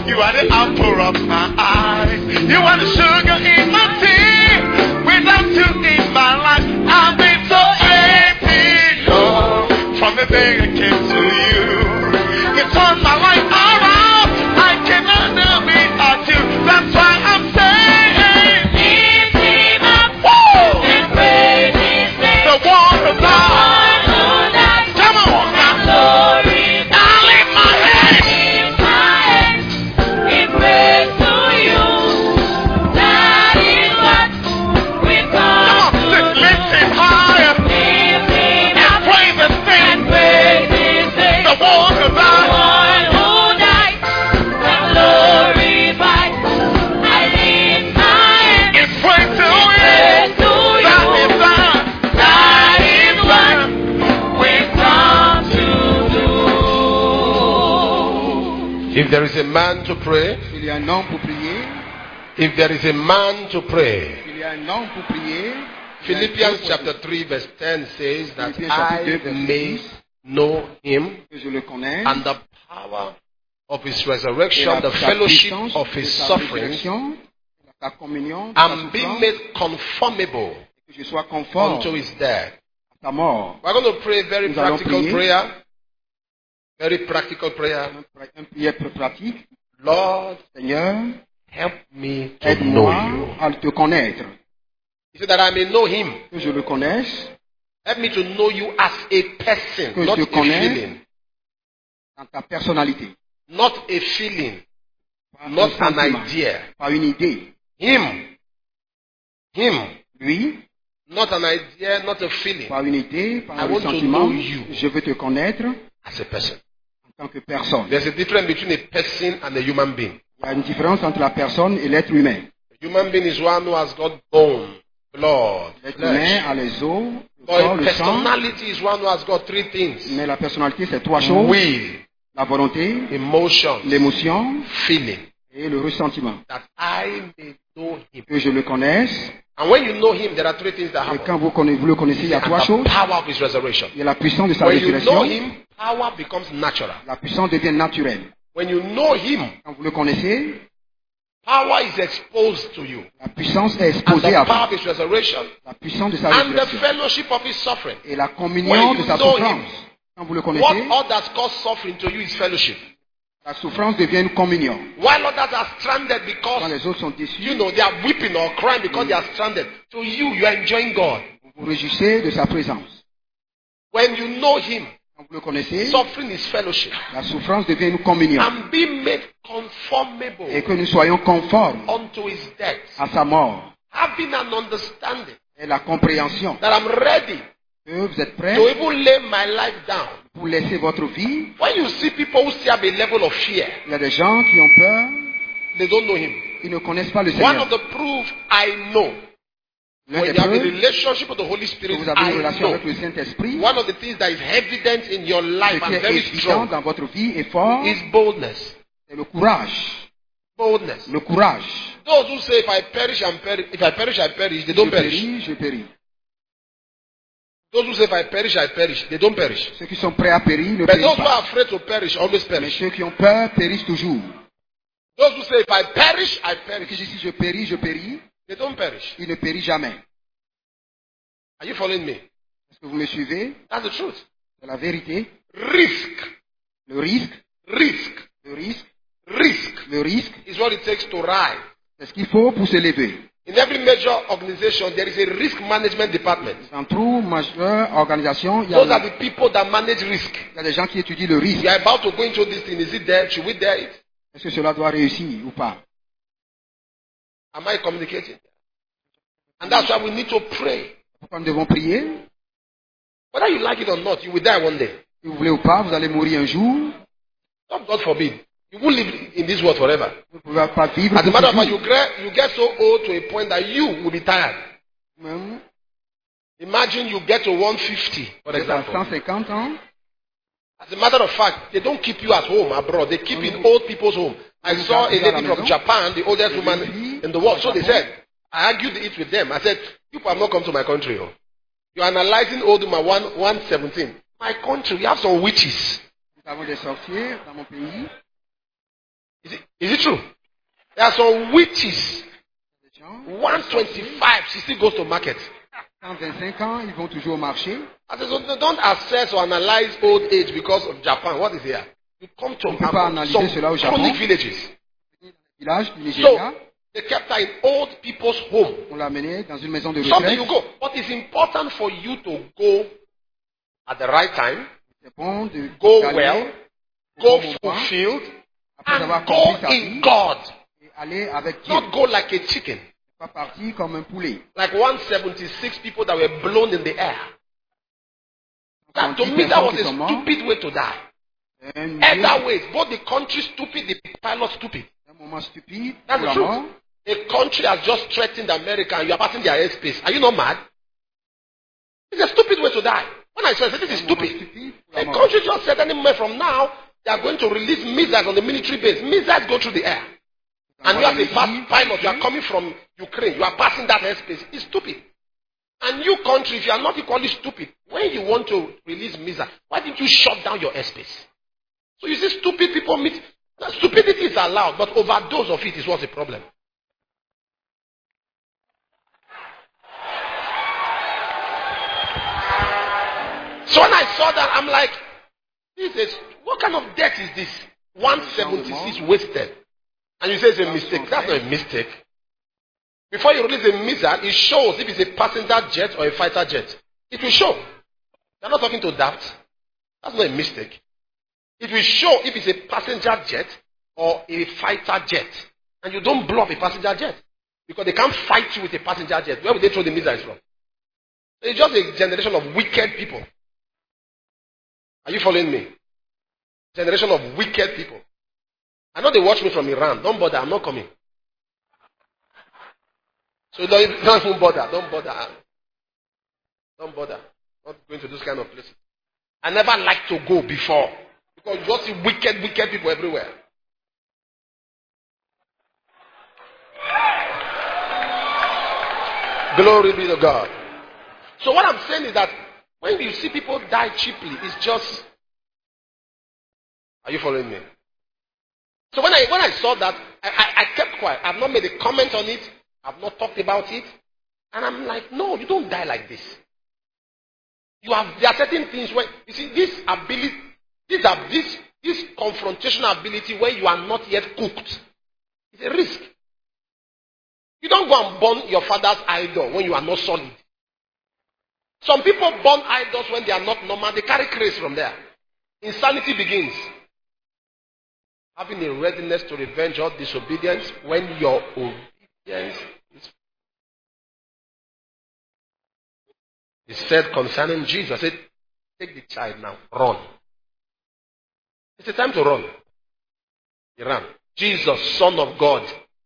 You are the apple of my eye. You are the sugar in my tea. Without you in my life, I've been so empty. Oh, from the day I came to you, you turned my life around. I cannot do without you. That's why I'm saying, Lift him up woo! and praise his name. The one of God. One who died Come on now. glory. I lift my hands. Lift my hands in praise to you. That is what we've Come come on, to lift him higher. Lift him And up praise his and name. praise his name. The one of God. One who died and glorified. I lift my hands It's praise to in him. praise to That you. is that. That is what we've come to do. If there is a man to pray, Il y a un homme pour prier. if there is a man to pray, Il y a un homme pour prier. Philippians chapter 3 verse 10 says that Philippiens chapitre 2, I verset may 10. know him Que je le connais. and the power of his Et resurrection, the sa fellowship puissance of de his sa sufferings, résurrection, sa communion, de sa and be souffrance, made conformable que je sois conforme unto his death. à sa mort. We're going to pray a very Nous allons practical prier. prayer. Very practical prayer. Un prière pratique. Lord, Seigneur, help me to know aide-moi you. à te connaître. He said that I may know him. Que je le connaisse Help me to know you as a person, Que not je a connais. feeling. dans ta personnalité. Not a feeling, Pas not un an sentiment, idea. pas une idée. Him. Lui, Not an idea, not a feeling. pas une idée, pas I un want to sentiment. know you. Je veux te connaître As a person. en tant que personne. There's a difference between a person and a human being. Il y a une différence entre la personne et l'être humain. A human being is one who has got bone, blood, L'être humain flesh. a les os, le But corps, a le sang, personality is one who has got three things. mais la personnalité c'est trois choses. Will, La volonté, emotions, l'émotion feeling. et le ressentiment. That I may know him. Que je le connaisse. And when you know him, there are three things that Et happen. quand vous le connaissez, il y a trois And the choses. power of his resurrection. Il y a la puissance de sa When you know résurrection. him, power becomes natural. La puissance devient naturelle. When you know him, Quand vous le connaissez, power is exposed to you. la puissance est And exposée the à power vous. of his resurrection La puissance de sa and the résurrection. fellowship of his suffering. Et la When communion you de sa know souffrance. Quand vous le What connaissez, others cause suffering to you is fellowship. la souffrance devient une communion. While others are stranded Quand because, les autres sont déçus, they are weeping or crying because they are stranded. To you are enjoying God. vous vous réjouissez de sa présence. When you know him, Quand vous le connaissez, suffering is fellowship. la souffrance devient une communion. And be made conformable Et que nous soyons conformes unto his death. à sa mort. Having an understanding Et la compréhension that I'm ready que vous êtes prêts to even lay my life down. pour laisser votre vie. When you see people who still have a level of fear, Il y a des gens qui ont peur, they don't know him. ils ne connaissent pas le One Seigneur. of the proof I know, L'un when des you have a preuves relationship with the Holy que Spirit, vous avez une I relation avec know. le Saint-Esprit, One of the things that is evident in your life ce qui and est very évident strong dans votre vie et fort, is boldness. c'est le courage. Boldness. Le courage. Those who say, if I perish, I perish, they Je don't perish. péris, je péris. Those who say, if I perish, they don't perish. Ceux qui sont prêts à périr ne But périssent those who pas. are afraid to perish always Mais perish. ceux qui ont peur périssent toujours. Those who say, if I perish, Ceux qui disent si je péris, they don't perish. ils ne périssent jamais. Are you following me? Est-ce que vous me suivez? That's the truth. C'est la vérité. Risk. Le risque, Risk. le risque, Risk le risque, is what it takes to rise. c'est ce qu'il faut pour se lever. In every major organization, there is a risk management department. Dans toute majeure organisation, il y Those are a the people that manage risk. des gens qui étudient le risque. We are about to go into this thing. Is it there? Should we dare it? Est-ce que cela doit réussir ou pas? Am I communicating? And that's why we need to pray. Pourquoi nous devons prier? Whether you like it or not, you will die one day. Si vous voulez ou pas, vous allez mourir un jour. God forbid. You won't live in this world forever. Vous ne pouvez pas vivre As a pour matter of fact, toujours. you get so old to a point that you will be tired. Même Imagine you get to 150, for vous êtes à example. 150 ans, As a matter of fact, they don't keep you at home abroad. They keep in old people's home. I saw a lady from Japan, the oldest woman in the world. So they said, I argued it with them. I said, you have not come to my country. Oh. You're analyzing old woman 117. My country, we have some witches. nous avons des sorciers dans mon pays. Is it true? There are some witches. Les gens, 125, she still goes to market. 125 ans, ils vont toujours au marché. I said, so don't assess or analyze old age because of Japan. What is here? You come to On peut pas analyser cela au Japon. chronic villages. Village du So Nigeria. they kept her in old people's home. On l'a amené dans une maison de Someday retraite. you go. But it's important for you to go at the right time, C'est bon de go d'aller well, au go bon moment, fulfilled, après avoir and compris go sa in vie, God. et aller avec Dieu. Not go like a chicken. Pas partir comme un poulet. Like 176 people that were blown in the air. That to 110 me, that was personnes qui a sont mortes. stupid way to die. Un Either ways, both the country stupid, the pilot stupid. moment stupide That's pour the la mort. truth. A country has just threatened America and you are passing their airspace. Are you not mad? It's a stupid way to die. When I said this is Un moment stupid, stupide pour la a mort. country just said any moment from now, they are going to release missiles on the military base. Missiles go through the air. And you as a pilot, you are coming from Ukraine, you are passing that airspace. It's stupid. And you country, if you are not equally stupid, when you want to release missiles, why didn't you shut down your airspace? So you see stupid people meet. Stupidity is allowed, but overdose of it is what's the problem. So when I saw that, I'm like, what kind of death is this? 176 wasted. And you say it's a mistake. That's not a mistake. Before you release a missile, it shows if it's a passenger jet or a fighter jet. It will show. You're not talking to that. That's not a mistake. It will show if it's a passenger jet or a fighter jet. And you don't blow up a passenger jet. Because they can't fight you with a passenger jet. Where would they throw the missiles from? It's just a generation of wicked people. Are you following me? Generation of wicked people. I know they watch me from Iran. Don't bother. I'm not coming. So don't even bother. Don't bother. Don't bother. Not going to those kind of places. I never liked to go before. Because you just see wicked people everywhere. Glory be to God. So what I'm saying is that when you see people die cheaply, it's just... Are you following me? So when I saw that, I kept quiet. I've not made a comment on it. I've not talked about it. And I'm like, no, you don't die like this. There are certain things where, you see, this ability, this confrontational ability where you are not yet cooked, it's a risk. You don't go and burn your father's idol when you are not solid. Some people burn idols when they are not normal. They carry grace from there. Insanity begins. Having a readiness to revenge all disobedience when your obedience is. He said concerning Jesus, I said, take the child now, run. It's a time to run. He ran. Jesus, Son of God.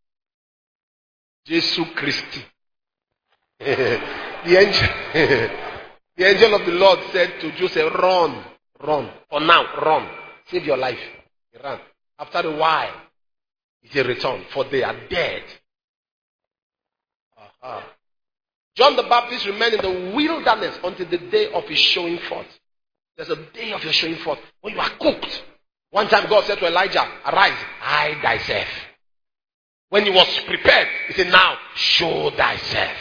Jesus Christi. The angel of the Lord said to Joseph, run. For now, run. Save your life. He ran. After a while, he returned, for they are dead. John the Baptist remained in the wilderness until the day of his showing forth. There's a day of your showing forth when you are cooked. One time God said to Elijah, arise, hide thyself. When he was prepared, he said, now show thyself.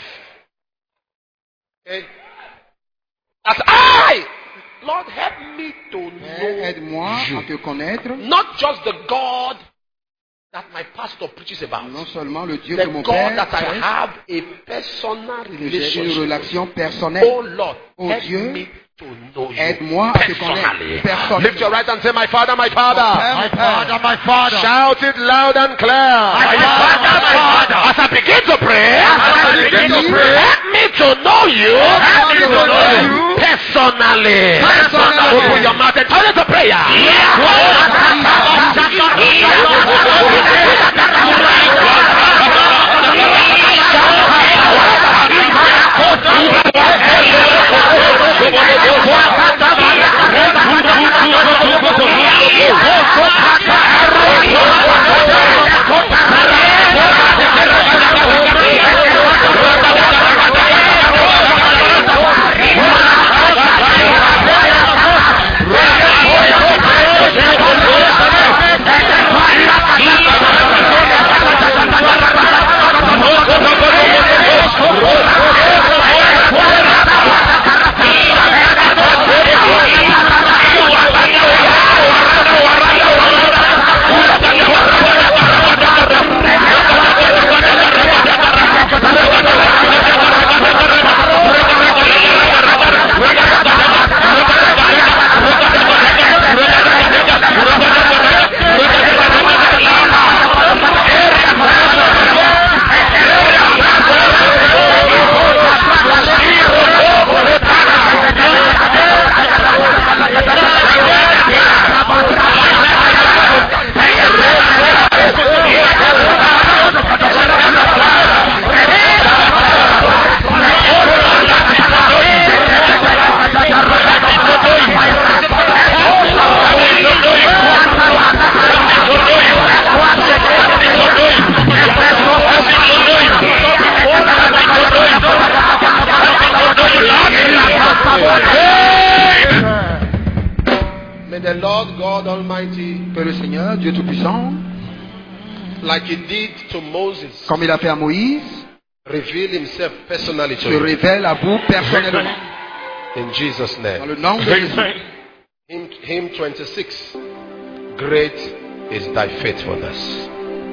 Okay? As I, Lord, help me to know Aide-moi à te connaître. not just the God that my pastor preaches about. Non seulement le Dieu The que mon God Père that I prêche, have a personal que j'ai une relationship. relation Oh personnelle. Lord, Oh help Dieu, me to know you aide-moi à te personally. connaître personnellement. Lift your right hand and say, my Father, my Mon Father. Père, mon Père. my Father. Shout it loud and clear. My Father, my Father. As I begin to pray, help me to know you Help me to know you personally. Personally. Open your mouth and turn it to prayer. Lord God Almighty, Que le Seigneur, Dieu Tout-Puissant, like He did to Moses, comme il a fait à Moïse, reveal Himself personally to se you. révèle à vous personnellement. In Jesus' Dans name. le nom de Jésus. Hymn 26. Great is thy faithfulness.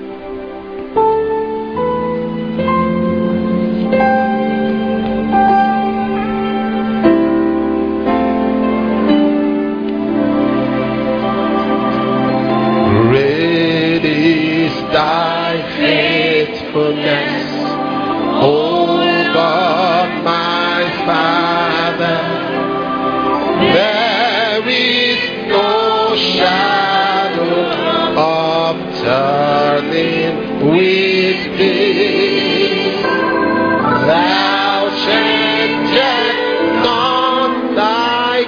Great is thy faithfulness, O God, my Father. There is no shadow of turning with thee. Thou changest not thy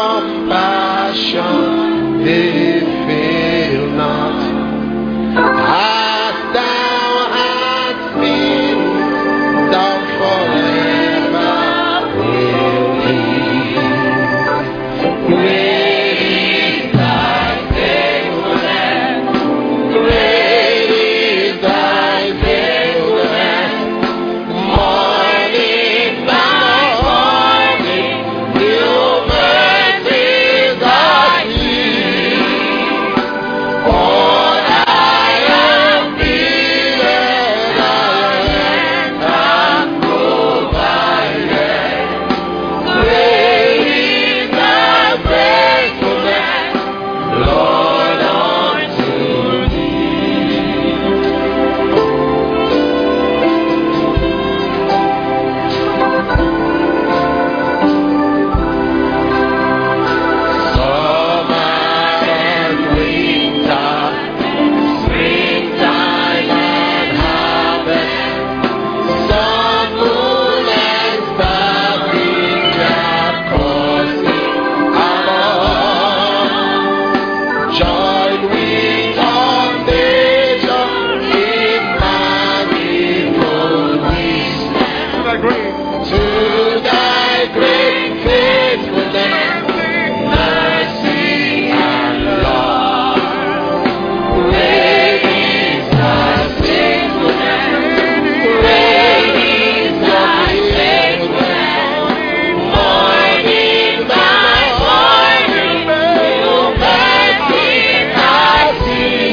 compassion, they fail not. As thou hast been, thou forever will be. Great is thy faithfulness. Great is thy faithfulness. Morning by morning, new mercies I see. All I have needed, thy hand hath provided. Great is thy faithfulness, Lord, unto summer and winter, springtime and harvest, sun, moon, and starry are causing above. Join with all nations in manifold wisdom to thy great faithfulness, mercy and love. Great is thy faithfulness, great is thy faithfulness. Morning by morning, new mercies I see.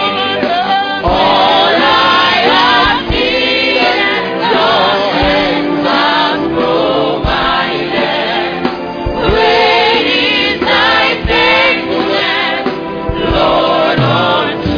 All I have needed, your hands have provided. Great is thy faithfulness, Lord, unto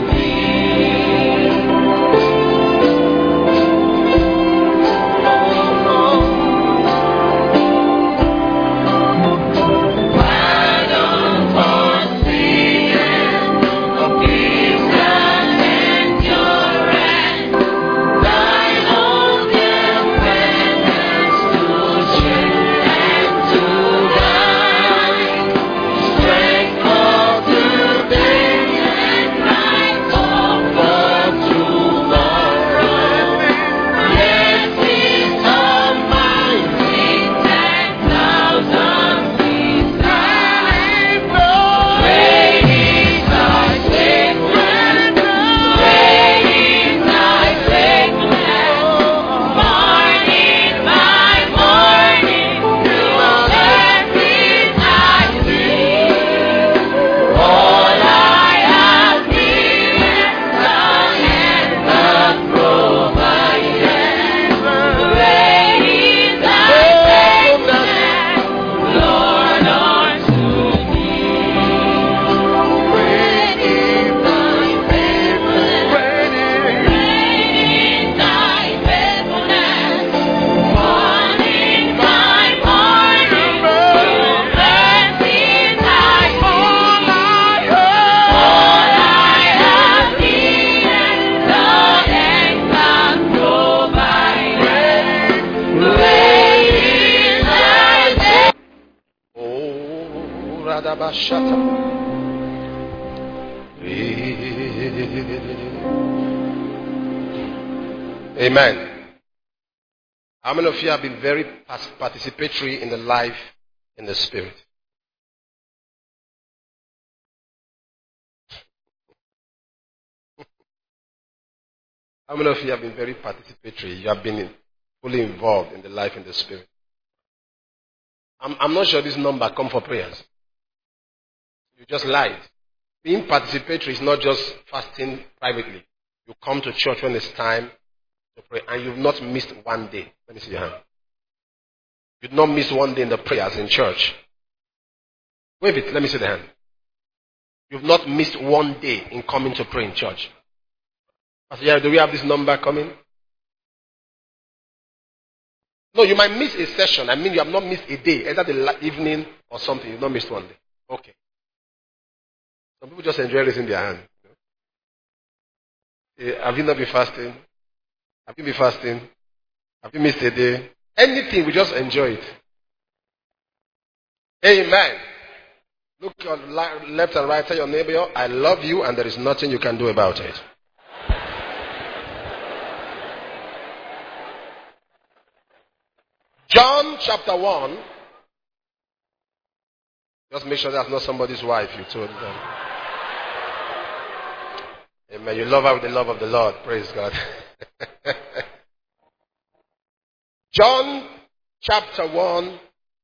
pardon for sin, peace and endurance, thine own dependence to share and to guide, strength for today and life for tomorrow. Blessings of mine in 10,000 beside. Great is thy faithfulness, great is thy faithfulness. Morning by morning, new mercies I see. All I have needed, thy hand hath provided. Great is thy faithfulness, Lord, unto thee. Great is thy faithfulness, great is thy faithfulness. Morning by morning, new mercies I see. All I have needed, thy hand hath provided. Great is thy faithfulness. Oh, Radabashata. Amen. How many of you have been very participatory in the life in the Spirit? How many of you have been very participatory? You have been fully involved in the life in the spirit. I'm not sure this number come for prayers. You just lied. Being participatory is not just fasting privately. You come to church when it's time to pray, and you've not missed one day. Let me see your hand. You've not missed one day in the prayers in church. Wave it. Let me see the hand. You've not missed one day in coming to pray in church. Pastor, yeah, do we have this number coming? No, you might miss a session. I mean, you have not missed a day, either the evening or something. You've not missed one day. Okay. Some people just enjoy raising their hand. Have you not been fasting? Have you been fasting? Have you missed a day? Anything, we just enjoy it. Amen. Look on left and right, tell your neighbor, I love you and there is nothing you can do about it. John chapter 1. Just make sure that's not somebody's wife you told them. Amen. You love her with the love of the Lord. Praise God. John chapter 1.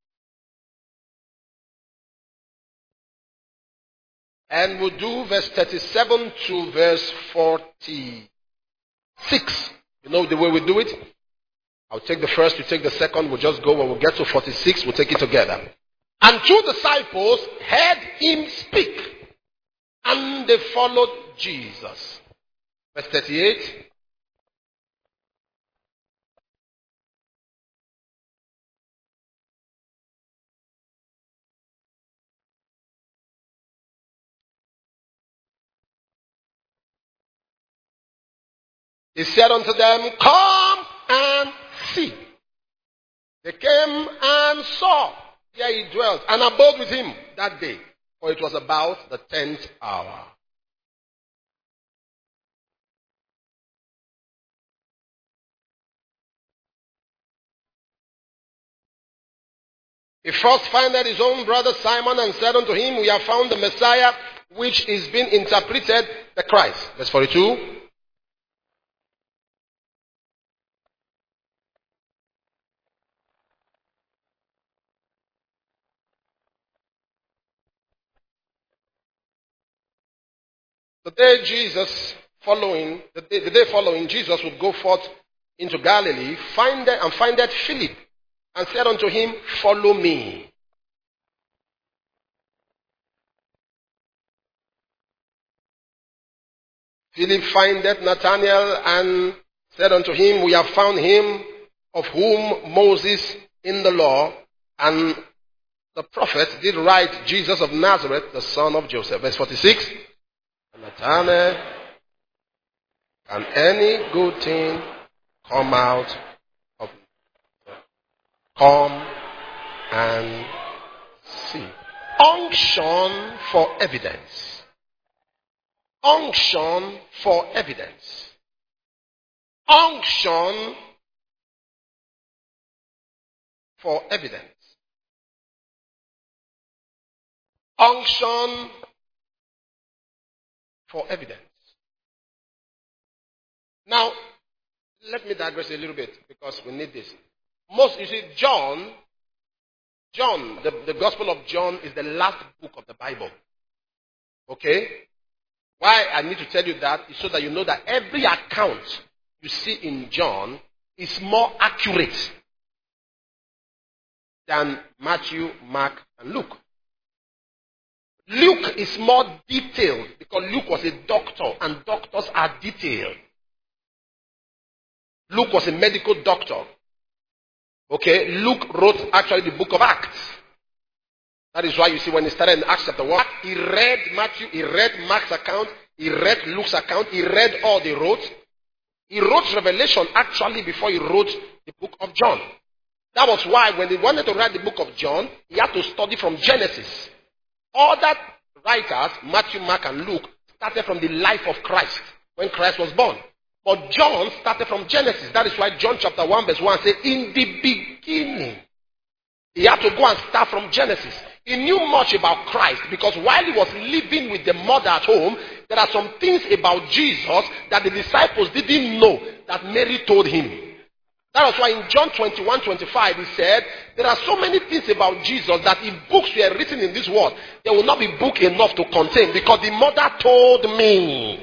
And we'll do verse 37 to verse 46. You know the way we do it? I'll take the first, you take the second, we'll just go. When we get to 46, we'll take it together. And two disciples heard him speak, and they followed Jesus. Verse 38. He said unto them, come and see. They came and saw where he dwelt, and abode with him that day, for it was about the 10th hour. He first findeth his own brother Simon, and said unto him, we have found the Messiah, which is being interpreted the Christ. Verse 42. The day following, Jesus would go forth into Galilee, findeth Philip, and said unto him, follow me. Philip findeth Nathanael, and said unto him, we have found him of whom Moses in the law and the prophets did write, Jesus of Nazareth, the son of Joseph. Verse 46. Nathanael, can any good thing come out of it? Come and see. Unction for evidence. Unction for evidence. Unction for evidence. Unction for evidence. Now, let me digress a little bit because we need this. You see, John, the Gospel of John is the last book of the Bible. Okay? Why I need to tell you that is so that you know that every account you see in John is more accurate than Matthew, Mark, and Luke. Luke is more detailed because Luke was a doctor and doctors are detailed. Luke was a medical doctor. Okay, Luke wrote actually the book of Acts. That is why you see when he started in Acts chapter 1, he read Matthew, he read Mark's account, he read Luke's account, he read all they wrote. He wrote Revelation actually before he wrote the book of John. That was why when he wanted to write the book of John, he had to study from Genesis. Other writers, Matthew, Mark, and Luke, started from the life of Christ, when Christ was born. But John started from Genesis. That is why John chapter 1 verse 1 says, in the beginning. He had to go and start from Genesis. He knew much about Christ because while he was living with the mother at home, there are some things about Jesus that the disciples didn't know that Mary told him. That was why in John 21:25 he said, there are so many things about Jesus that if books were written in this world, there will not be book enough to contain, because the mother told me.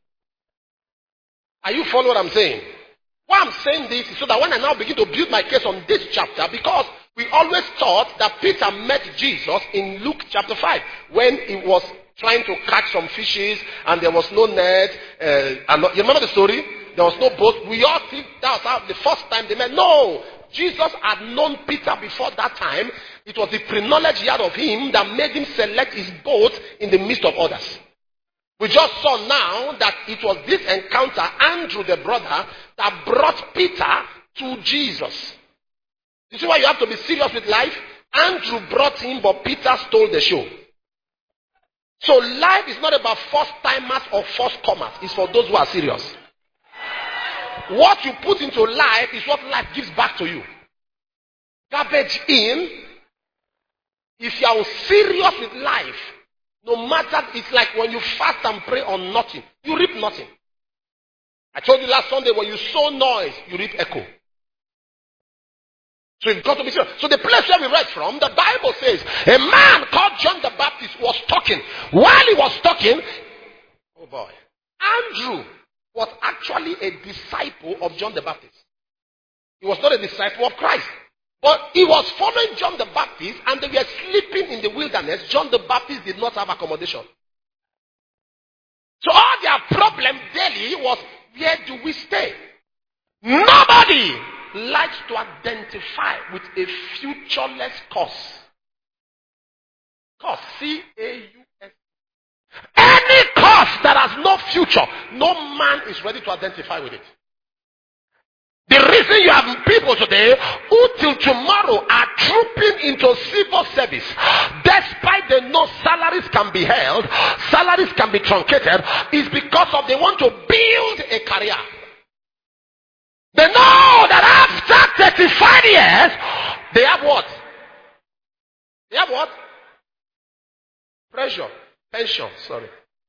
Are you following what I'm saying? Why I'm saying this is so that when I now begin to build my case on this chapter, because we always thought that Peter met Jesus in Luke chapter 5 when he was trying to catch some fishes and there was no net. You remember the story? There was no boat. We all think that was how the first time they met. No! Jesus had known Peter before that time. It was the pre-knowledge he had of him that made him select his boat in the midst of others. We just saw now that it was this encounter, Andrew the brother, that brought Peter to Jesus. You see why you have to be serious with life? Andrew brought him, but Peter stole the show. So life is not about first-timers or first-comers. It's for those who are serious. What you put into life is what life gives back to you. Garbage in. If you are serious with life, no matter, it's like when you fast and pray on nothing, you reap nothing. I told you last Sunday, when you sow noise, you reap echo. So you've got to be serious. So the place where we read from, the Bible says, a man called John the Baptist was talking. While he was talking, oh boy, Andrew was actually a disciple of John the Baptist. He was not a disciple of Christ. But he was following John the Baptist, and they were sleeping in the wilderness. John the Baptist did not have accommodation. So all their problem daily was, where do we stay? Nobody likes to identify with a futureless cause. Cause, C-A-U-S. Any cause that has no future, no man is ready to identify with it. The reason you have people today who till tomorrow are trooping into civil service, despite they know salaries can be held, salaries can be truncated, is because of they want to build a career. They know that after 35 years, they have what? They have what? Pension, sorry.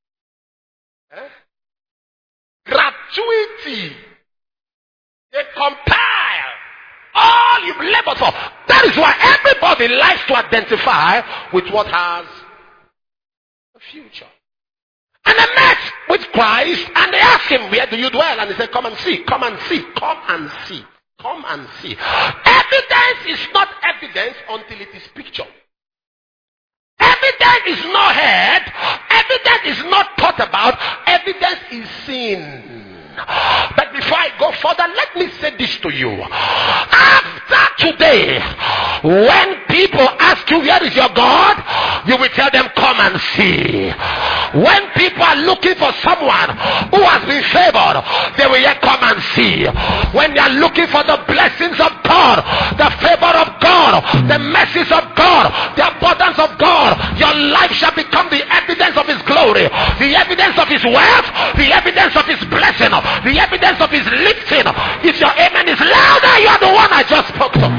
Gratuity. They compile all you've labored for. That is why everybody likes to identify with what has a future. And they met with Christ and they asked him, where do you dwell? And he said, come and see, come and see, come and see, come and see. Evidence is not evidence until it is picture. Evidence is not heard. Evidence is not thought about. Evidence is seen. But before I go further, let me say this to you. After today, when people ask you, where is your God? You will tell them, come and see. When people are looking for someone who has been favored, they will yet come and see. When they are looking for the blessings of God, the favor of God, the mercies of God, the abundance of God, your life shall become the evidence of his glory, the evidence of his wealth, the evidence of his blessing, the evidence of his lifting. If your amen is louder, you are the one I just spoke to.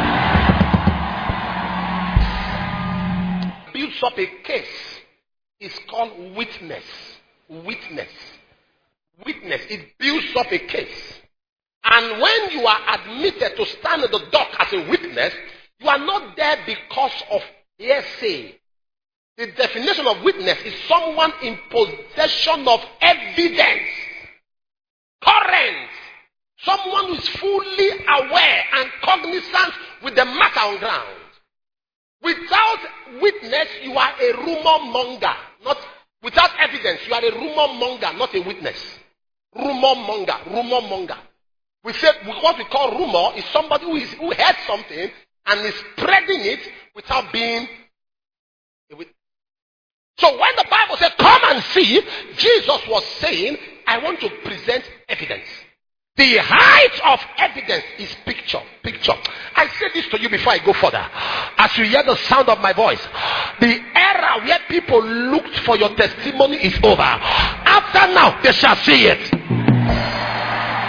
Builds up a case. It's called witness. Witness. It builds up a case. And when you are admitted to stand at the dock as a witness, you are not there because of hearsay. The definition of witness is someone in possession of evidence. Current. Someone who is fully aware and cognizant with the matter on ground. Without witness, you are a rumor monger. Not without evidence, you are a rumor monger, not a witness. Rumor monger. We say what we call rumor is somebody who heard something and is spreading it without being a witness. So when the Bible said, come and see, Jesus was saying, I want to present evidence. The height of evidence is picture. I say this to you before I go further. As you hear the sound of my voice, the era where people looked for your testimony is over. After now, they shall see it.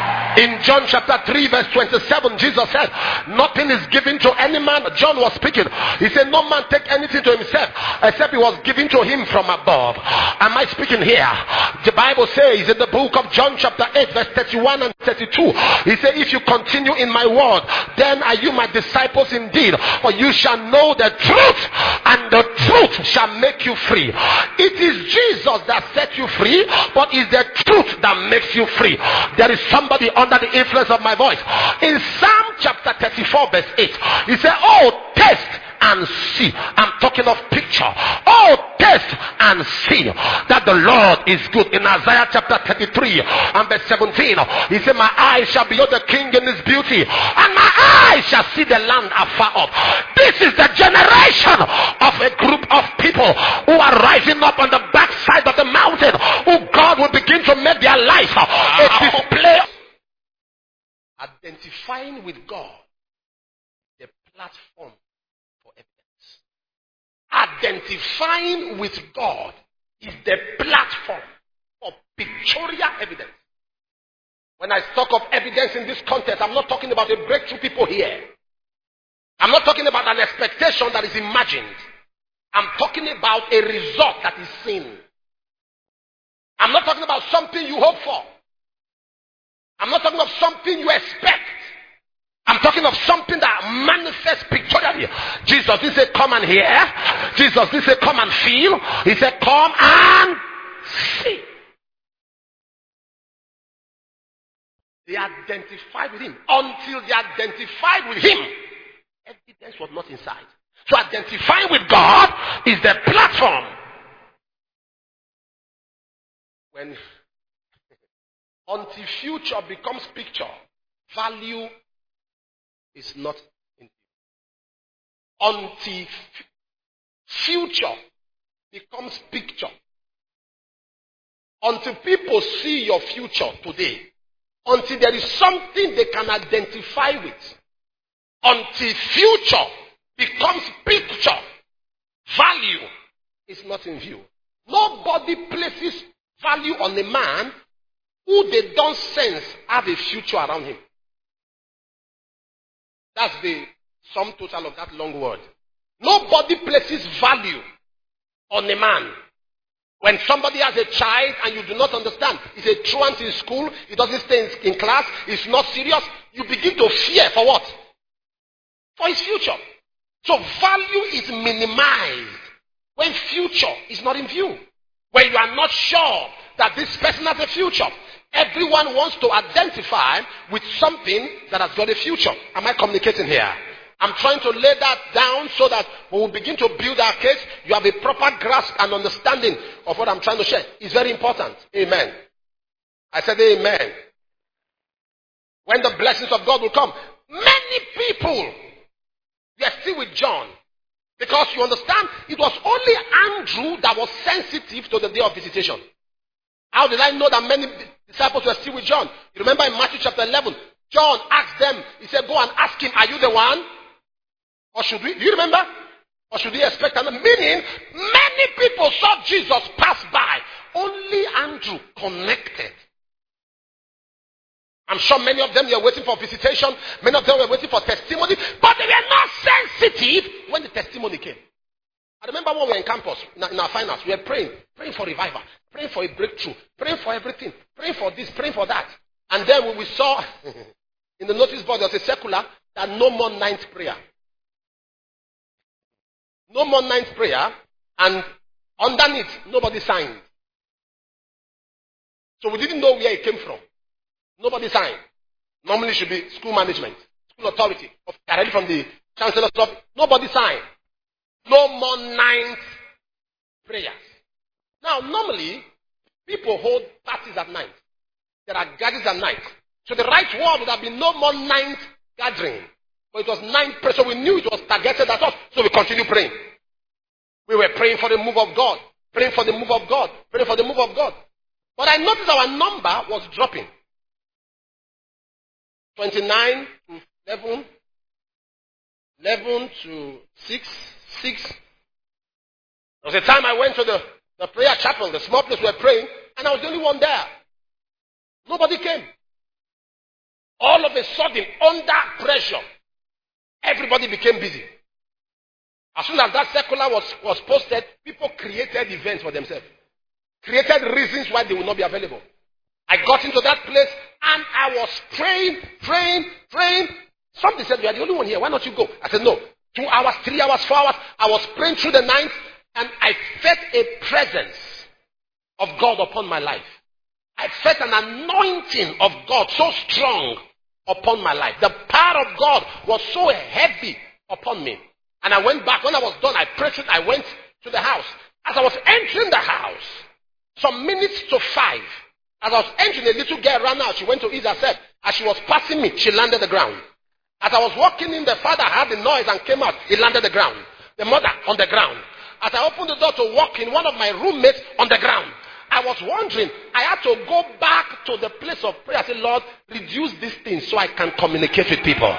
In John chapter 3 verse 27, Jesus said, nothing is given to any man. John was speaking. He said, no man take anything to himself except it was given to him from above. Am I speaking here? The Bible says in the book of John chapter 8 verse 31 and 32, he said, if you continue in my word, then are you my disciples indeed, for you shall know the truth, and the truth shall make you free. It is Jesus that set you free, but it's the truth that makes you free. There is somebody under the influence of my voice. In Psalm chapter 34 verse 8, he said, oh, taste and see. I'm talking of picture. Oh, taste and see that the Lord is good. In Isaiah chapter 33 and verse 17, he said, my eyes shall behold the king in his beauty, and my eyes shall see the land afar off. This is the generation of a group of people who are rising up on the backside of the mountain, who God will begin to make their life a display. Identifying with God, the platform. Identifying with God is the platform for pictorial evidence. When I talk of evidence in this context, I'm not talking about a breakthrough people here. I'm not talking about an expectation that is imagined. I'm talking about a result that is seen. I'm not talking about something you hope for. I'm not talking of something you expect. I'm talking of something that manifests pictorially. Jesus didn't say come and hear. Jesus didn't say come and feel. He said come and see. They identified with him. Until they identified with him, evidence was not inside. So identifying with God is the platform. When until future becomes picture, value is not in view. Until future becomes picture. Until people see your future today. Until there is something they can identify with. Until future becomes picture, value is not in view. Nobody places value on a man who they don't sense have a future around him. That's the sum total of that long word. Nobody places value on a man. When somebody has a child and you do not understand, he's a truant in school, he doesn't stay in class, he's not serious, you begin to fear for what? For his future. So value is minimized when future is not in view. When you are not sure that this person has a future. Everyone wants to identify with something that has got a future. Am I communicating here? I'm trying to lay that down so that when we begin to build our case, you have a proper grasp and understanding of what I'm trying to share. It's very important. Amen. I said amen. When the blessings of God will come, many people were still with John. Because you understand, it was only Andrew that was sensitive to the day of visitation. How did I know that many disciples were still with John? You remember in Matthew chapter 11, John asked them, he said, go and ask him, are you the one? Or should we? Do you remember? Or should we expect another? Meaning, many people saw Jesus pass by. Only Andrew connected. I'm sure many of them were waiting for visitation. Many of them were waiting for testimony. But they were not sensitive when the testimony came. I remember when we were in campus, in our finals, we were praying for revival, praying for a breakthrough, praying for everything, praying for this, praying for that. And then when we saw in the notice board, there was a circular that no more ninth prayer. No more ninth prayer, and underneath, nobody signed. So we didn't know where it came from. Nobody signed. Normally it should be school management, school authority, directly from the chancellor's office. Nobody signed. No more ninth prayers. Now, normally, people hold parties at night. There are gatherings at night. So the right word would have been no more ninth gathering. But it was ninth prayer. So we knew it was targeted at us. So we continued praying. We were praying for the move of God. Praying for the move of God. Praying for the move of God. But I noticed our number was dropping. 29 to 11. 11 to 6. 6. There was a time I went to the prayer chapel, the small place we were praying, and I was the only one there. Nobody came. All of a sudden, under pressure, everybody became busy. As soon as that circular was posted, people created events for themselves. Created reasons why they will not be available. I got into that place and I was praying. Somebody said, "You are the only one here. Why not you go?" I said, "No. 2 hours, 3 hours, 4 hours." I was praying through the night and I felt a presence of God upon my life. I felt an anointing of God so strong upon my life. The power of God was so heavy upon me. And I went back. When I was done, I prayed it. I went to the house. As I was entering the house, some minutes to 5, as I was entering, a little girl ran out. She went to ease herself. As she was passing me, she landed the ground. As I was walking in, the father heard the noise and came out. He landed the ground. The mother on the ground. As I opened the door to walk in, one of my roommates on the ground. I was wondering, I had to go back to the place of prayer. I said, "Lord, reduce this thing so I can communicate with people."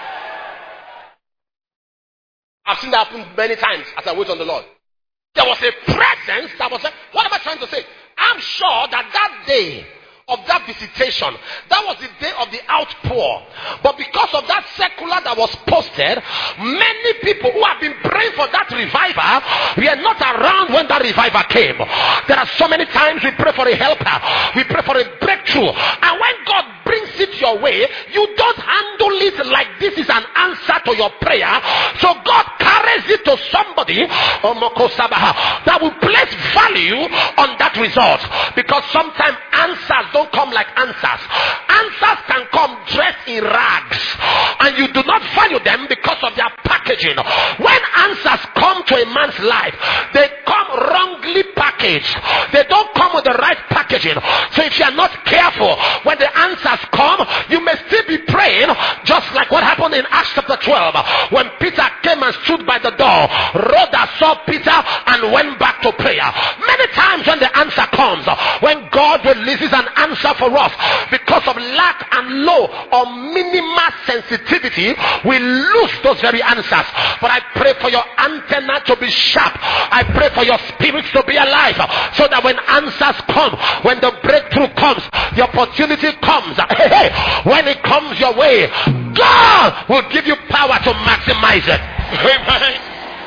I've seen that happen many times as I wait on the Lord. There was a presence that was like, what am I trying to say? I'm sure that day of that visitation, that was the day of the outpour. But because of that circular that was posted, many people who have been praying for that revival were not around when that revival came. There are so many times we pray for a helper, we pray for a breakthrough, and when God brings it your way, you don't handle it like this is an answer to your prayer. So God carries it to somebody that will place value on that result. Because sometimes answers don't come like answers. Answers can come dressed in rags, and you do not value them because of their packaging. When answers come to a man's life, they come wrongly packaged. They don't come with the right packaging. So if you are not careful, when the answers come, you may still be praying, just like what happened in Acts chapter 12, when Peter came and stood by the door. Rhoda saw Peter and went back to prayer. Many times when the answer comes, when God releases an answer for us, because of lack and low or minimal sensitivity, we lose those very answers. But I pray for your antenna to be sharp. I pray for your spirits to be alive, so that when answers come, when the breakthrough comes, the opportunity comes, when it comes your way, God will give you power to maximize it. Amen.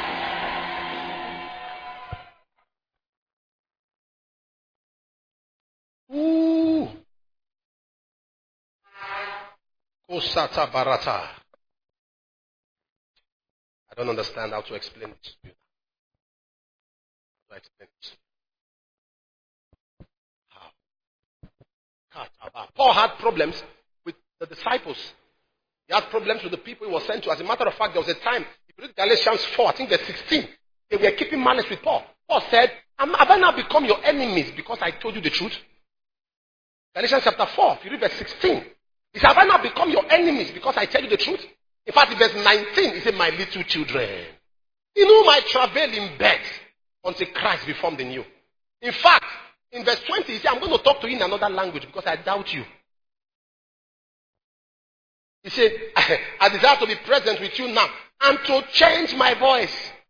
Ooh. Osata Barata. I don't understand how to explain it to you. How to explain it? How? Paul had problems with the disciples. He had problems with the people he was sent to. As a matter of fact, there was a time, if you read Galatians 4, I think verse 16, they were keeping malice with Paul. Paul said, "Have I now become your enemies because I told you the truth?" Galatians chapter 4, if you read verse 16, he said, "Have I now become your enemies because I tell you the truth?" In fact, in verse 19, he said, "My little children, in whom I travail in bed until Christ be formed in you." In fact, in verse 20, he said, "I'm going to talk to you in another language because I doubt you." He said, "I desire to be present with you now and to change my voice."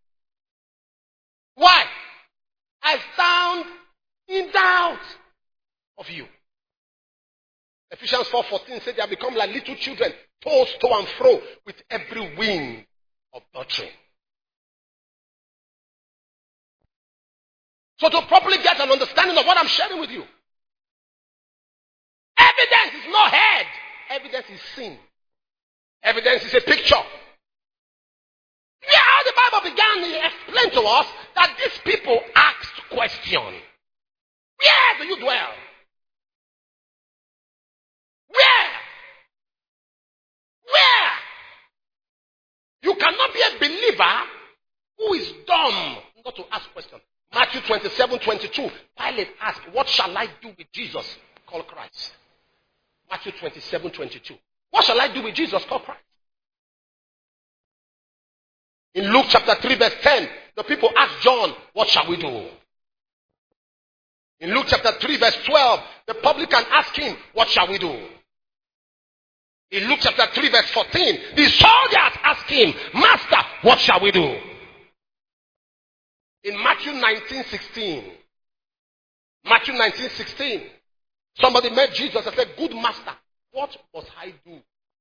Why? I stand in doubt of you. Ephesians 4:14 said they have become like little children, tossed to and fro with every wind of doctrine. So to properly get an understanding of what I'm sharing with you, evidence is not heard. Evidence is seen. Evidence is a picture. Yeah, how the Bible began to explain to us that these people asked questions. Where do you dwell? Where? You cannot be a believer who is dumb not to ask questions. Matthew 27:22. Pilate asked, "What shall I do with Jesus called Christ?" Matthew 27:22. What shall I do with Jesus called Christ? In Luke chapter 3 verse 10, the people asked John, "What shall we do?" In Luke chapter 3 verse 12, the publican asked him, "What shall we do?" In Luke chapter 3 verse 14, the soldiers asked him, "Master, what shall we do?" In Matthew 19:16, somebody met Jesus and said, "Good master, what must I do?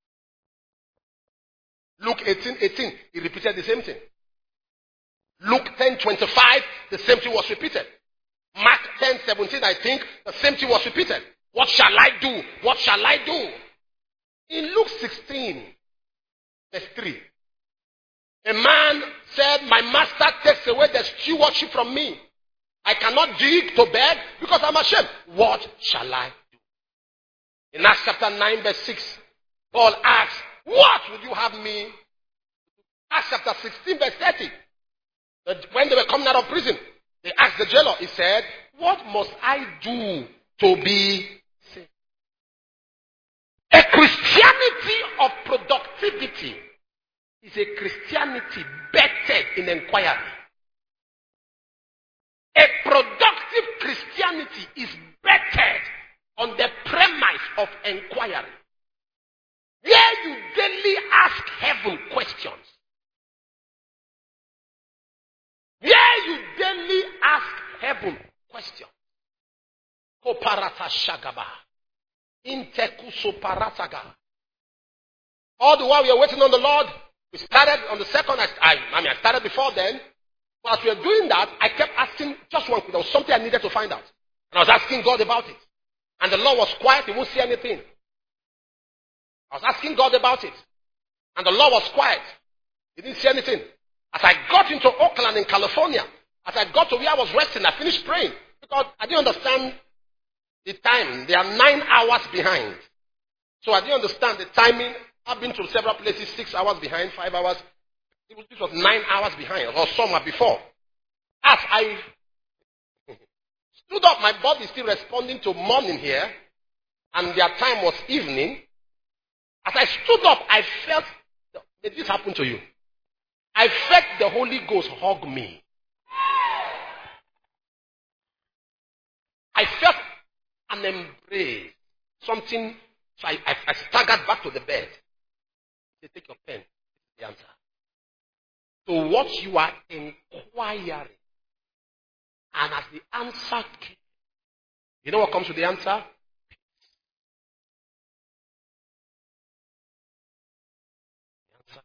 Luke 18:18, he repeated the same thing. Luke 10:25, the same thing was repeated. Mark 10:17, I think, the same thing was repeated. What shall I do? What shall I do? In Luke 16, verse 3, a man said, my master takes away the stewardship from me. I cannot dig to beg because I'm ashamed. What shall I do? In Acts chapter 9, verse 6, Paul asks, what would you have me? Acts chapter 16, verse 30. When they were coming out of prison, they asked the jailer, he said, what must I do to be saved? A Christianity of productivity is a Christianity bettered in inquiry. A productive Christianity is bettered on the premise of inquiry. Where you daily ask heaven questions. Where you daily ask heaven questions. Koparata shagaba. Intekuso parataga. All the while we are waiting on the Lord, we started on the second. I started before then. But as we were doing that, I kept asking just one question. There was something I needed to find out. And I was asking God about it. And the Lord was quiet. He wouldn't say anything. I was asking God about it. And the Lord was quiet. He didn't say anything. As I got into Oakland in California, as I got to where I was resting, I finished praying. Because I didn't understand the time. They are 9 hours behind. So I didn't understand the timing. I've been to several places, 6 hours behind, 5 hours. This was 9 hours behind, or somewhere before. As I stood up, my body is still responding to morning here, and their time was evening. As I stood up, I felt, did this happen to you? I felt the Holy Ghost hug me. I felt an embrace. Something, so I staggered back to the bed. They take your pen. The answer. So what you are inquiring, and as the answer came, you know what comes with the answer? The answer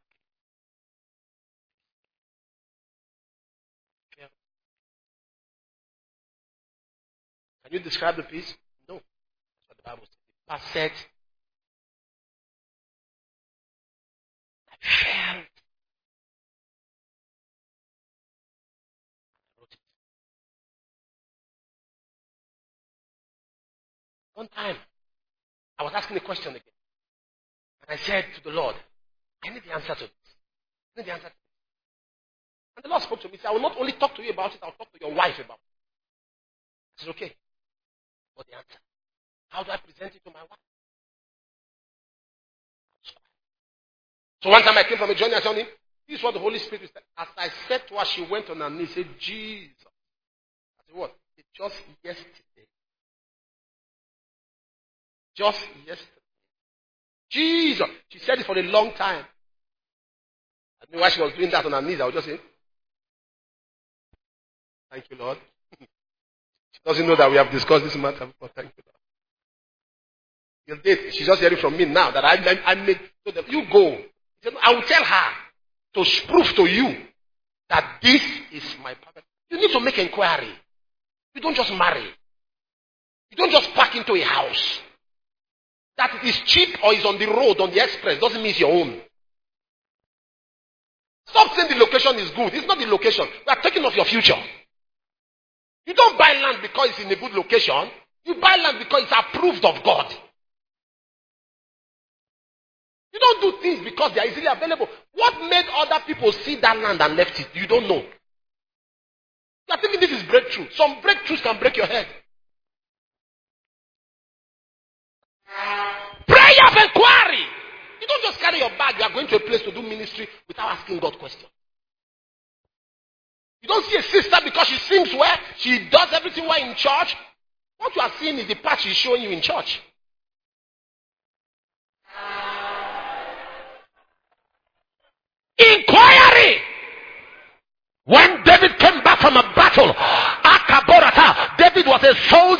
came. Can you describe the peace? No. That's what the Bible says. The pastor said, I felt. One time, I was asking a question again. And I said to the Lord, I need the answer to this. I need the answer to this. And the Lord spoke to me. He said, I will not only talk to you about it, I'll talk to your wife about it. I said, okay. What's the answer? How do I present it to my wife? So one time I came from a journey, I told him, this is what the Holy Spirit said. As I said to her, she went on her knees and said, Jesus. I said, what? It's just yesterday. Just yesterday. Jesus. She said it for a long time. I knew why she was doing that on her knees. I would just say, thank you, Lord. She doesn't know that we have discussed this matter before. Thank you, Lord. She's just hearing from me now that I made. So that you go. I will tell her to prove to you that this is my perfect. You need to make inquiry. You don't just marry. You don't just park into a house. That it is cheap or is on the road, on the express, doesn't mean it's your own. Stop saying the location is good. It's not the location. We are taking off your future. You don't buy land because it's in a good location. You buy land because it's approved of God. You don't do things because they are easily available. What made other people see that land and left it? You don't know. You are thinking this is breakthrough. Some breakthroughs can break your head. Prayer of inquiry. You don't just carry your bag. You are going to a place to do ministry without asking God questions. You don't see a sister because she sings well. She does everything well in church. What you are seeing is the part she's showing you in church. Inquiry. When David came back from a battle, Akaborata, David was a soldier,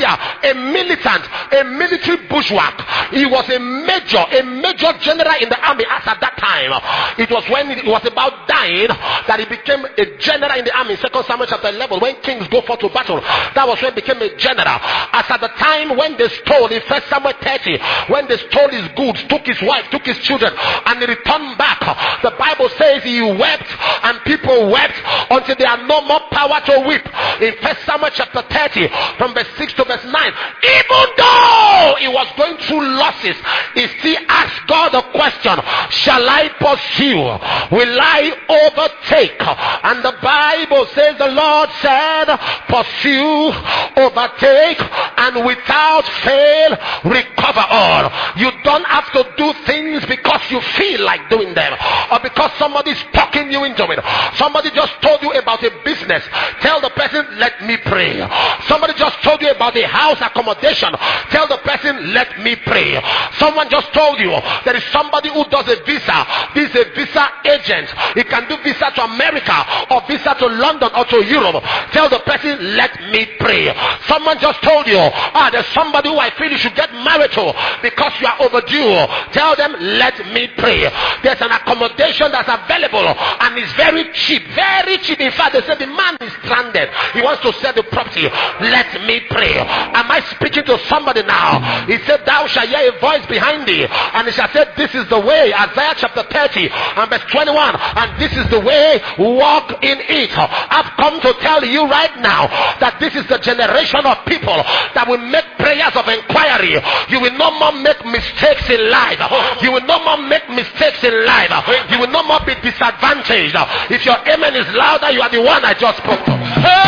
a militant, a military bushwhack. He was a major general in the army as at that time. It was when he was about dying that he became a general in the army. 2 Samuel chapter 11, when kings go forth to battle, that was when he became a general. As at the time when they stole, in 1 Samuel 30, when they stole his goods, took his wife, took his children, and he returned back, the Bible says he wept and people wept until they had no more power to weep. In 1 Samuel chapter 30, from verse 6 to verse 9, even though he was going through losses, he still asked God the question, shall I pursue? Will I overtake? And the Bible says the Lord said, pursue, overtake, and without fail recover all. You don't have to do things because you feel like doing them, or because somebody's talking you into it. Somebody just told you about a business. Tell the person, let me pray. Somebody just told you about a house accommodation. Tell the person, let me pray. Someone just told you there is somebody who does a visa. This is a visa agent. He can do visa to America or visa to London or to Europe. Tell the person, let me pray. Someone just told you, there's somebody who I feel you should get married to because you are overdue. Tell them, let me pray. There's an accommodation that's available and it's very cheap. Very cheap. In fact, they said the man is stranded. He wants to sell the property. Let me pray. Am I speaking to somebody now? He said, thou shalt hear a voice behind thee, and he shall say, this is the way. Isaiah chapter 30 and verse 21. And this is the way, walk in it. I've come to tell you right now that this is the generation of people that will make prayers of inquiry. You will no more make mistakes in life. You will no more make mistakes in life. You will no more be disadvantaged. If your amen is louder, you are the one I just spoke to.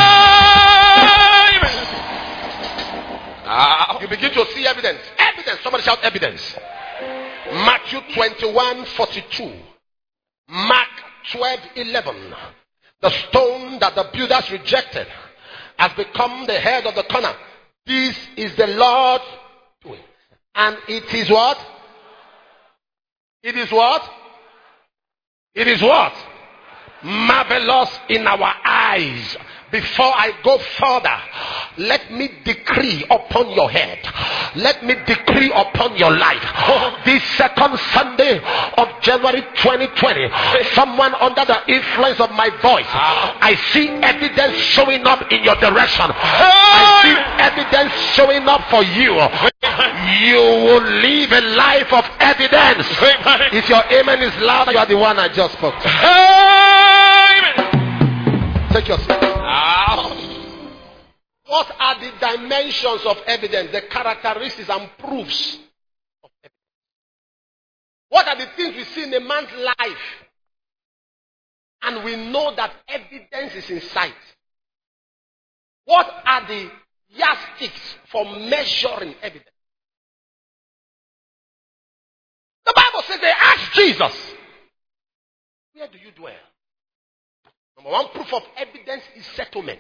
You begin to see evidence. Evidence. Somebody shout evidence. Matthew 21:42. Mark 12:11. The stone that the builders rejected has become the head of the corner. This is the Lord doing. And it is what? It is what? It is what? Marvelous in our eyes. Before I go further, let me decree upon your head. Let me decree upon your life. This second Sunday of January 2020, someone under the influence of my voice, I see evidence showing up in your direction. I see evidence showing up for you. You will live a life of evidence. If your amen is loud, you are the one I just spoke to. Take your seat. What are the dimensions of evidence? The characteristics and proofs of evidence. What are the things we see in a man's life? And we know that evidence is in sight. What are the yardsticks for measuring evidence? The Bible says they asked Jesus, where do you dwell? Number one proof of evidence is settlement.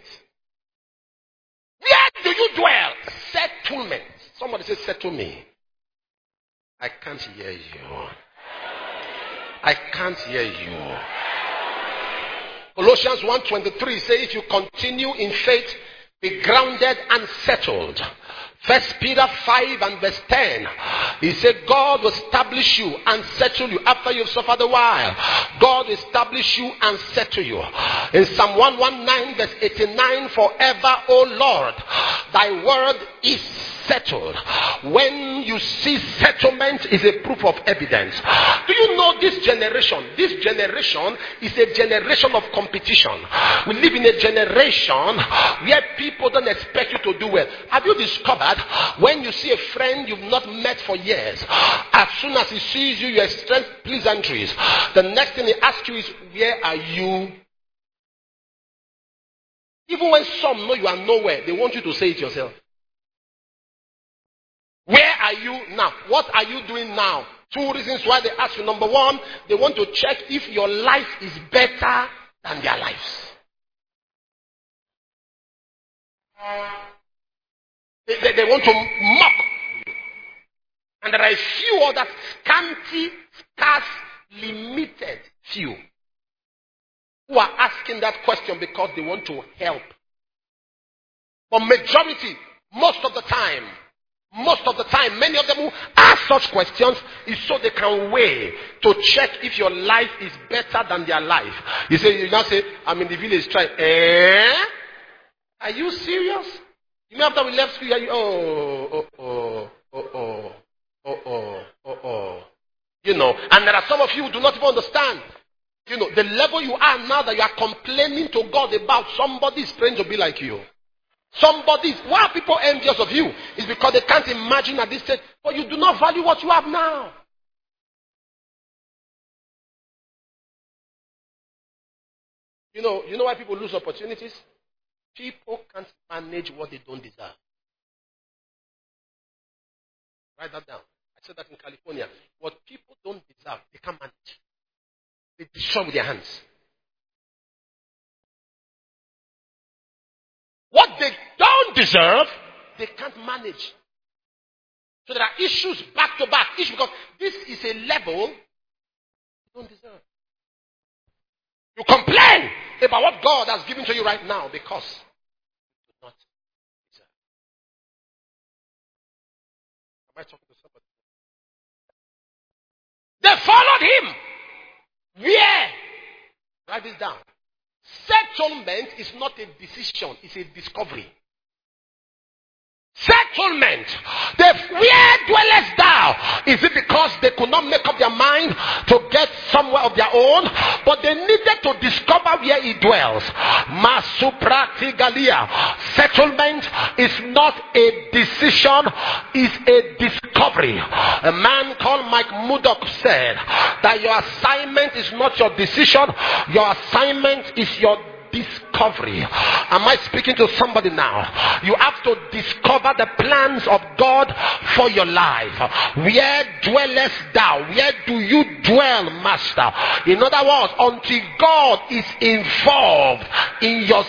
Where do you dwell? Settlement. Somebody say, settle me. I can't hear you. I can't hear you. Colossians 1:23 says, if you continue in faith, be grounded and settled. 1 Peter 5 and verse 10. He said, God will establish you and settle you after you've suffered a while. God will establish you and settle you. In Psalm 119 verse 89, forever, O Lord, thy word is settled. When you see settlement is a proof of evidence. Do you know this generation? This generation is a generation of competition. We live in a generation where people don't expect you to do well. Have you discovered when you see a friend you've not met for years, as soon as he sees you, you exchange pleasantries. The next thing he asks you is, where are you? Even when some know you are nowhere, they want you to say it yourself. Where are you now? What are you doing now? Two reasons why they ask you. Number one, they want to check if your life is better than their lives. They want to mock you. And there are a few other scanty, scarce, limited few who are asking that question because they want to help. But majority Most of the time, many of them who ask such questions is so they can weigh to check if your life is better than their life. You now say, I'm in the village trying. Are you serious? You know, after we left school, you know, and there are some of you who do not even understand. You know, the level you are now that you are complaining to God about, somebody is praying to be like you. Why are people envious of you? It's because they can't imagine at this stage, but you do not value what you have now. You know why people lose opportunities? People can't manage what they don't deserve. Write that down. I said that in California. What people don't deserve, they can't manage. They destroy with their hands. What they don't deserve, they can't manage. So there are issues back to back. Because this is a level you don't deserve. You complain about what God has given to you right now because you do not deserve. Am I talking to somebody? They followed him. Where? Write this down. Settlement is not a decision, it's a discovery. Settlement. Where dwellest thou? Is it because they could not make up their mind to get somewhere of their own? But they needed to discover where he dwells. Masupratigalia. Settlement is not a decision, it's a discovery. A man called Mike Murdock said that your assignment is not your decision, your assignment is your discovery. Am I speaking to somebody now? You have to discover the plans of God for your life. Where dwellest thou? Where do you dwell, Master? In other words, until God is involved in your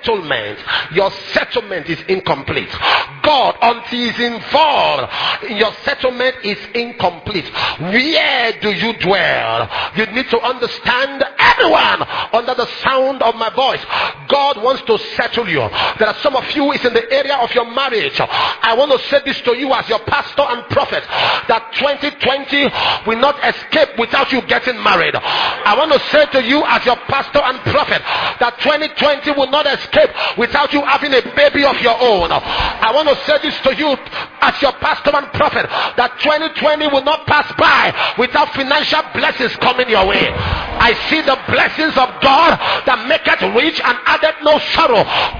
settlement is incomplete. God, until He is involved in your settlement, is incomplete. Where do you dwell? You need to understand, everyone under the sound of my voice, God wants to settle you. There are some of you, it's in the area of your marriage. I want to say this to you as your pastor and prophet, that 2020 will not escape without you getting married. I want to say to you as your pastor and prophet, that 2020 will not escape without you having a baby of your own. I want to say this to you as your pastor and prophet, that 2020 will not pass by without financial blessings coming your way. I see the blessings of God that maketh rich and added no sorrow.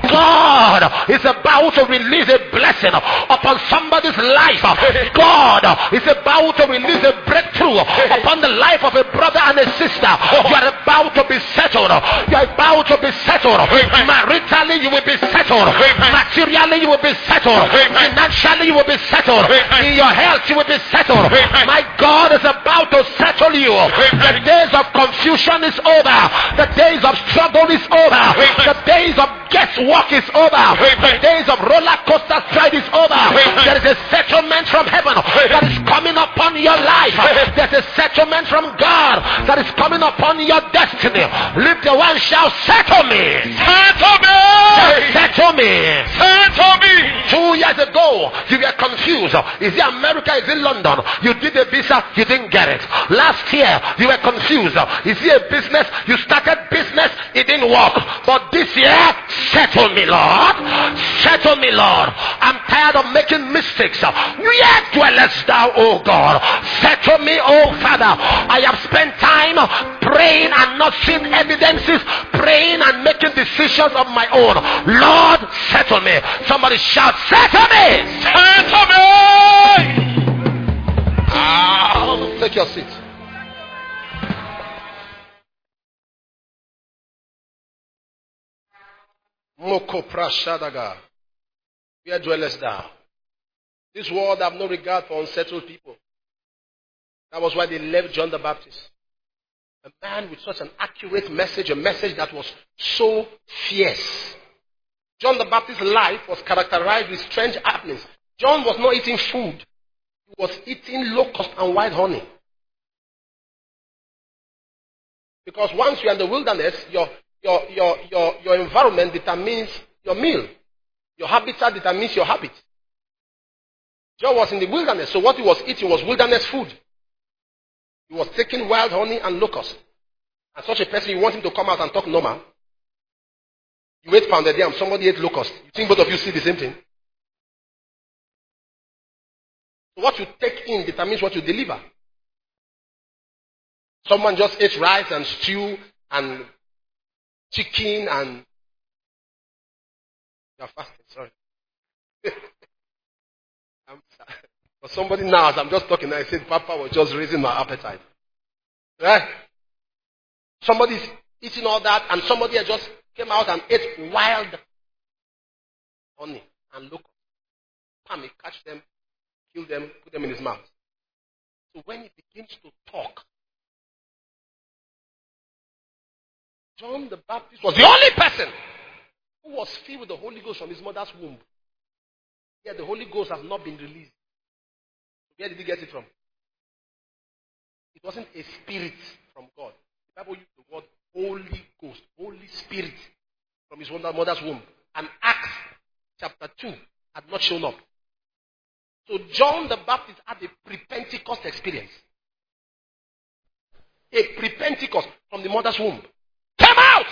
God is about to release a blessing upon somebody's life. God is about to release a breakthrough upon the life of a brother and a sister. You are about to be settled. You are about to be settled. Maritally you will be settled. Materially you will be settled. Financially you will be settled. In your health you will be settled. My God is about to settle you. The days of confusion is over. The days of struggle is over. The days of guesswork is over. The days of roller coaster stride is over. There is a settlement from heaven that is coming upon your life. There's a settlement from God that is coming upon your destiny. Lift the one, shout, settle me. Settle me. Settle me. Settle me. 2 years ago, you were confused. Is it America? Is it London? You did a visa, you didn't get it. Last year, you were confused. Is it a business? You started business, it didn't work. But this year, settle me, Lord. Settle me, Lord. I'm tired of making mistakes. Where dwellest thou, O God? Settle me, O Father. I have spent time praying and not seeing evidences, praying and making decisions of my own. Lord, settle me. Somebody shout, settle me. Settle me. Take your seat. Moko prashadaga. Where dwellest thou? This world have no regard for unsettled people. That was why they left John the Baptist. A man with such an accurate message, a message that was so fierce. John the Baptist's life was characterized with strange happenings. John was not eating food. He was eating locust and white honey. Because once you're in the wilderness, your environment determines your meal. Your habitat determines your habit. John was in the wilderness, so what he was eating was wilderness food. He was taking wild honey and locusts. And such a person, you want him to come out and talk normal. You ate pounded yam, somebody ate locust. You think both of you see the same thing? So what you take in determines what you deliver. Someone just ate rice and stew and chicken and... You're fasting, sorry. For somebody now, as I'm just talking, I said Papa was just raising my appetite. Right? Somebody's eating all that and somebody has just came out and ate wild honey and look. Pam, he catch them, kill them, put them in his mouth. So when he begins to talk, John the Baptist was the only person who was filled with the Holy Ghost from his mother's womb. Yet the Holy Ghost has not been released. Where did he get it from? It wasn't a spirit from God. The Bible used the word Holy Ghost, Holy Spirit from his mother's womb. And Acts chapter 2 had not shown up. So John the Baptist had a pre-Pentecost experience. A pre-Pentecost from the mother's womb. Come out!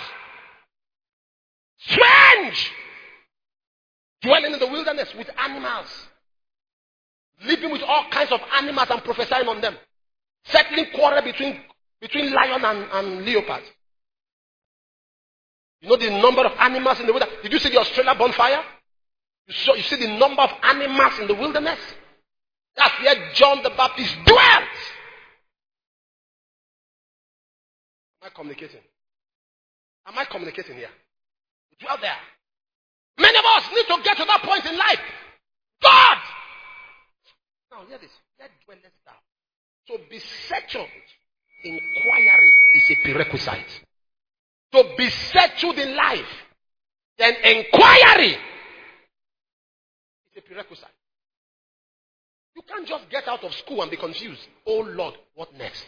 Strange! Dwelling in the wilderness with animals. Living with all kinds of animals and prophesying on them. Settling quarrel between lion and leopard. You know the number of animals in the wilderness? Did you see the Australia bonfire? You see the number of animals in the wilderness? That's where John the Baptist dwelt. Am I communicating? Am I communicating here? You dwell there. Many of us need to get to that point in life. God! Now hear this. Where dwellest thou? To be settled, inquiry is a prerequisite. To be settled in life, then inquiry is a prerequisite. You can't just get out of school and be confused. Oh Lord, what next?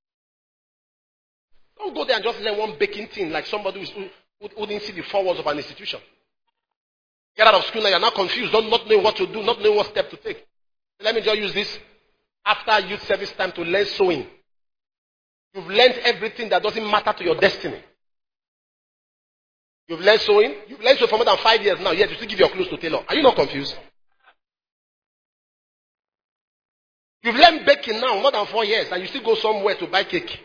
Don't go there and just learn one baking thing like somebody who didn't see the four walls of an institution. Get out of school now, you're now confused, not knowing what to do, not knowing what step to take. Let me just use this after youth service time to learn sewing. You've learned everything that doesn't matter to your destiny. You've learned sewing. You've learned sewing for more than 5 years now, yet you still give your clothes to tailor. Are you not confused? You've learned baking now more than 4 years and you still go somewhere to buy cake.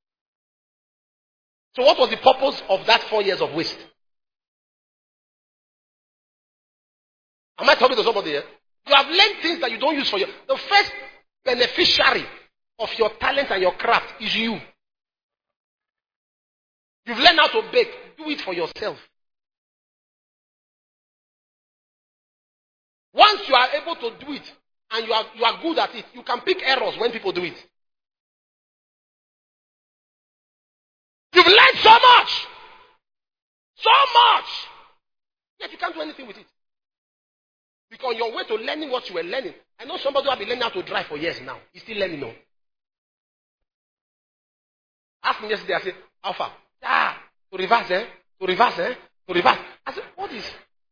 So what was the purpose of that 4 years of waste? Am I talking to somebody here? You have learned things that you don't use for your... The first beneficiary of your talent and your craft is you. You've learned how to bake. Do it for yourself. Once you are able to do it and you are good at it, you can pick errors when people do it. You've learned so much. So much. Yet you can't do anything with it. Because on your way to learning what you were learning, I know somebody who has been learning how to drive for years now. He's still learning now. Asked me yesterday, I said, Alpha, to reverse, to reverse, to reverse. I said, what is?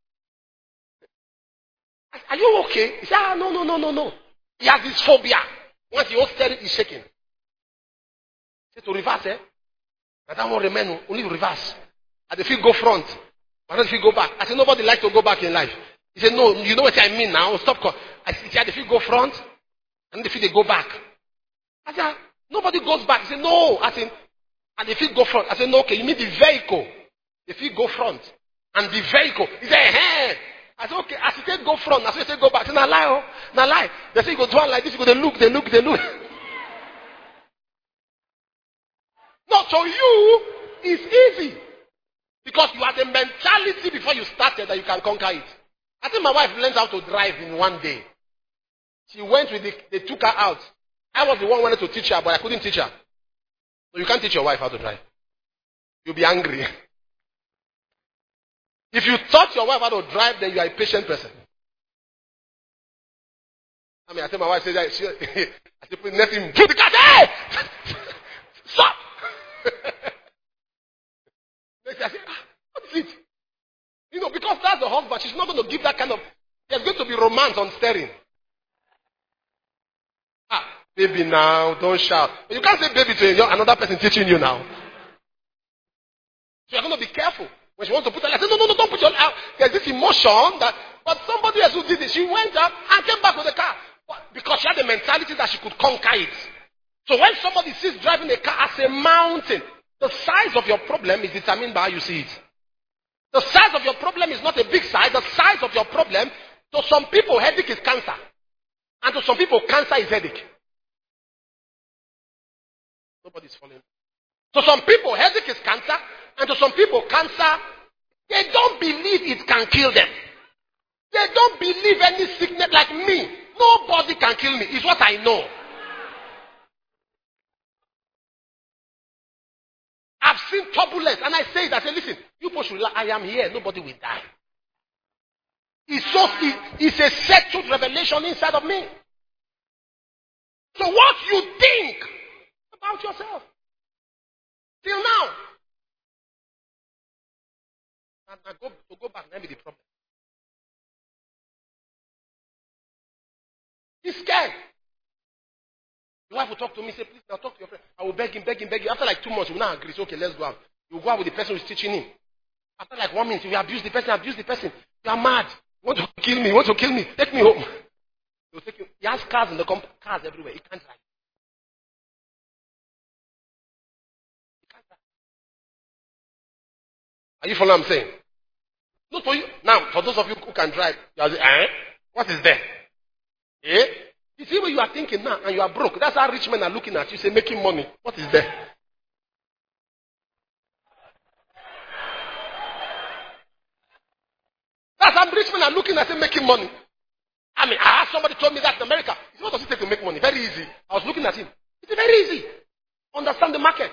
Are you okay? He said, no. He has this phobia. Once he holds steering, he's shaking. He said, to reverse, I don't want to remain, only reverse. And if you go front, but if you go back. I said, nobody likes to go back in life. He said, no, you know what I mean now. Stop. I said, if you go front, and if they go back. I said, nobody goes back. He said, no. I said, and if you go front. I said, no, okay, you mean the vehicle. If you go front, and the vehicle. He said, hey. I said, okay, as he said go front, as he said go back. I said, now lie. They say you go down like this, you go, they look. No, to you, it's easy. Because you had the mentality before you started that you can conquer it. I think my wife learned how to drive in one day. She went with they took her out. I was the one who wanted to teach her, but I couldn't teach her. So you can't teach your wife how to drive. You'll be angry. If you taught your wife how to drive, then you are a patient person. I tell my wife, I said, let him do the car. Hey! Stop! Next day I say, what is it? Because that's the husband. She's not going to give that kind of... There's going to be romance on steering. Baby now, don't shout. But you can't say baby to another person teaching you now. So you're going to be careful. When she wants to put her light, say, no, don't put your light out. There's this emotion that, but somebody else who did it, she went up and came back with the car. Because she had the mentality that she could conquer it. So when somebody sees driving a car as a mountain, the size of your problem is determined by how you see it. The size of your problem is not a big size. The size of your problem, to some people, headache is cancer. And to some people, cancer is headache. Nobody's following. To some people, headache is cancer. And to some people, cancer, they don't believe it can kill them. They don't believe any sickness like me. Nobody can kill me. It's what I know. I've seen turbulence. And I say it. I say, listen, you people should I am here. Nobody will die. It's a settled revelation inside of me. So what you think about yourself till now. And go back, let me the problem. He's scared. The wife will talk to me, say, please, now talk to your friend. I will beg him. After like 2 months, we will not agree. Say, okay, let's go out. You go out with the person who is teaching him. After like 1 minute, you abuse the person. You are mad. You want to kill me. Take me home. He'll take you. He has cars in the cars everywhere. He can't drive. Are you following what I'm saying? Not for you. Now, for those of you who can drive, you are saying, what is there? Eh? You see what you are thinking now, and you are broke. That's how rich men are looking at you, say, making money. What is there? That's how rich men are looking at, say, making money. I mean, I had somebody told me that in America. What does it take to make money? Very easy. I was looking at him. It's very easy. Understand the market.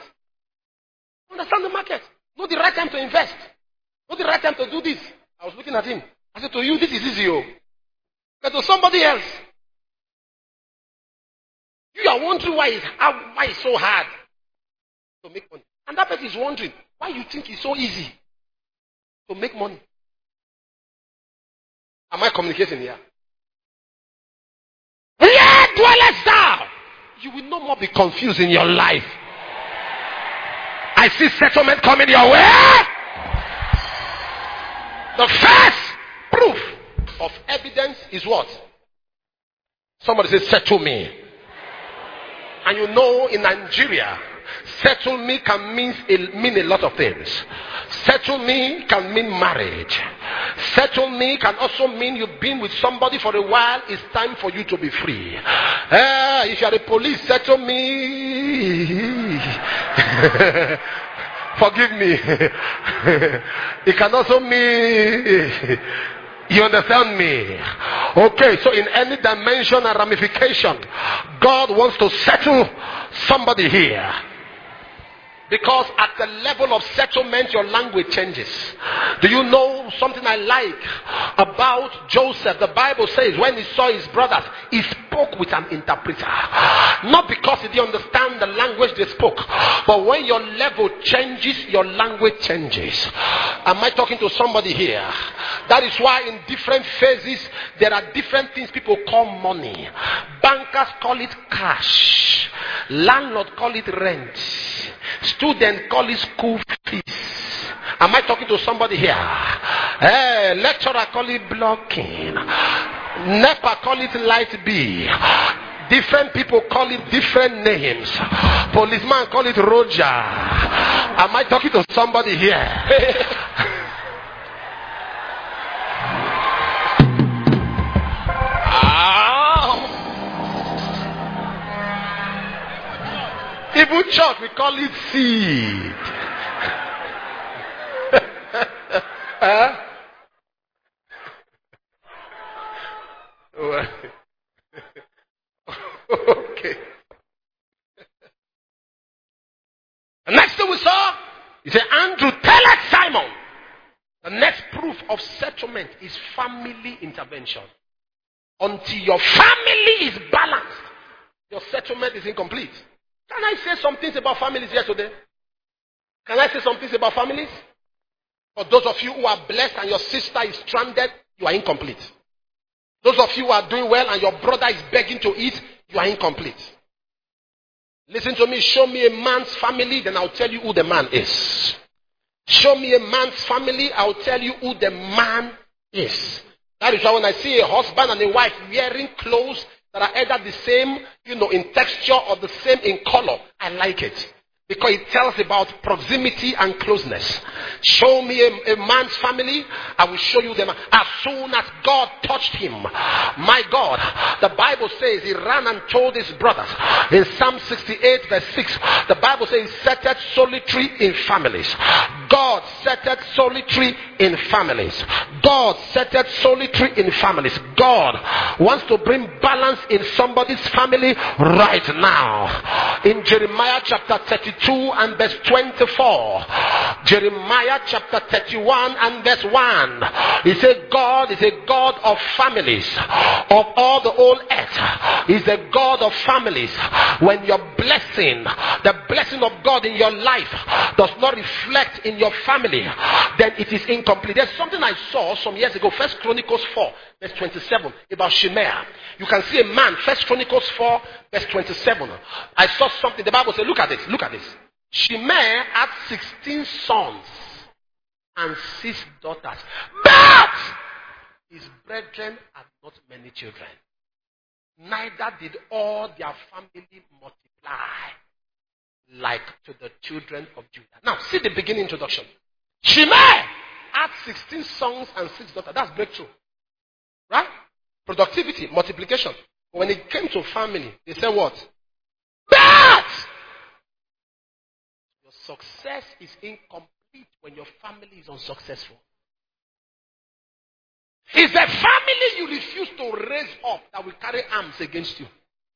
Know the right time to invest. Know the right time to do this. I was looking at him. I said, to you, this is easy. But to somebody else, you are wondering why it's so hard to make money. And that person is wondering why you think it's so easy to make money. Am I communicating here? Where dwellest thou? You will no more be confused in your life. I see settlement coming your way. The first proof of evidence is what? Somebody says, settle me. And you know, in Nigeria, settle me can mean a lot of things. Settle me can mean marriage. Settle me can also mean you've been with somebody for a while. It's time for you to be free. If you are the police, settle me. Forgive me. It can also mean, you understand me? Okay, so in any dimension and ramification, God wants to settle somebody here. Because at the level of settlement, your language changes. Do you know something I like about Joseph? The Bible says when he saw his brothers, he spoke with an interpreter. Not because he didn't understand the language they spoke, but when your level changes, your language changes. Am I talking to somebody here? That is why in different phases, there are different things people call money. Bankers call it cash. Landlord call it rent. Students call it school fees. Am I talking to somebody here? Lecturer call it blocking. NEPA call it light bill. Different people call it different names. Policeman call it Roger. Am I talking to somebody here? Even church, we call it seed. Okay. The next thing we saw, he said, Andrew, tell us, Simon. The next proof of settlement is family intervention. Until your family is balanced, your settlement is incomplete. Can I say some things about families here today? Can I say some things about families? For those of you who are blessed and your sister is stranded, you are incomplete. Those of you who are doing well and your brother is begging to eat, you are incomplete. Listen to me. Show me a man's family, then I'll tell you who the man is. Show me a man's family, I'll tell you who the man is. That is why when I see a husband and a wife wearing clothes that are either the same, in texture or the same in color, I like it. Because it tells about proximity and closeness. Show me a man's family, I will show you them. As soon as God touched him, my God, the Bible says he ran and told his brothers. In Psalm 68 verse 6, the Bible says he settled solitary in families. God settled solitary in families. God settled solitary in families. God wants to bring balance in somebody's family right now. In Jeremiah chapter 32 and verse 24. Jeremiah chapter 31 and verse 1. He said God is a God of families, of all the whole earth. He's a God of families. When your blessing, the blessing of God in your life does not reflect in your family, then it is incomplete. There's something I saw some years ago, 1 Chronicles 4 verse 27, about Shimei. You can see a man, 1 Chronicles 4 verse 27. I saw something, the Bible says, look at this. Shimei had 16 sons and 6 daughters. But his brethren had not many children. Neither did all their family multiply like to the children of Judah. Now, see the beginning introduction. Shimei had 16 sons and 6 daughters. That's breakthrough. Right? Productivity, multiplication. When it came to family, they said what? But your success is incomplete when your family is unsuccessful. It's the family you refuse to raise up that will carry arms against you.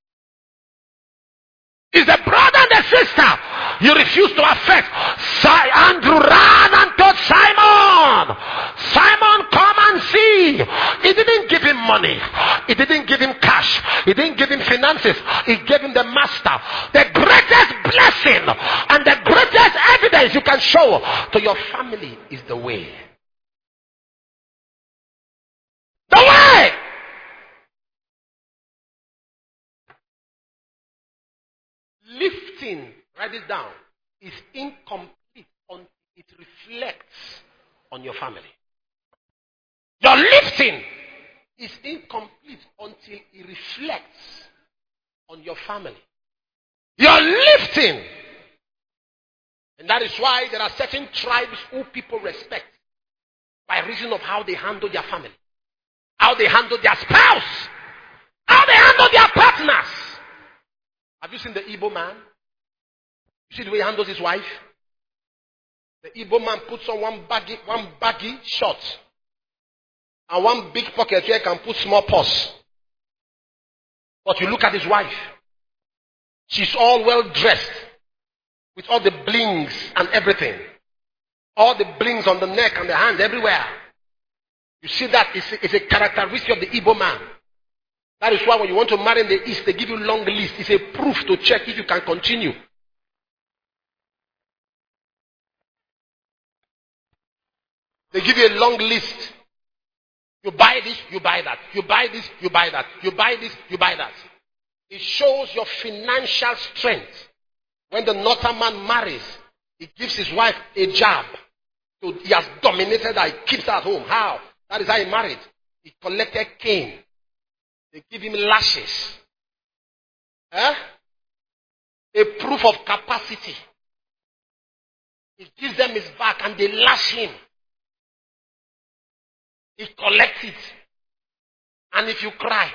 It's the brother and the sister you refuse to affect. Andrew ran and told Simon, Simon, come and see. He didn't give him money. He didn't give him cash. He didn't give him finances. He gave him the master. The greatest blessing and the greatest evidence you can show to your family is the way. The way! Lifting, write this down, is incomplete until it reflects on your family. Your lifting is incomplete until it reflects on your family. Your lifting. And that is why there are certain tribes who people respect by reason of how they handle their family, how they handle their spouse, how they handle their partners. Have you seen the Igbo man? You see the way he handles his wife? The Igbo man puts on one baggy short and one big pocket where he can put small purse. But you look at his wife. She's all well dressed with all the blings and everything. All the blings on the neck and the hands everywhere. You see that it's a characteristic of the Igbo man. That is why when you want to marry in the East, they give you long list. It's a proof to check if you can continue. They give you a long list. You buy this, you buy that. You buy this, you buy that. You buy this, you buy that. It shows your financial strength. When the northern man marries, he gives his wife a job. So he has dominated her. He keeps her at home. How? That is how he married. He collected cane. They give him lashes. A proof of capacity. He gives them his back and they lash him. He collects it. And if you cry,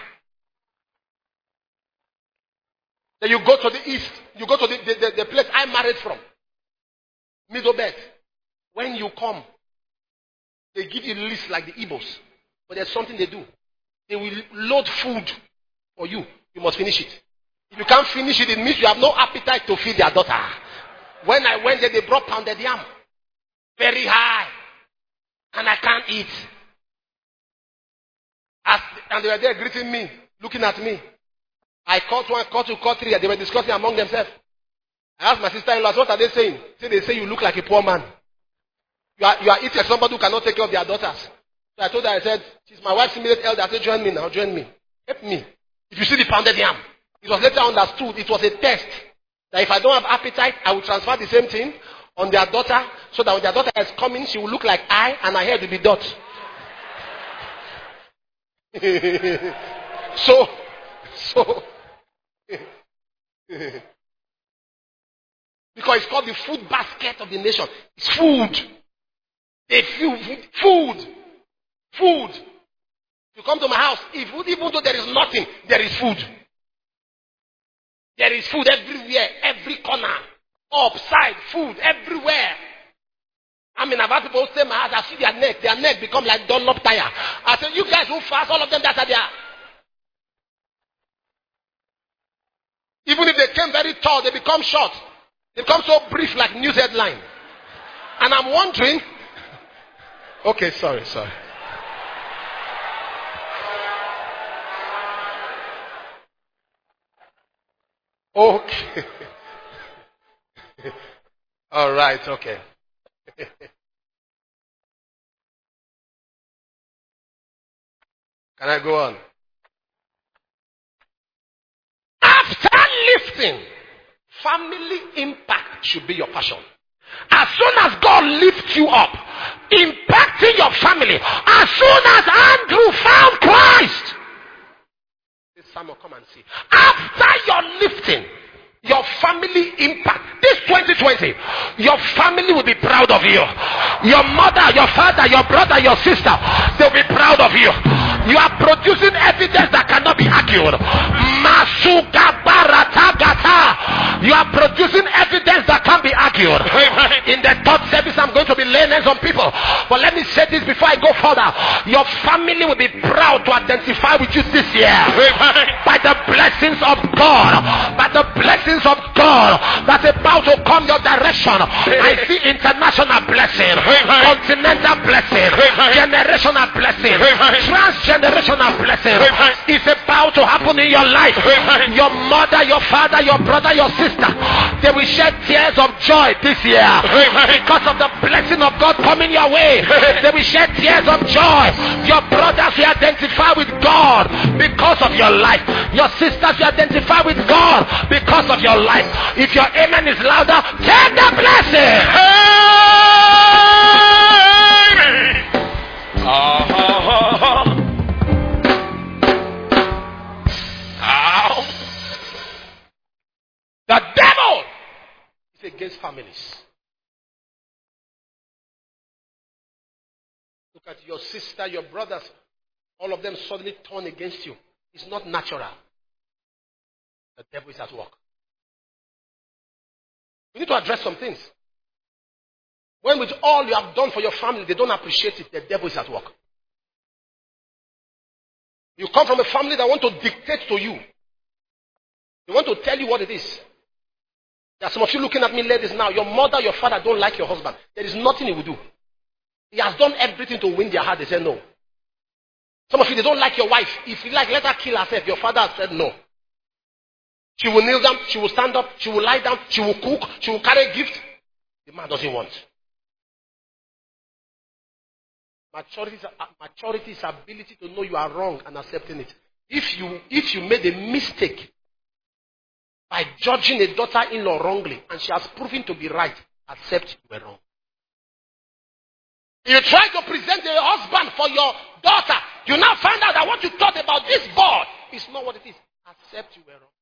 then you go to the east. You go to the place I married from. Middle bed. When you come, they give you a list like the Igbos. But there's something they do. They will load food for you. You must finish it. If you can't finish it, it means you have no appetite to feed their daughter. When I went there, they brought pounded yam. Very high. And I can't eat. And they were there greeting me, looking at me. I caught one, caught two, caught three, and they were discussing among themselves. I asked my sister-in-law, what are they saying? They say you look like a poor man. You are eating like somebody who cannot take care of their daughters. So I told her, I said, she's my wife's immediate elder. I said, join me now, join me. Help me. If you see the pounded yam, it was later understood it was a test That if I don't have appetite, I will transfer the same thing on their daughter, so that when their daughter is coming, she will look like I, and her head will be dot. so, because it's called the food basket of the nation. It's food. They feel food. Food. You come to my house, even though there is nothing, there is food. There is food everywhere, every corner. Upside, food everywhere. I mean, I've had people say my house, I see their neck become like Dunlop tire. I say, you guys who fast, all of them that are there. Even if they came very tall, they become short. They become so brief like news headline. And I'm wondering, okay, sorry. Okay. All right, okay. Can I go on? After lifting, family impact should be your passion. As soon as God lifts you up, impacting your family, as soon as Andrew found Christ, this Samuel, come and see. After your lifting, your family impact. This 2020, your family will be proud of you. Your mother, your father, your brother, your sister, they'll be proud of you. You are producing evidence that cannot be argued. You are producing evidence that can't be argued. In the third service, I'm going to be laying hands on people. But let me say this before I go further. Your family will be proud to identify with you this year. By the blessings of God. By the blessings of God that's about to come your direction. I see international blessing, continental blessing, generational blessing, transgenerational blessing. It's about to happen in your life. Your mother, your father, your brother, your sister, they will shed tears of joy this year because of the blessing of God coming your way. They will shed tears of joy. Your brothers will identify with God because of your life. Your sisters will identify with God because of your life. If your amen is louder, take the blessing. The devil is against families. Look at your sister, your brothers, all of them suddenly turn against you. It's not natural. The devil is at work. You need to address some things. When with all you have done for your family, they don't appreciate it, the devil is at work. You come from a family that want to dictate to you. They want to tell you what it is. There are some of you looking at me ladies now. Your mother, your father don't like your husband. There is nothing he will do. He has done everything to win their heart. They say no. Some of you, they don't like your wife. If you like, let her kill herself. Your father has said no. She will kneel down, she will stand up, she will lie down, she will cook, she will carry a gift. The man doesn't want. Maturity is ability to know you are wrong and accepting it. If you made a mistake by judging a daughter-in-law wrongly and she has proven to be right, accept you were wrong. You try to present a husband for your daughter. You now find out that what you thought about this boy is not what it is. Accept you were wrong.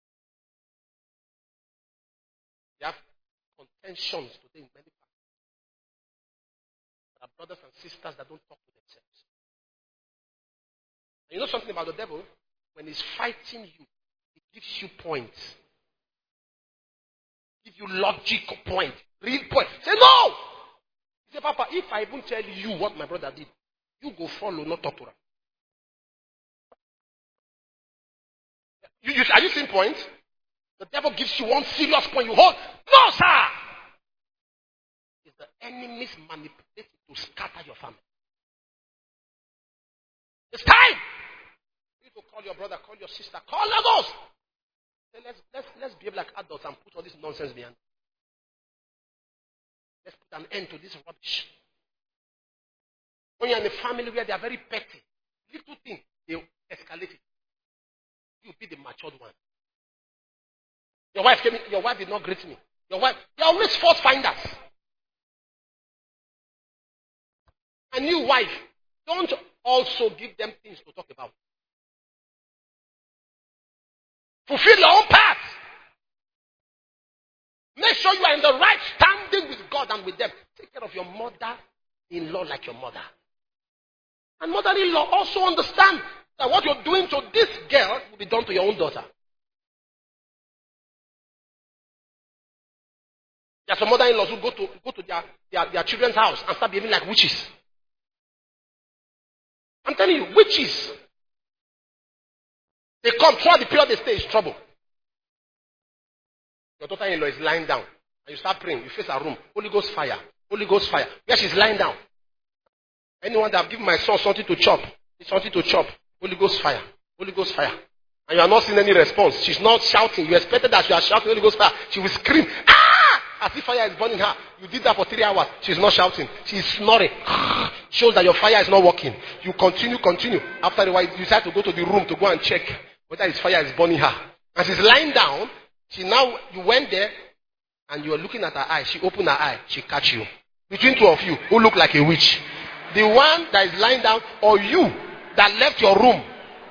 You have contentions today in many families. There are brothers and sisters that don't talk to themselves. And you know something about the devil? When he's fighting you, he gives you points. Give you logical point. Real point. Say no! He said, Papa, if I even tell you what my brother did, you go follow, not talk to her. Are you seeing points? The devil gives you one serious point. You hold. No, sir! It's the enemy's manipulation to scatter your family. It's time! You to call your brother, call your sister, call others. Let's behave like adults and put all this nonsense behind. Let's put an end to this rubbish. When you're in a family where they are very petty, little thing, they escalate it. You be the matured one. Your wife came in, your wife did not greet me. Your wife, you're always fault finders. And you, wife, don't also give them things to talk about. Fulfill your own part. Make sure you are in the right standing with God and with them. Take care of your mother-in-law like your mother. And mother-in-law also understand that what you're doing to this girl will be done to your own daughter. There are some mother-in-laws who go to their children's house and start behaving like witches. I'm telling you, witches. They come throughout the period they stay is trouble. Your daughter-in-law is lying down. And you start praying. You face her room. Holy Ghost fire. Holy Ghost fire. Where she's lying down. Anyone that have given my son something to chop. Something to chop. Holy Ghost fire. Holy Ghost fire. And you are not seeing any response. She's not shouting. You expected that she was shouting Holy Ghost fire. She will scream. Ah! As if fire is burning her. You did that for 3 hours. She's not shouting. She's snoring. Shows that your fire is not working. You continue. After a while, you decide to go to the room to go and check whether his fire is burning her. And she's lying down. You went there and you were looking at her eye. She opened her eye. She catch you. Between two of you who look like a witch. The one that is lying down or you that left your room.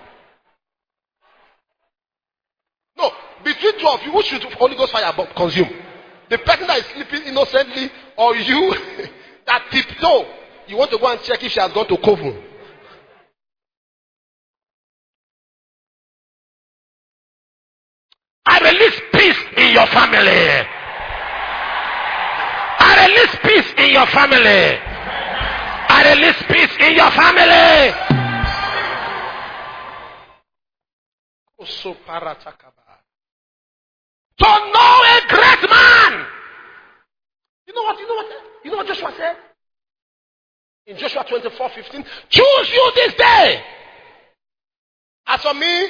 No, between two of you, who should Holy Ghost fire consume? The person that is sleeping innocently or you that tiptoe. You want to go and check if she has gone to Kovu. I release peace in your family. I release peace in your family. I release peace in your family. To know a great man. You know what Joshua said? In Joshua 24:15, choose you this day. As for me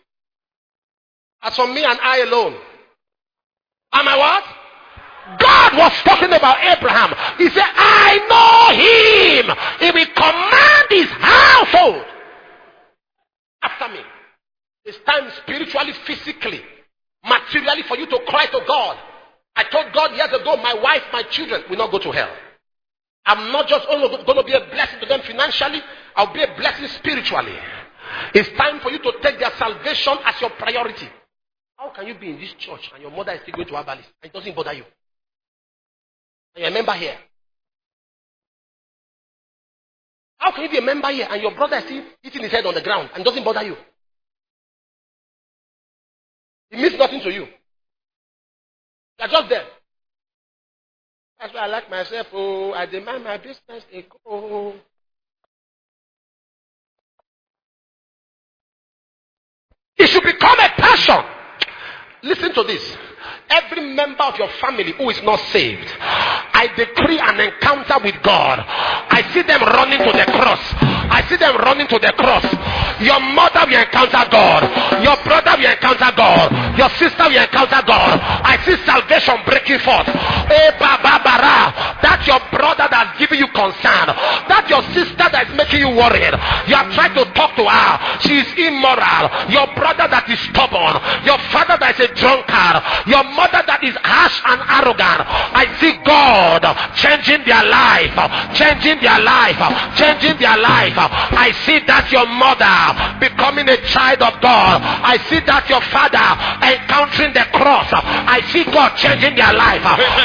and I alone. Am I what? God was talking about Abraham. He said, I know him. He will command his household after me. It's time spiritually, physically, materially for you to cry to God. I told God years ago, my wife, my children will not go to hell. I'm not just only going to be a blessing to them financially, I'll be a blessing spiritually. It's time for you to take their salvation as your priority. How can you be in this church and your mother is still going to Herbalist and it doesn't bother you? And you're a member here. How can you be a member here and your brother is still hitting his head on the ground and it doesn't bother you? It means nothing to you. You're just there. That's why I like myself. Oh, I demand my business. Oh. It should become a passion. Listen to this. Every member of your family who is not saved, I decree an encounter with God. I see them running to the cross. I see them running to the cross. Your mother will encounter God. Your brother will encounter God. Your sister will encounter God. I see salvation breaking forth. That's your brother that's giving you concern. That's your sister that's making you worried. You have tried to talk to her. She is immoral. Your brother that is stubborn. Your father that is a drunkard. Your mother that is harsh and arrogant. I see God changing their life. Changing their life. Changing their life. I see that your mother becoming a child of God. I see that your father encountering the cross. I see God changing their life.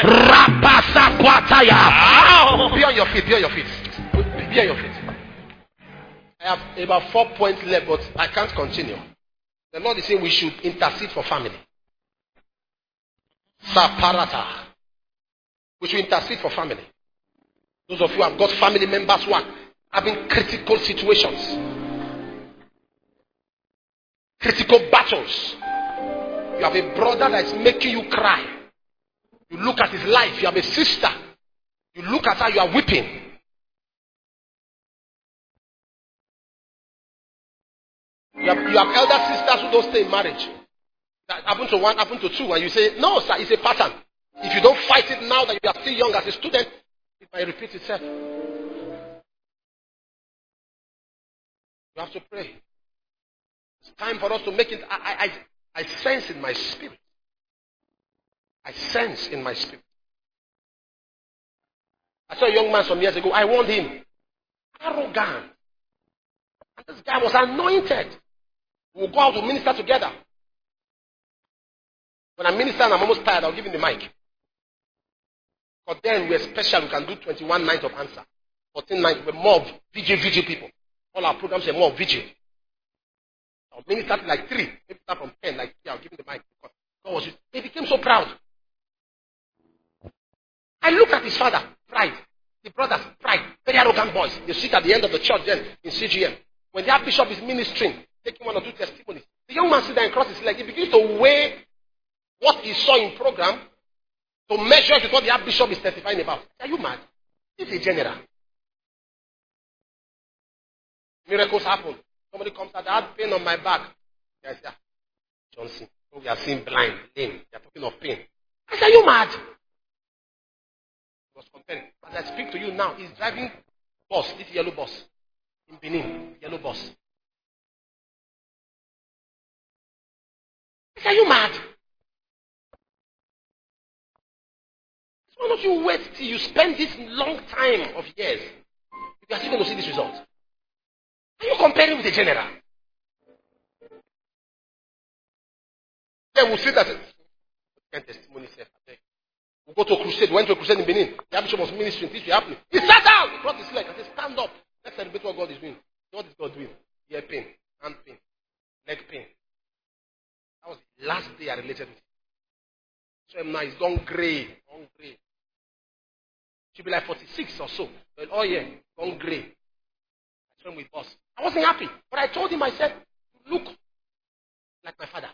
Be on your feet. Be on your feet. Be on your feet. I have about 4 points left, but I can't continue. The Lord is saying we should intercede for family. Saparata. We should intercede for family. Those of you who have got family members who are having critical situations, critical battles. You have a brother that is making you cry. You look at his life. You have a sister. You look at her, you are weeping. You have elder sisters who don't stay in marriage. That happen to one, happen to two, and you say, no, sir, it's a pattern. If you don't fight it now that you are still young as a student, it might repeat itself. You have to pray. It's time for us to make it. I sense in my spirit I sense in my spirit. I saw a young man some years ago. I warned him. Arrogant. And this guy was anointed. We'll go out to minister together. When I minister and I'm almost tired, I'll give him the mic. But then we're special. We can do 21 nights of answer. 14 nights. We're more VJ people. All our programs are more VJ. I'll minister to like 3. Maybe start from 10. Like 3, I'll give him the mic. He became so proud. I looked at his father. Pride. The brothers. Pride. Very arrogant boys. They sit at the end of the church then in CGM. When the Archbishop is ministering, taking 1 or 2 testimonies, the young man sits there and crosses his leg. He begins to weigh what he saw in program to measure it with what the Archbishop is testifying about. Are you mad? This is a general. Miracles happen. Somebody comes out, I had pain on my back. Yes, yeah. Johnson. We are seeing blind, lame. They are talking of pain. I said, are you mad? He was comparing. As I speak to you now, he's driving bus, this yellow bus. In Benin, yellow bus. I said, are you mad? Why don't you wait till you spend this long time of years? You are still going to see this result. Are you comparing with a general? Then we'll see that. Testimony said, we'll go to a crusade. We went to a crusade in Benin. The Archbishop was ministering. This will happen. He sat down. He brought his leg. I said, stand up. Let's celebrate what God is doing. What is God doing? Ear pain, hand pain, leg pain. That was the last day I related with him. So now he's gone grey. Gone grey. She'll be like 46 or so. But oh yeah, gone grey. I swam with boss. I wasn't happy. But I told him, I said, look like my father.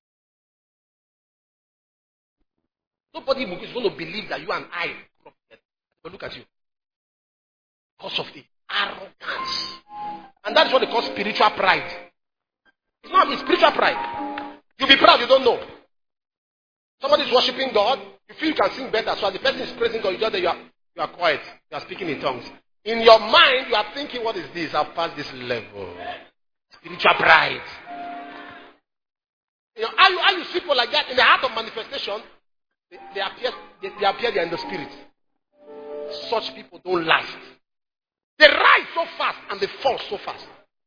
Nobody is going to believe that you and I are together. But look at you. Because of the arrogance. And that's what they call spiritual pride. It's not spiritual pride. You'll be proud, you don't know. Somebody is worshiping God. You feel you can sing better. So as the person is praising God, you just say you are quiet. You are speaking in tongues. In your mind, you are thinking, what is this? I've passed this level. Spiritual pride. You know, how you see people like that in the heart of manifestation, they appear there in the spirit. Such people don't last. They rise so fast and they fall so fast.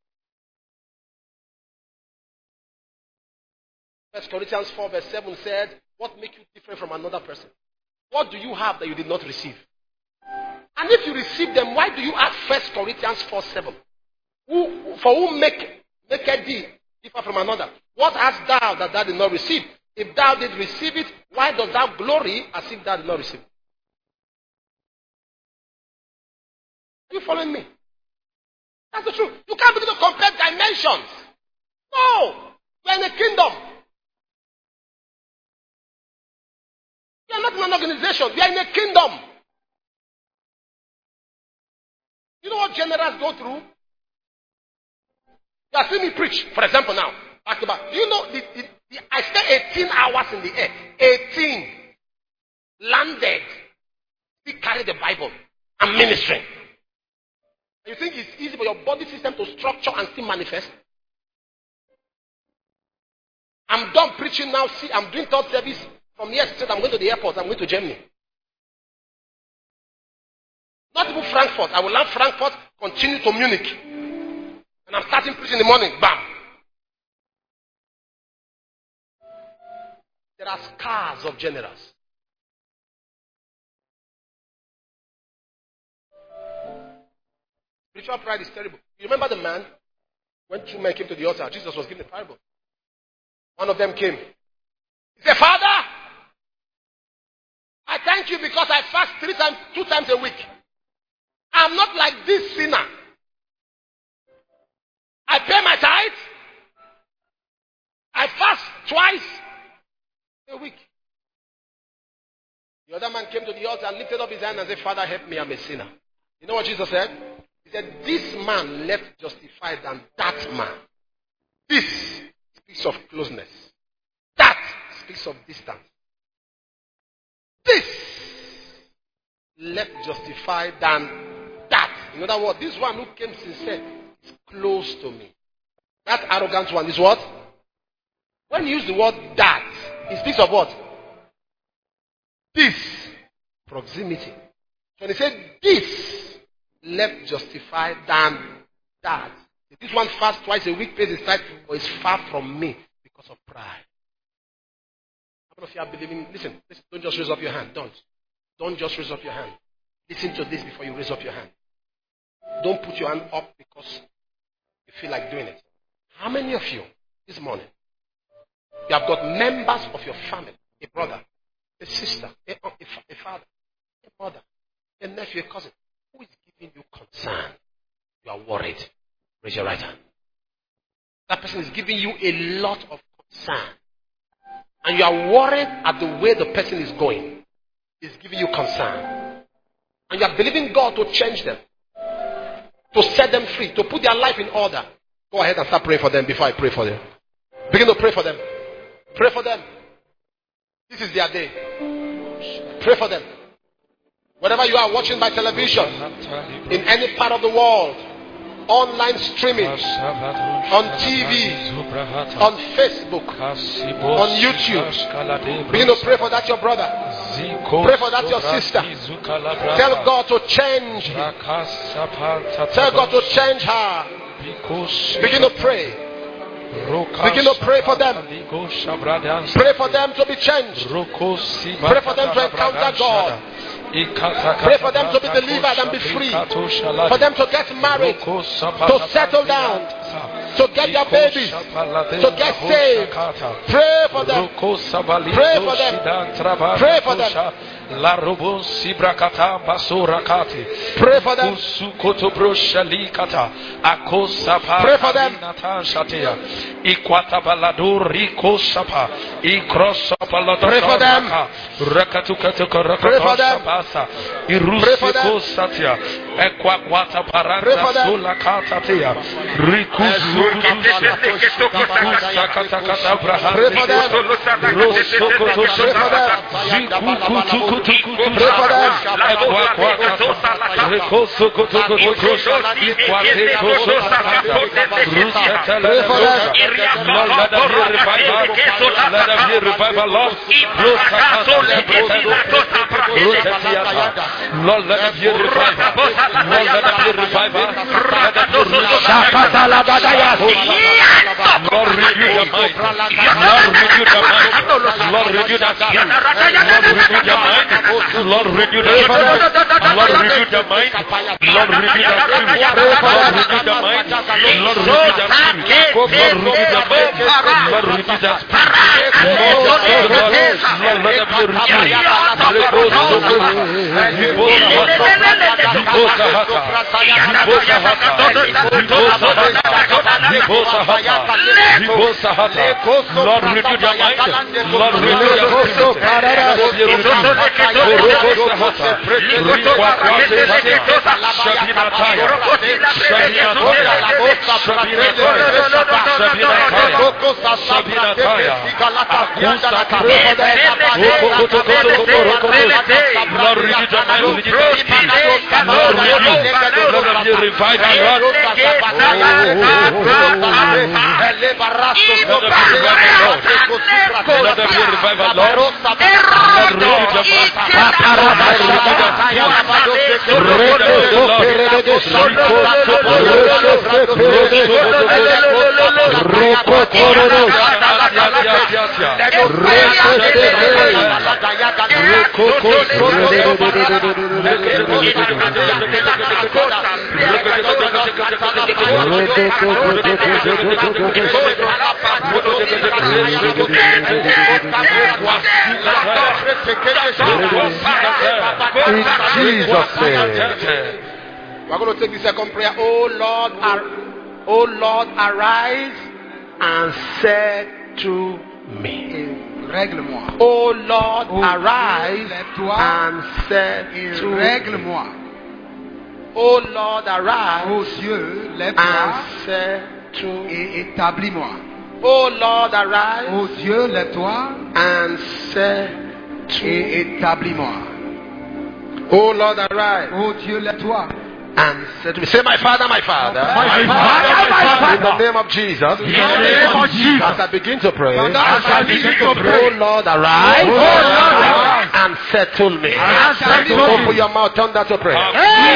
1 Corinthians 4 verse 7 said, what makes you different from another person? What do you have that you did not receive? And if you receive them, why do you ask 1 Corinthians 4 7? For who make thee differ from another? What hast thou that thou did not receive? If thou did receive it, why dost thou glory as if thou did not receive it? Are you following me? That's the truth. You can't begin to compare dimensions. No. We're in a kingdom. We are not in an organization. We are in a kingdom. You know what generals go through? You are seeing me preach, for example now. Back to back. Do you know, I spent 18 hours in the air. 18. Landed. Still carry the Bible. I'm ministering. You think it's easy for your body system to structure and still manifest? I'm done preaching now. See, I'm doing third service. From here straight, I'm going to the airport. I'm going to Germany. Not even Frankfurt. I will land Frankfurt, continue to Munich. And I'm starting preaching in the morning. Bam. There are scars of generals. Spiritual pride is terrible. You remember the man? When 2 men came to the altar, Jesus was giving a parable. One of them came. He said, Father, I thank you because I fast 2 times a week. I'm not like this sinner. I pay my tithe. I fast twice a week. The other man came to the altar and lifted up his hand and said, Father, help me, I'm a sinner. You know what Jesus said? He said, this man left justified than that man. This speaks of closeness. That speaks of distance. This left justified than that. In other words, this one who came sincere is close to me. That arrogant one is what? When you use the word that, it speaks of what? this proximity. When he said this, left justified than that. This one fasts twice a week, pays his tithe, or is far from me because of pride. How many of you are believing? Listen, don't just raise up your hand. Don't just raise up your hand. Listen to this before you raise up your hand. Don't put your hand up because you feel like doing it. How many of you this morning, you have got members of your family, a brother, a sister, a father, a mother, a nephew, a cousin, who is giving you concern? You are worried. Raise your right hand. That person is giving you a lot of concern. And you are worried at the way the person is going. It's giving you concern. And you are believing God to change them. To set them free. To put their life in order. Go ahead and start praying for them before I pray for them. Begin to pray for them. Pray for them. This is their day. Pray for them. Wherever you are watching by television, in any part of the world, online streaming, on TV, on Facebook, on YouTube. Begin to pray for that your brother. Pray for that your sister. Tell God to change him. Tell God to change her. Begin to pray. Begin to pray for them. Pray for them to be changed. Pray for them to encounter God. Pray for them to be delivered and be free. For them to get married, to settle down, to get their babies, to get saved. Pray for them. Pray for them. Pray for them. La robon sibrakata basurakati. Pray for them. Sukoto shalikata. Akosapa. Pray for them. Shatia. Ikwata balado riko sapa. Ikrosapa. Pray for them. Rakatukato. Pray for them. Irusiko satia. Ekwakwata paranta sulakata tia. Rikusu. Pray for them. Rosokoto. Pray for them. Pray for them. Pray for them. Let there be revival, Lord. Lord, let there be revival. Lord, let there be revival. Lord, renew the mind. Lord, renew the mind. Lord, renew the spirit. Lord, renew the mind. Lord, renew the mind. Lord, renew the mind. Lord, renew the spirit. Lord, renew the mind. Lord, renew the spirit. Lord, renew the mind. Lord, renew the spirit. Lord, let them be renewed. Lord, renew the mind. Lord, renew the spirit. In Jesus' name. We're going to take the second prayer. Oh Lord, arise and set to me. Règle-moi. Oh Lord, arise and set to me. Règle-moi. Oh Lord, arise. Oh Dieu, lève-toi and set to et établis-moi. Oh Lord, arise. Oh Dieu, lève-toi and set to et établis-moi. Oh Lord, arise. Oh Dieu, lève-toi. And said to me, say, my Father, my Father. My Father. In the name of Jesus. In the name of Jesus. As I begin to pray. As I begin to pray. Oh Lord, arise. Oh Lord, arise. and settle me. And settle me. Open your mouth, turn that to prayer.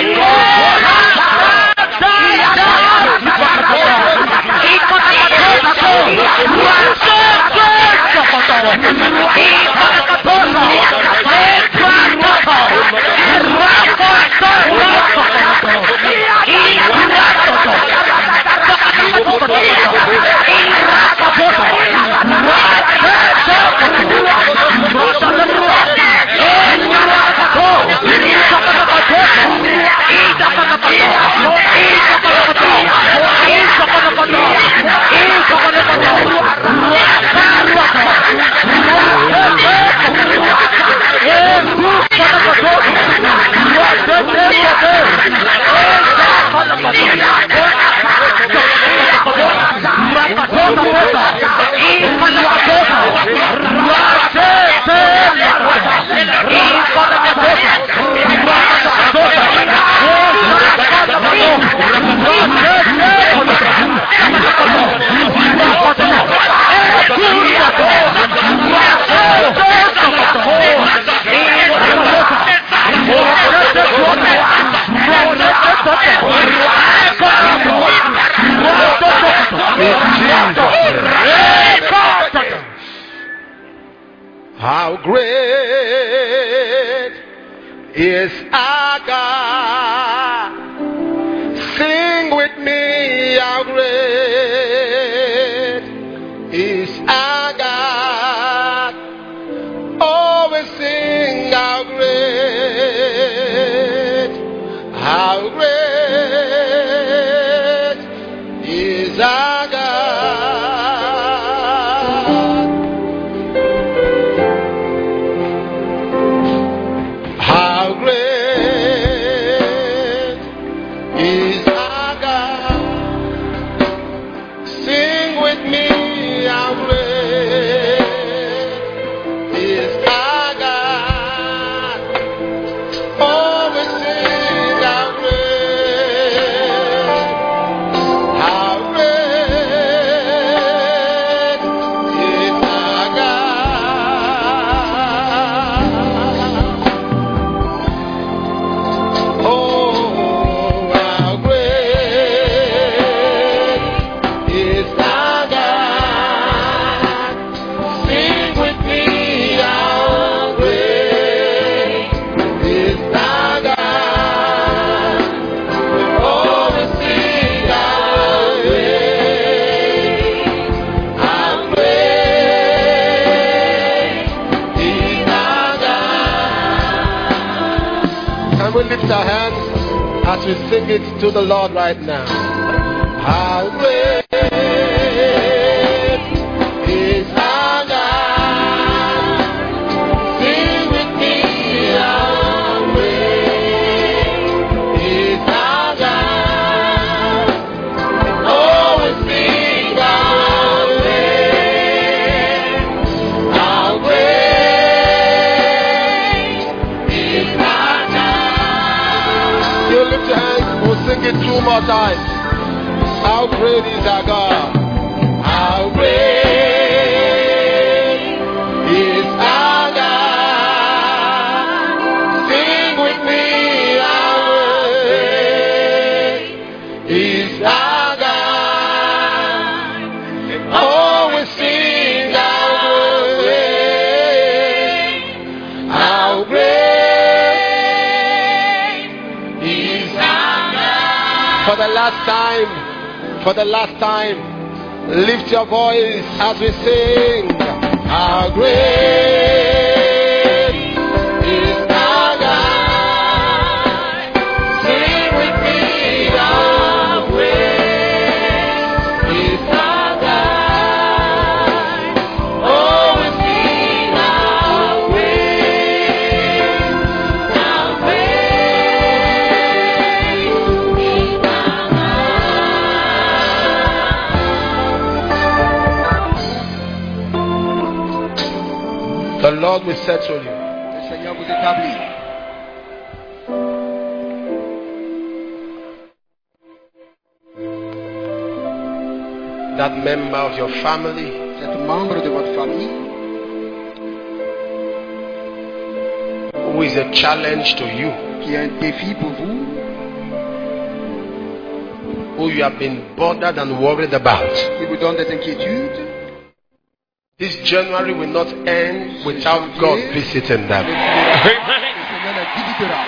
How great is our God? Sing with me, how great is our God? Always sing, how great is our God? Lift our hands as we sing it to the Lord right now. How great is our God? Sing with me, how great is our God? Always sing how great, how great is our God. You lift your hands, we'll sing it 2 more times. How great is our God? How great is our God? Sing with me, how great is our God? Always sing how great is our God. For the last time, lift your voice as we sing. How great is our God? Sing with me, how great is our God? Always sing how great is our The Lord will settle you. Le Seigneur vous établit. That member of your family Cet membre de votre famille who is a challenge to you, qui est un défi pour vous, who you have been bothered and worried about. qui vous donne des inquiétudes. This January will not end without God visiting them. Le Seigneur les visitera.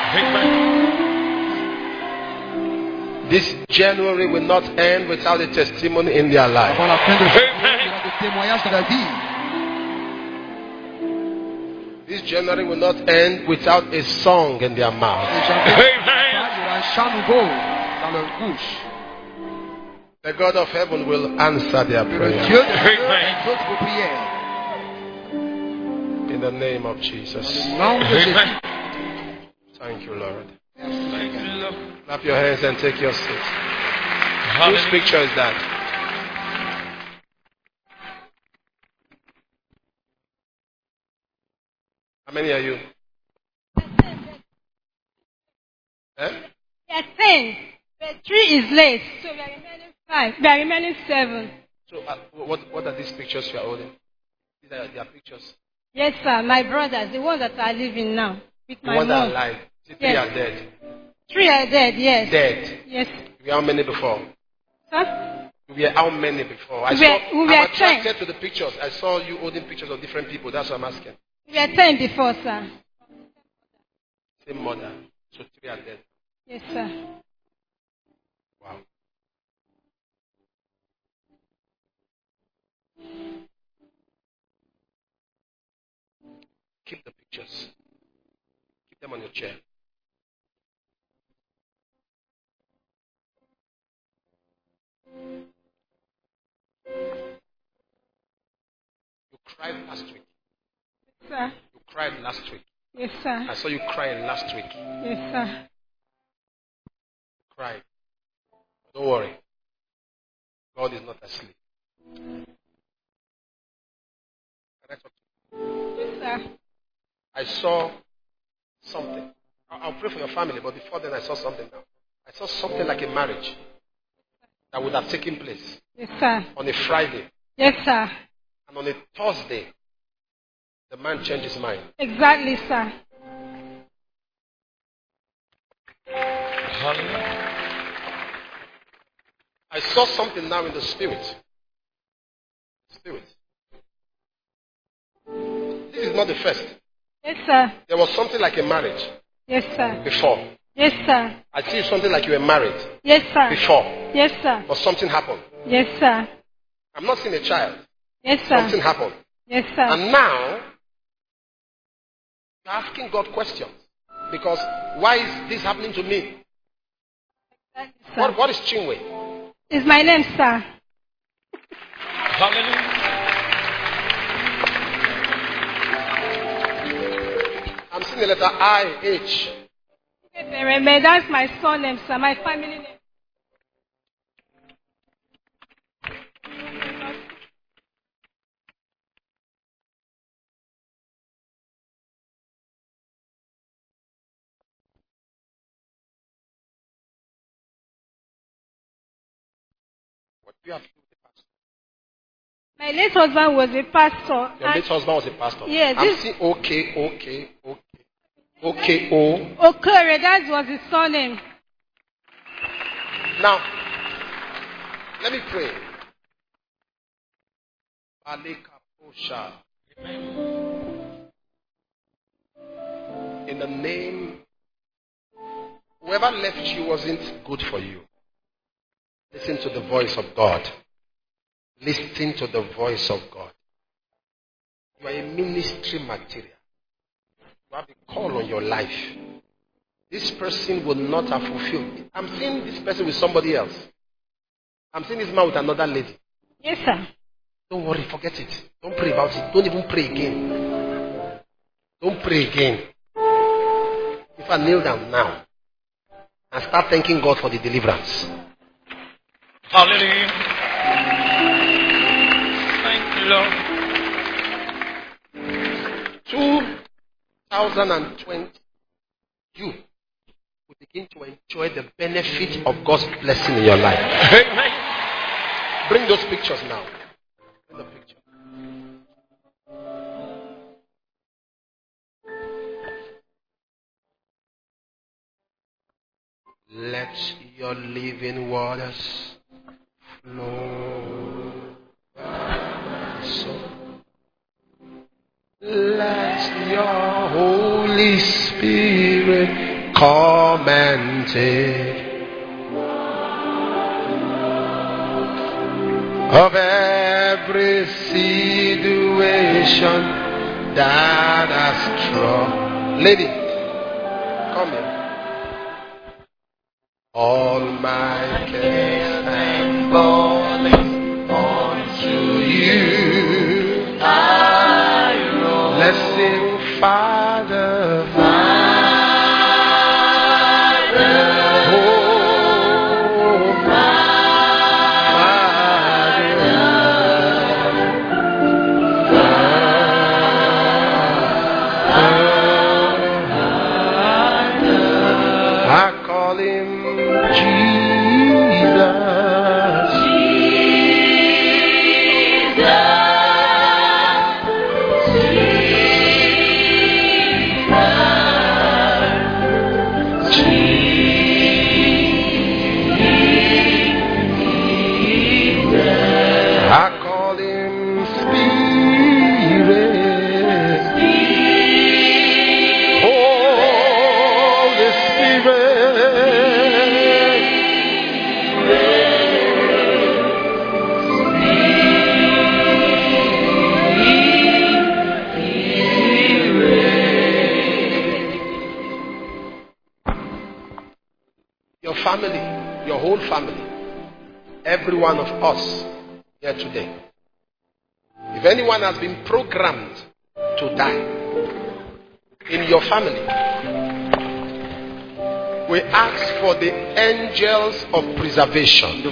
This January will not end without a testimony in their life. Avant la fin de l'année, il y aura des témoignages de la vie. This January will not end without a song in their mouth. Et janvier, il y aura un chant nouveau dans leur bouche. The God of heaven will answer their Le prayer. Dieu de Dieu écoute vos prières. In the name of Jesus. Au nom de Jésus. Thank you, Lord. Merci, Seigneur. Clap your hands and take your seat. Whose picture is that? How many are you? Eh? We are 10, but 3 is late, so we are remaining 5. We are remaining 7. So, what are these pictures you are holding? These are their pictures. Yes, sir. My brothers, the ones that are living now, with The my ones that are mom. alive. The 3 Yes. are dead. 3 are dead. Yes. Dead. Yes. You were how many before? Sir? You were how many before? We were I'm 10. attracted to the pictures. I saw you holding pictures of different people. That's what I'm asking. We were 10 before, sir. Same mother. So 3 are dead. Yes, sir. Wow. Keep the pictures. Keep them on your chair. You cried last week. Sir. You cried last week. Yes, sir. I saw you crying last week. Yes, sir. You cried. Don't worry. God is not asleep. Can I talk to you? Yes, sir. I saw something. I'll pray for your family, but before then I saw something now. I saw something like a marriage that would have taken place Yes, sir. on a Friday. Yes, sir. And on a Thursday, the man changed his mind. Exactly, sir. I saw something now in the spirit. Spirit. This is not the first. Yes, sir. There was something like a marriage Yes, sir. before. Yes, sir. I see something like you were married Yes, sir. before, Yes, sir. but something happened. Yes, sir. I'm not seeing a child. Yes, sir. Something happened. Yes, sir. And now, you're asking God questions. Because why is this happening to me? Sir. What is Chinwe? Is my name, sir? I'm seeing the letter I-H. That's my surname, sir. My family name. What do you have to do with the pastor? My late husband was a pastor. Your late husband was a pastor. Yes, I'm this- seeing O-K-O. Okere, that was his surname. Now, let me pray. Alekaposha. In the name, whoever left you wasn't good for you. Listen to the voice of God. Listen to the voice of God. You are a ministry material. You have a call on your life. This person will not have fulfilled. I'm seeing this person with somebody else. I'm seeing this man with another lady. Yes, sir. Don't worry, forget it. Don't pray about it. Don't even pray again. Don't pray again. If I kneel down now and start thanking God for the deliverance. Hallelujah. Thank you, Lord. 2020, you will begin to enjoy the benefit of God's blessing in your life. Amen. Bring those pictures now. Bring the picture. Let your living waters flow. So let your Holy Spirit come and take of every situation that has troubled. Lady, come here. All my cares and burdens unto you. Let's sing, Father, Father, oh, Father. I call him Jesus. I call him Spirit. Holy Your family, your whole family, every one of us here today. If anyone has been programmed to die in your family, we ask for the angels of preservation.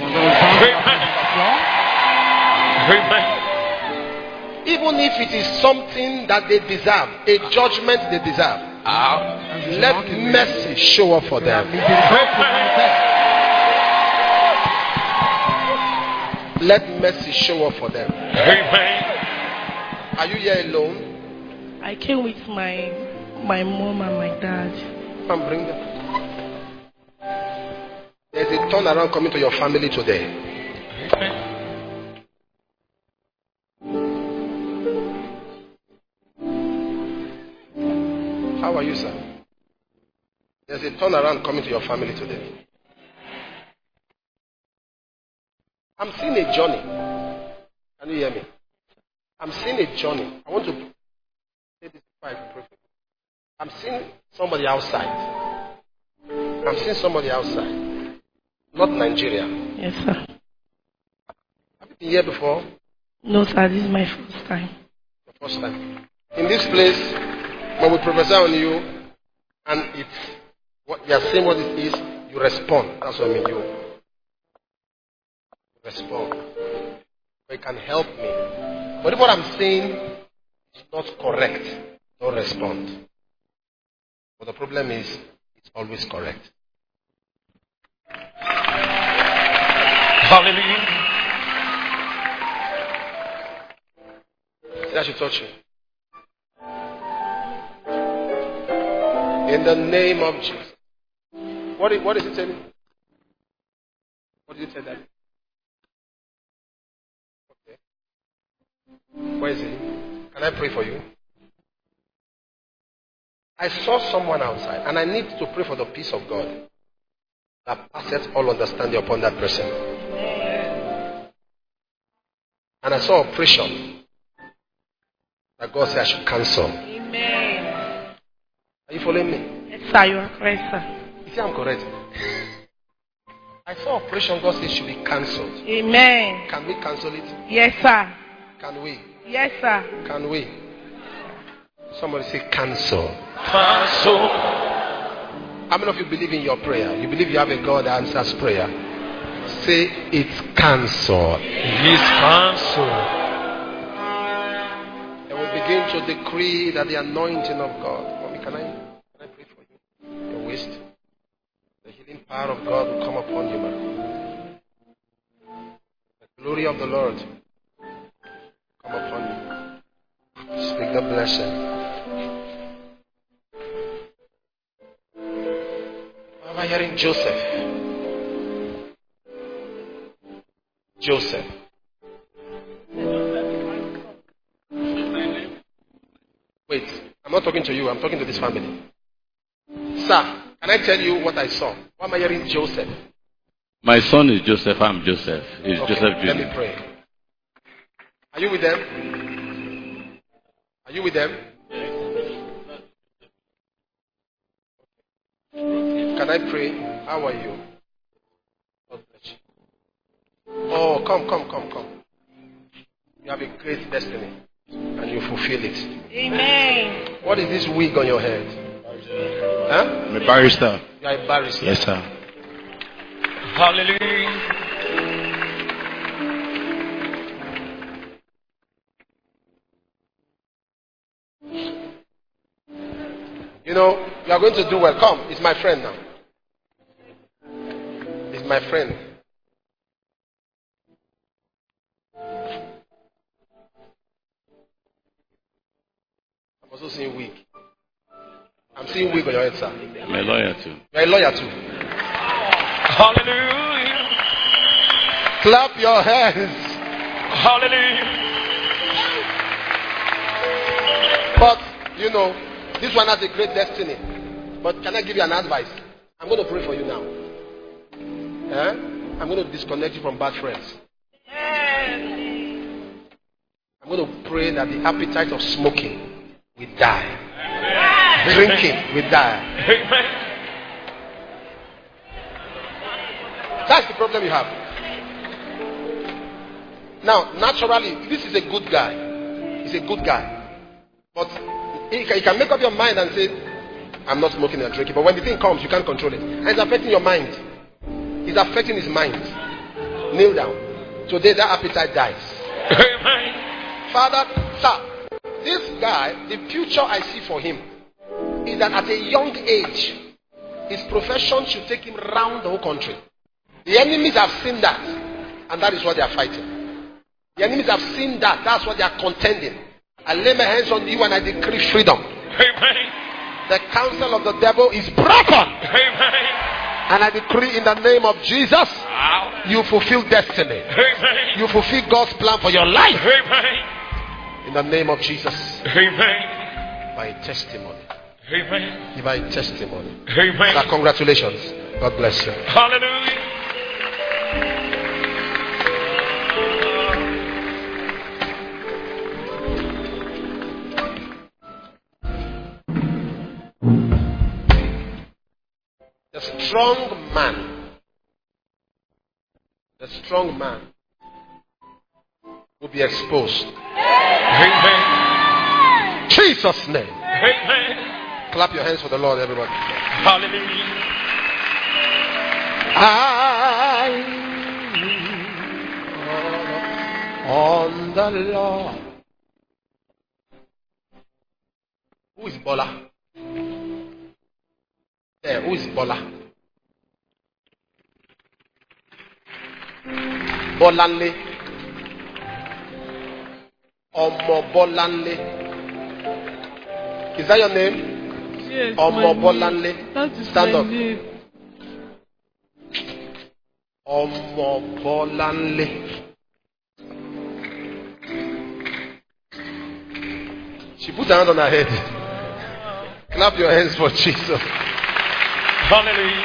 Even if it is something that they deserve, a judgment they deserve, let mercy show up for them. Let mercy show up for them. Are you here alone? I came with my mom and my dad. Come bring them. There's a turnaround coming to your family today. How are you, sir? There's a turnaround coming to your family today. I'm seeing a journey. Can you hear me? I'm seeing a journey. I want to say this before I pray. I'm seeing somebody outside. I'm seeing somebody outside. Not Nigeria. Yes, sir. Have you been here before? No, sir. This is my first time. The first time. In this place, when we prophesy on you, and it's what you are saying what it is, you respond. That's what I mean. You respond. But it can help me. But if what I'm saying is not correct, don't respond. But the problem is, it's always correct. Hallelujah. That should touch you. In the name of Jesus. What is it telling? What did it tell that? Okay. Where is he? Can I pray for you? I saw someone outside, and I need to pray for the peace of God that passes all understanding upon that person. And I saw oppression that God said I should cancel. Amen. Are you following me? Yes, sir. You are correct, sir. You see I'm correct? I saw oppression God said should be cancelled. Amen. Can we cancel it? Yes, sir. Can we? Yes, sir. Can we? Somebody say cancel. Cancel. How many of you believe in your prayer? You believe you have a God that answers prayer? Say it's cancelled. It's cancelled. And we begin to decree that the anointing of God. Mommy, can I pray for you? Your waist. The healing power of God will come upon you, man. The glory of the Lord come upon you. Speak the blessing. hearing Joseph? Joseph. Wait, I'm not talking to you. I'm talking to this family. Sir, can I tell you what I saw? Why am I hearing Joseph? My son is Joseph. I'm Joseph. It's Okay, Joseph let me Jr. pray. Are you with them? Are you with them? Can I pray? How are you? God bless you. Oh, come. You have a great destiny and you fulfill it. Amen. What is this wig on your head? Huh? I'm a barrister. You are a barrister. Yes, sir. Hallelujah. You know, you are going to do well. Come, it's my friend now. It's my friend. I'm also seeing wig. I'm seeing wig on your head, sir. I'm a lawyer too. You're a lawyer too. Hallelujah. Clap your hands. Hallelujah. But, you know, this one has a great destiny. But can I give you an advice? I'm going to pray for you now. I'm going to disconnect you from bad friends. I'm going to pray that the appetite of smoking will die. Drinking will die. That's the problem you have. Now, naturally, this is a good guy. He's a good guy. But you can make up your mind and say, I'm not smoking and drinking. But when the thing comes, you can't control it. And it's affecting your mind. It's affecting his mind. Kneel down. Today, that appetite dies. Father, sir, this guy, the future I see for him is that at a young age, his profession should take him around the whole country. The enemies have seen that, and that is what they are fighting. The enemies have seen that. That's what they are contending. I lay my hands on you and I decree freedom. Amen. The counsel of the devil is broken. Amen. And I decree in the name of Jesus, you fulfill destiny. Amen. You fulfill God's plan for your life. Amen. In the name of Jesus. Amen. By testimony. Amen. By testimony. Amen. Sir, congratulations. God bless you. Hallelujah. The strong man will be exposed. Amen. Jesus' name. Amen. Clap your hands for the Lord, everybody. Hallelujah. On the Lord. Who is Bola? There, who is Bola? Bolanle. Omo Bolanle. Is that your name? Yes, Omo Bolanle. That is Stand my up. name. Omo Bolanle. She put her hand on her head. Clap your hands for Jesus. Hallelujah.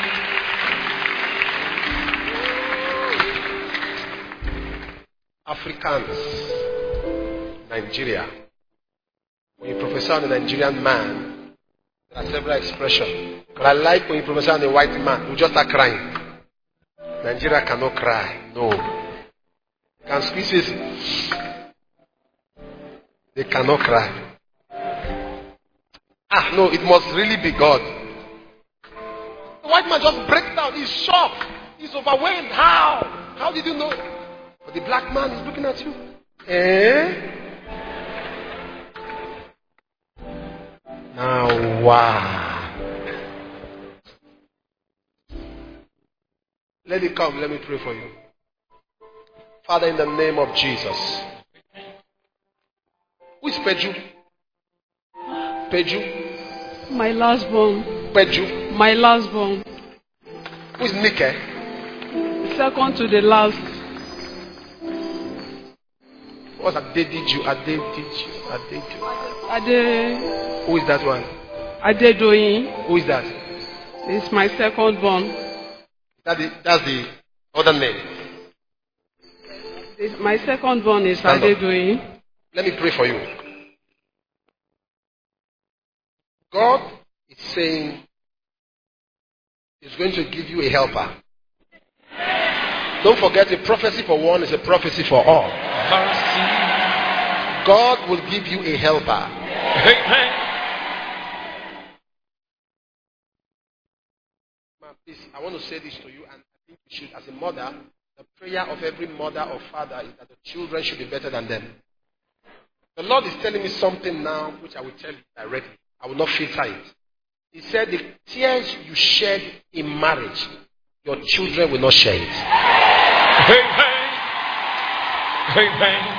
Africans, Nigeria. When you prophesy on a Nigerian man, there are several expressions. But I like when you prophesy on a white man, you just start crying. Nigeria cannot cry. No. Can squeeze it. They cannot cry. No, it must really be God. The white man just breaks down. He's shocked. He's overwhelmed. How? How did you know? But the black man is looking at you. Now, wow. Let it come. Let me pray for you. Father, in the name of Jesus. Who is Peju? Peju? My last born. Peju? My last born. Who is Nike? Second to the last. What's Adediju? Ade. Who is that one? Adedoyin. Who is that? It's my second born. That's the other name. My second born is Stand up. Adedoyin. Let me pray for you. God is saying He's going to give you a helper. Don't forget, a prophecy for one is a prophecy for all. God will give you a helper. Please, I want to say this to you, and I think you should, as a mother, the prayer of every mother or father is that the children should be better than them. The Lord is telling me something now, which I will tell you directly. I will not filter it. He said, the tears you shed in marriage, your children will not shed it. Amen.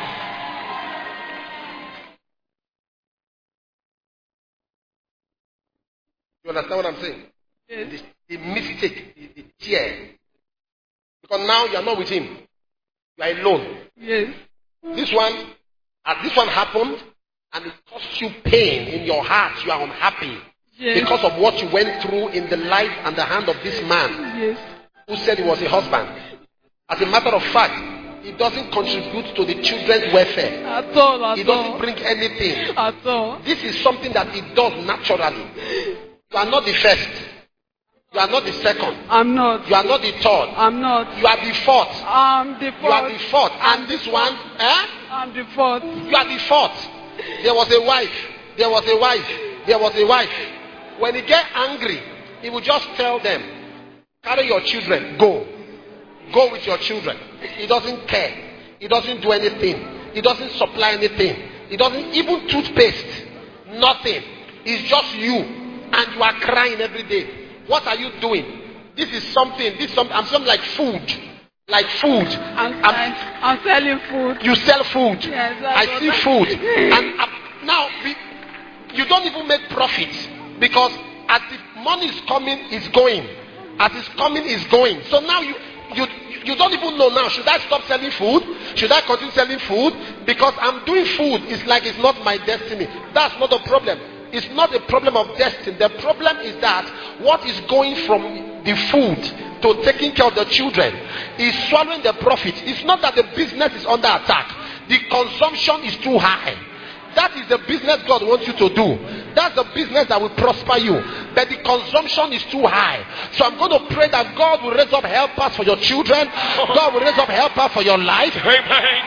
You understand what I'm saying? Yes. The mistake, the tear. Because now you are not with him. You are alone. Yes. This one happened, and it cost you pain in your heart. You are unhappy. Yes. Because of what you went through in the life and the hand of this man Yes. who said he was a husband. As a matter of fact, he doesn't contribute to the children's welfare. At all. He doesn't bring anything. At all. This is something that he does naturally. You are not the first. You are not the second. I'm not. You are not the third. I'm not. You are the fourth. I'm the fourth. You are the fourth. And this one, I'm the fourth. you are the fourth. There was a wife. There was a wife. There was a wife. When he get angry, he will just tell them, carry your children, go. Go with your children. He doesn't care. He doesn't do anything. He doesn't supply anything. He doesn't even toothpaste. Nothing. It's just you. And you are crying every day. What are you doing? This is something. I'm something like food. Like food. I'm selling food. You sell food. Yes, I see food. And now you don't even make profit. Because as the money is coming, it's going. As it's coming, it's going. So now you don't even know now. Should I stop selling food? Should I continue selling food? Because I'm doing food. It's like it's not my destiny. That's not the problem. It's not a problem of destiny. The problem is that what is going from the food to taking care of the children is swallowing the profit. It's not that the business is under attack. The consumption is too high. That is the business God wants you to do. That's the business that will prosper you. But the consumption is too high. So I'm going to pray that God will raise up helpers for your children. God will raise up helpers for your life. Amen.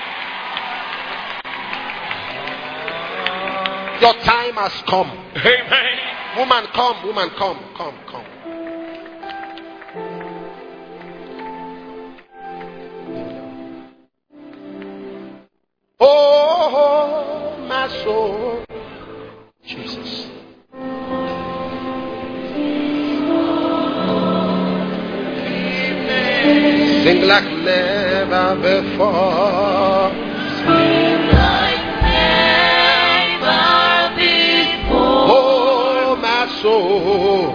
Your time has come. Amen. Woman, come. Woman, come. Oh, my soul. Jesus. Sing like never before. Oh, my soul.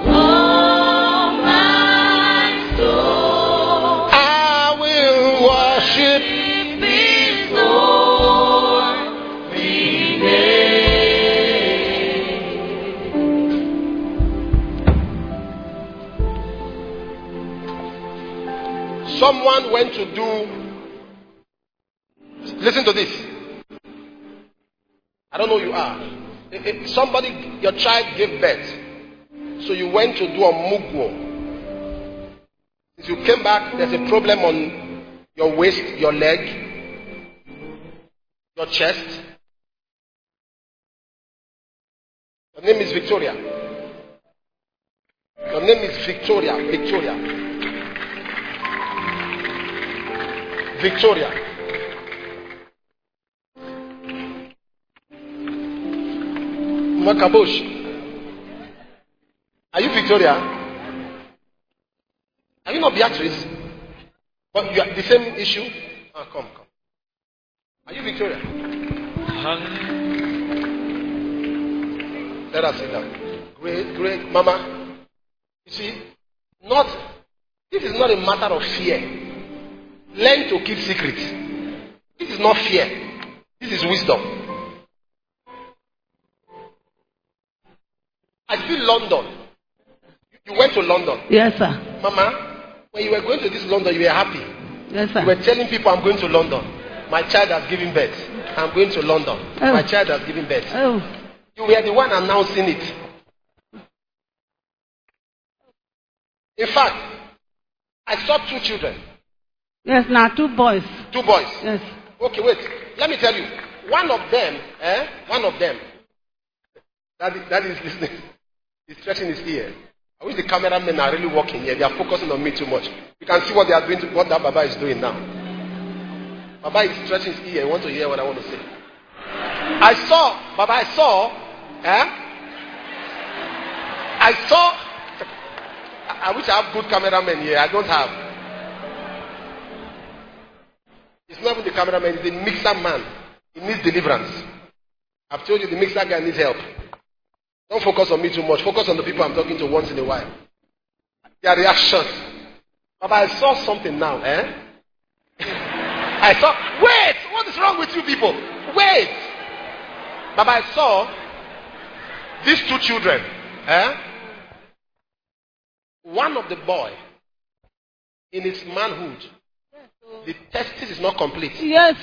I will worship. Someone went to do. Listen to this. I don't know who you are. Somebody, your child gave birth. So you went to do a mugwo. If you came back, there's a problem on your waist, your leg, your chest. Your name is Victoria. Your name is Victoria. Victoria. Makabosh. Are you Victoria? Are you not Beatrice? But you are the same issue? Come. Are you Victoria? Let us sit down. Great, Mama. You see, This is not a matter of fear. Learn to keep secrets. This is not fear. This is wisdom. I feel London. You went to London. Yes, sir. Mama, when you were going to this London, you were happy. Yes, You sir. were telling people, I'm going to London. My child has given birth. I'm going to London. Oh. My child has given birth. Oh, You were the one announcing it. In fact, I saw 2 children. yes, now 2 boys. 2 boys. Yes. Okay, wait. Let me tell you. One of them, that is listening. He's stretching his ear. I wish the cameramen are really working here. They are focusing on me too much. You can see what they are doing, what that Baba is doing now. Baba is stretching his ear. You want to hear what I want to say? I saw. I wish I have good cameramen here. I don't have. It's not even the cameraman, it's the mixer man. He needs deliverance. I've told you the mixer guy needs help. Don't focus on me too much. Focus on the people I'm talking to once in a while. Their reactions. But I saw something now, I saw, wait! What is wrong with you people? Wait! But I saw these 2 children, one of the boy, in his manhood, the testis is not complete. Yes,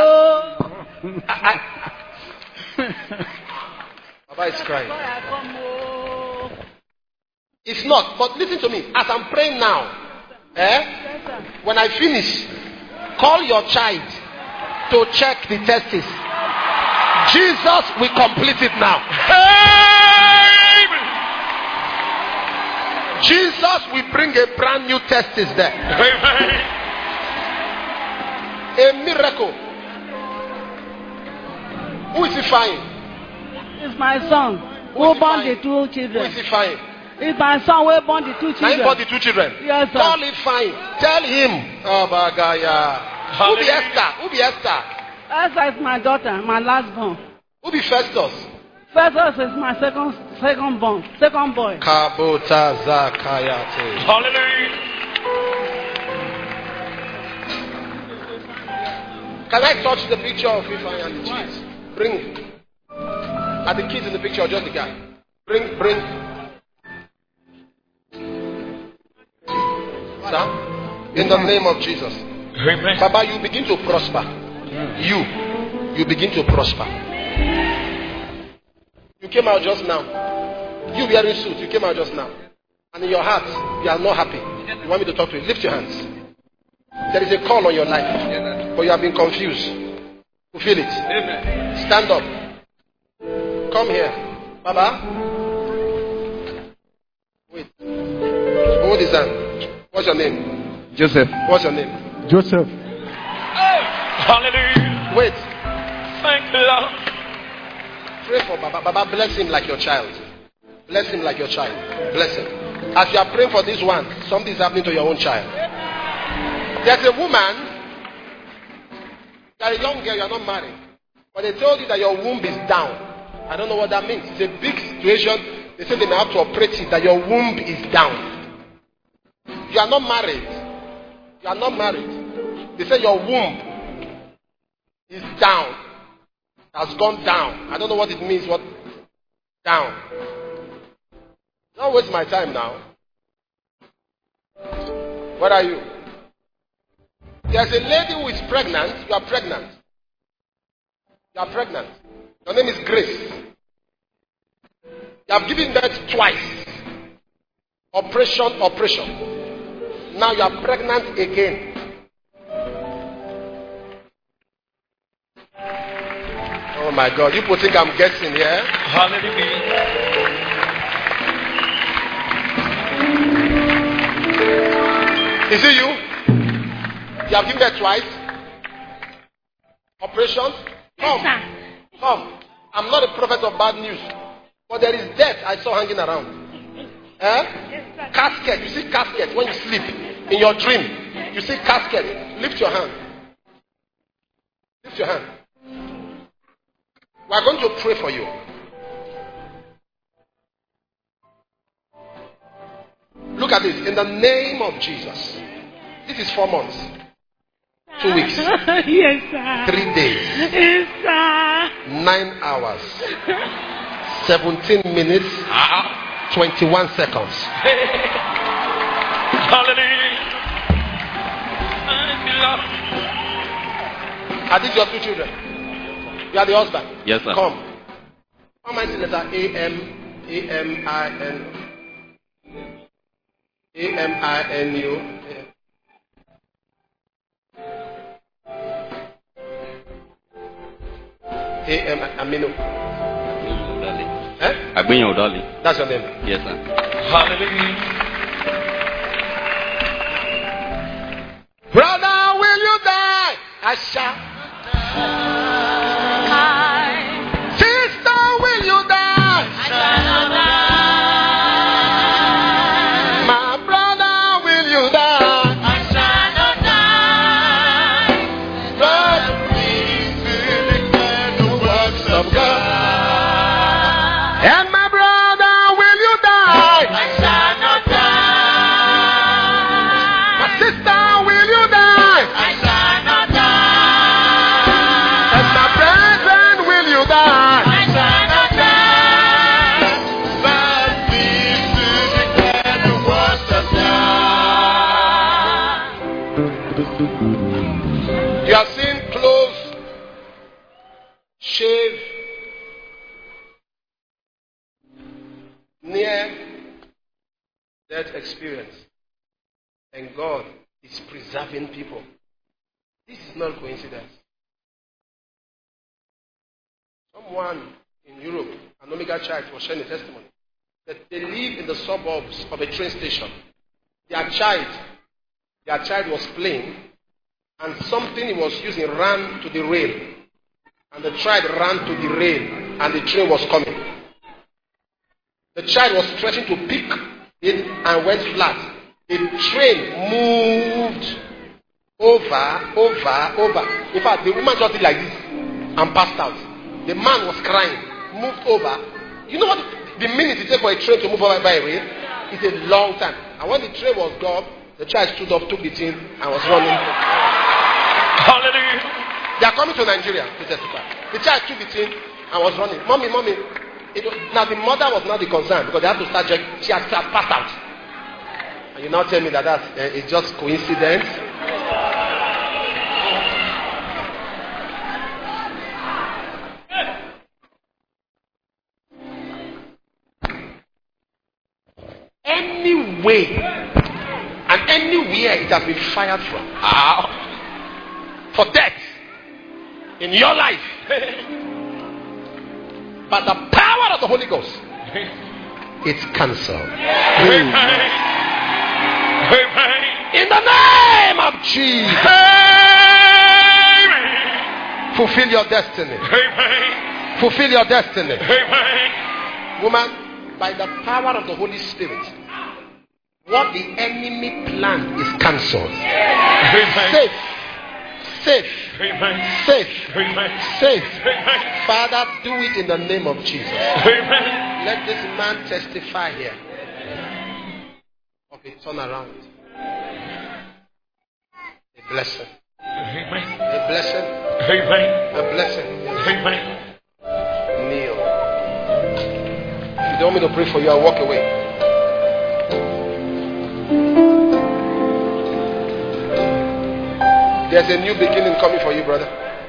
Baba is crying. It's not, but listen to me. As I'm praying now, when I finish, call your child to check the testis. Jesus will complete it now. Amen. Jesus will bring a brand new testis there. Amen. A miracle. Who is he fine? it's my son. Who born the 2 Who children? is he fine? It's my son who born the 2 Now children. he bought the 2 children. Yes, sir. Call him fine. Tell him. Oh, Bagaya. Who be Esther? Who be Esther? Esther is my daughter, my last born. Who be Festus? Festus is my second born, second boy. Kabota Zakayate. Hallelujah. Can I touch the picture of Ifeanyi and the kids? Bring it. Are the kids in the picture or just the guy? Bring. Sir? In the name of Jesus. Amen. Baba, you begin to prosper. You begin to prosper. You came out just now. You wearing suit, you came out just now. And in your heart, you are not happy. You want me to talk to you? Lift your hands. There is a call on your life, but you have been confused. You feel it? Amen. Stand up. Come here. Baba. Wait. Hold his hand. What's your name? Joseph. What's your name? Joseph. Hallelujah. Wait. Thank you, Lord. Pray for Baba. Baba, bless him like your child. Bless him like your child. Bless him. As you are praying for this one, something is happening to your own child. There's a woman. You are a young girl. You are not married. But they told you that your womb is down. I don't know what that means. It's a big situation. They say they may have to operate it, that your womb is down. You are not married. You are not married. They say your womb is down. Has gone down. I don't know what it means. What down? Don't waste my time now. Where are you? There's a lady who is pregnant. You are pregnant. You are pregnant. Your name is Grace. You have given birth twice. Operation. Now you are pregnant again. Oh my God, you people think I'm guessing here? Hallelujah. Is it you? You have given birth twice? Operation? Come. I'm not a prophet of bad news. But there is death I saw hanging around. Casket. You see casket when you sleep. In your dream. You see casket. Lift your hand. Lift your hand. We are going to pray for you. Look at this. In the name of Jesus. This is 4 months. 2 weeks. Yes, sir. 3 days. Yes, sir. 9 hours. 17 minutes. 21 seconds. Hallelujah. Are these your 2 children? You are the husband? Yes, sir. Come. How many letter A-M-I-N-U? A-M-I-N-U. A-M-I-N-U. Agbenyo Odali. That's your name? Yes, sir. Hallelujah. Brother, will you die? I shall. Sister, will you die? My brother, will you die? But please declare the works of God. And my brother, will you die? My sister, will you die? And my brethren, will you die? But please declare the works of God. You have seen clothes, shave, near death experience, and God is preserving people. This is not coincidence. Someone in Europe, an Omega Church, was sharing a testimony that they live in the suburbs of a train station. Their child was playing, and something he was using ran to the rail, and the child ran to the rail, and the train was coming. The child was stretching to pick it and went flat. The train moved over. In fact, the woman just did like this and passed out. The man was crying, moved over. You know what the minute it takes for a train to move over by a rail? It's a long time. And when the train was gone, the child stood up, took the thing, and was running. Hallelujah. They are coming to Nigeria to testify. The child took the thing and was running. Mommy. Now the mother was not the concern because they had to start checking. She had passed out. And you now tell me that it's just coincidence. Anyway and anywhere it has been fired from. For death in your life. But the power of the Holy Ghost, it's cancelled. Amen. In the name of Jesus. Amen. Fulfill your destiny. Amen. Fulfill your destiny. Amen. Woman, by the power of the Holy Spirit, what the enemy planned is cancelled. Amen. Safe. Amen. Safe. Amen. Safe. Amen. Father, do it in the name of Jesus. Amen. Let this man testify here of a turnaround. A blessing. Amen. A blessing. Amen. A blessing. Yes. Amen. Kneel. If you don't want me to pray for you, I'll walk away. There's a new beginning coming for you, brother.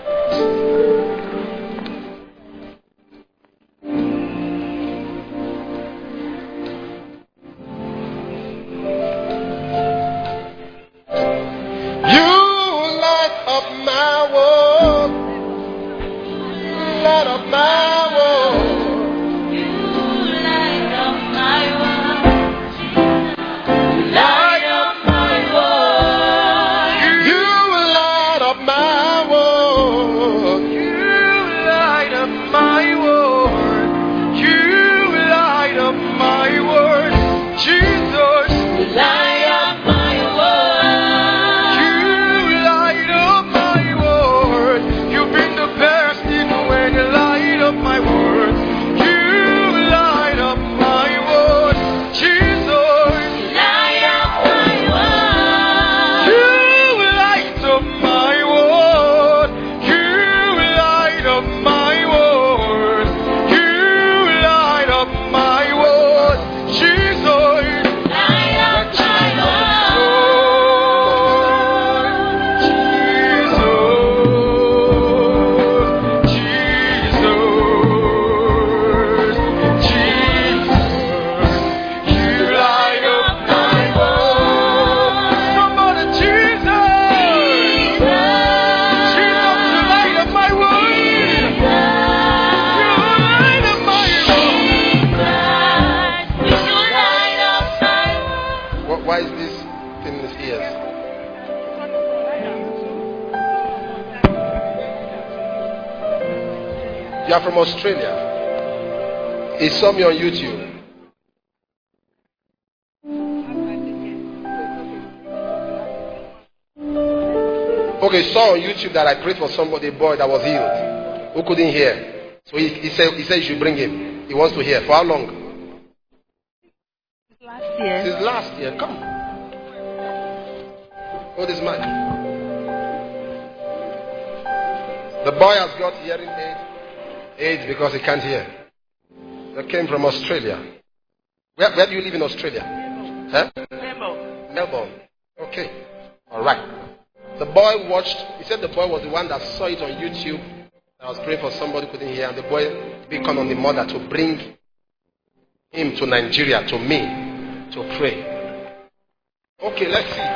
You light up my world. Light up my world. You are from Australia. He saw me on YouTube. Okay, saw on YouTube that I prayed for somebody, a boy that was healed, who couldn't hear. So he said you should bring him. He wants to hear. For how long? Last year. Since last year. Come. Hold this mic. The boy has got hearing aids because he can't hear. They came from Australia. Where do you live in Australia? Huh? Melbourne. Okay. All right. The boy watched. He said the boy was the one that saw it on YouTube. I was praying for somebody who couldn't hear, and the boy beckoned on the mother to bring him to Nigeria, to me, to pray. Okay, let's see.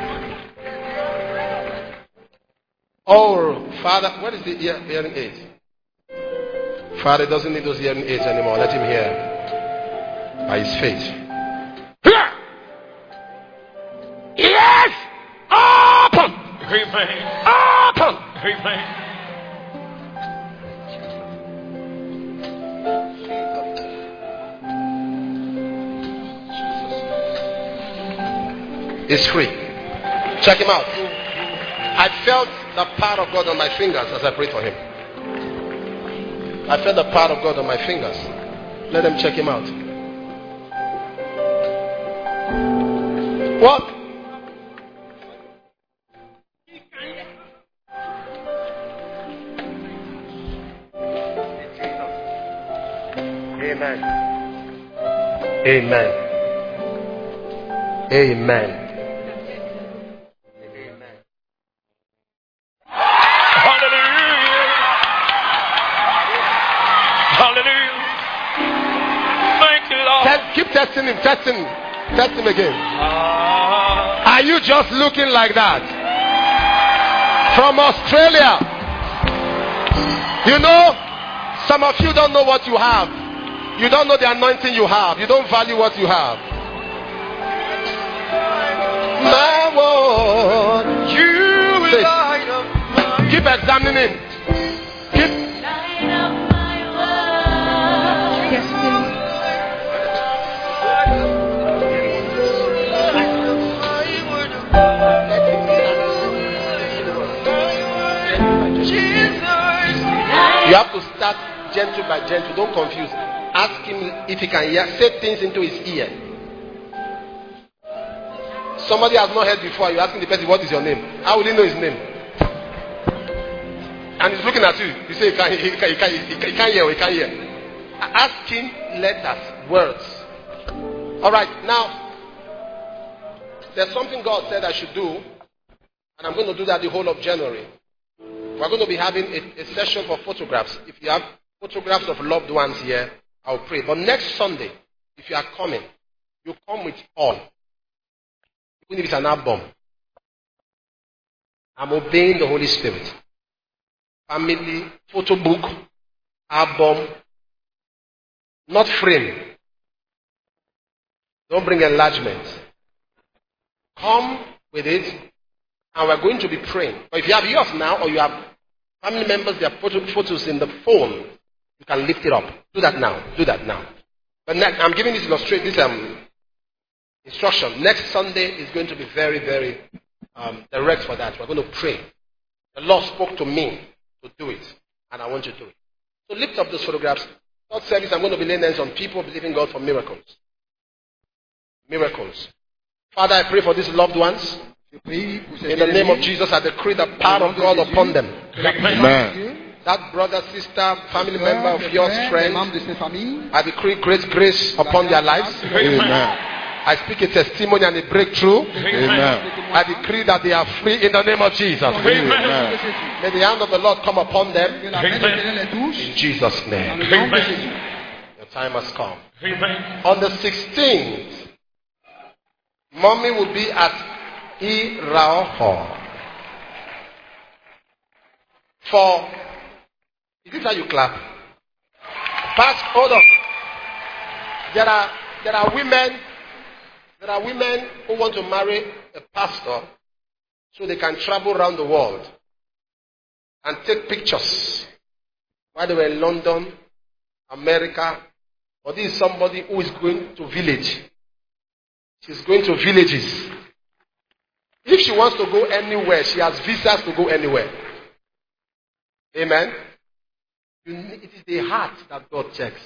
Oh, Father, what is the hearing aid? Father doesn't need those hearing aids anymore. Let him hear by his faith. Yes! Open! Amen. Open! Amen. It's free. Check him out. I felt the power of God on my fingers as I prayed for him. I felt the power of God on my fingers. Let them check him out. What? Amen. Amen. Amen. Keep testing him, test him again. Are you just looking like that? From Australia. You know, some of you don't know what you have. You don't know the anointing you have. You don't value what you have. My Lord, you light up. Keep examining him. Keep. Light up my world. Yes, please. You have to start gentle by gentle. Don't confuse. Ask him if he can hear. Say things into his ear. Somebody has not heard before. You're asking the person, what is your name? How will he know his name? And he's looking at you. You say he can't hear or he can't hear. Ask him letters, words. Alright, now, there's something God said I should do. And I'm going to do that the whole of January. We're going to be having a session for photographs. If you have photographs of loved ones here, I'll pray. But next Sunday, if you are coming, you come with all. Even if it's an album. I'm obeying the Holy Spirit. Family, photo book, album, not frame. Don't bring enlargement. Come with it, and we're going to be praying. But if you have yours now, or you have family members, their photos in the phone, you can lift it up. Do that now. Do that now. But next, I'm giving this instruction. Next Sunday is going to be very, very direct for that. We're going to pray. The Lord spoke to me to do it, and I want you to do it. So lift up those photographs. Third service, I'm going to be laying hands on people believing God for miracles. Miracles. Father, I pray for these loved ones. In the name of Jesus, I decree the power of God upon them. Amen. That brother, sister, family member of yours, friend, I decree great grace upon their lives. Amen. I speak a testimony and a breakthrough. Amen. I decree that they are free in the name of Jesus. Amen. May the hand of the Lord come upon them. Amen. In Jesus' name. Amen. The time has come. Amen. On the 16th, Mommy will be at Irao Hall. For, is this how you clap? Pass, hold on. There are women who want to marry a pastor so they can travel around the world and take pictures while they were in London, America. But this is somebody who is going to village. She's going to villages. If she wants to go anywhere, she has visas to go anywhere. Amen. It is the heart that God checks.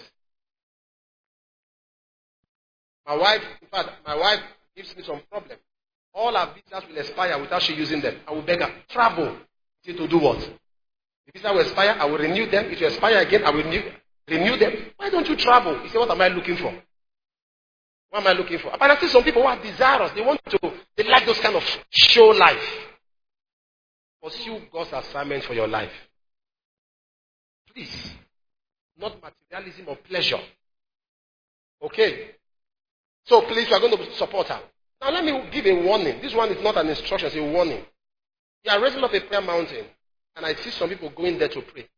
My wife gives me some problem. All her visas will expire without she using them. I will beg her, travel. To do what? The visa will expire, I will renew them. It will expire again, I will renew them. Why don't you travel? You say, what am I looking for? What am I looking for? But I see some people who are desirous. They like those kind of show life. Pursue God's assignment for your life. Please. Not materialism or pleasure. Okay? So please, we are going to support her. Now let me give a warning. This one is not an instruction, it's a warning. You are raising up a prayer mountain, and I see some people going there to pray.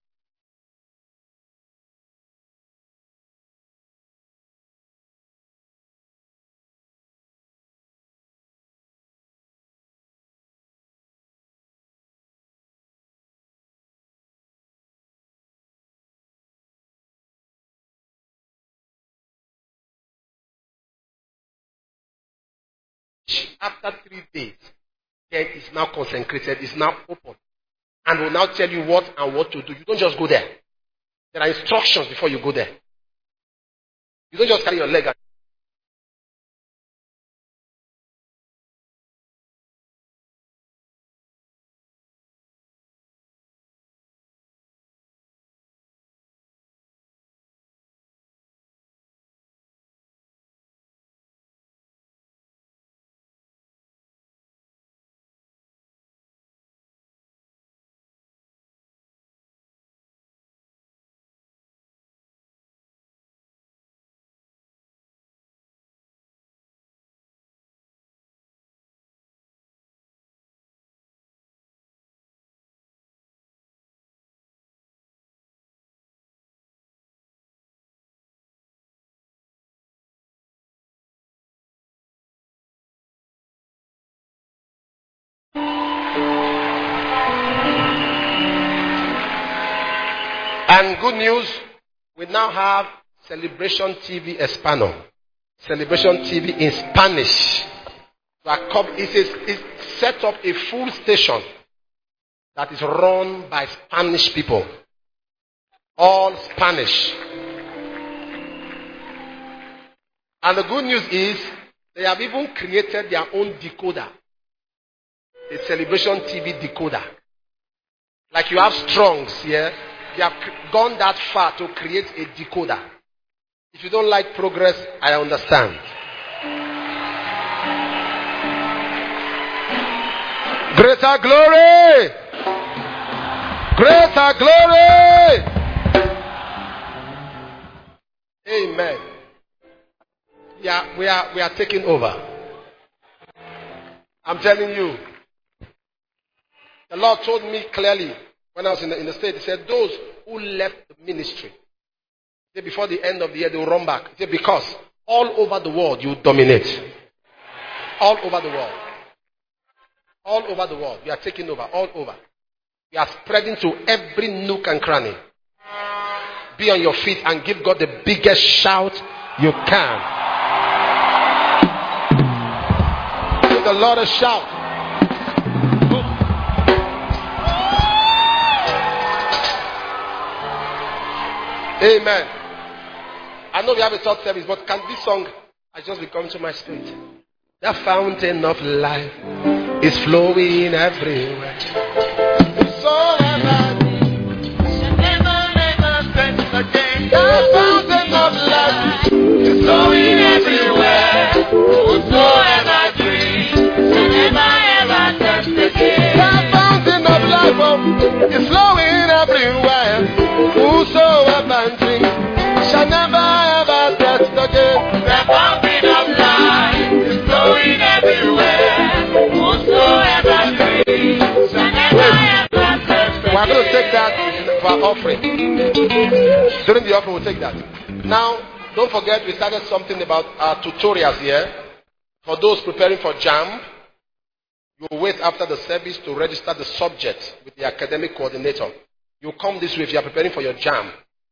After 3 days, then it's now consecrated, it's now open. And will now tell you what and what to do. You don't just go there. There are instructions before you go there. You don't just carry your leg. And good news, we now have Celebration TV Hispano. Celebration TV in Spanish. It's set up a full station that is run by Spanish people. All Spanish. And the good news is, they have even created their own decoder. A Celebration TV decoder. Like you have Strongs here. They have gone that far to create a decoder. If you don't like progress, I understand. Greater glory! Greater glory! Amen. Yeah, we are taking over. I'm telling you. The Lord told me clearly when I was in the States. He said, those who left the ministry, before the end of the year, they will run back. He said, because all over the world, you dominate. All over the world. All over the world. We are taking over. All over. We are spreading to every nook and cranny. Be on your feet and give God the biggest shout you can. Give the Lord a shout. Amen. I know we have a third service, but can this song has just become to my spirit? The fountain of life is flowing everywhere. So the fountain of life is flowing everywhere. Whosoever drinks shall never ever thirst again. The fountain of life is flowing everywhere. Whosoever drinks shall never ever thirst again. The fountain of life is flowing everywhere. Whosoever drinks shall never ever thirst again. We're going to take that for our offering. During the offering, we'll take that. Now, don't forget we started something about our tutorials here. For those preparing for JAMB, you will wait after the service to register the subject with the academic coordinator. You come this way if you are preparing for your jam.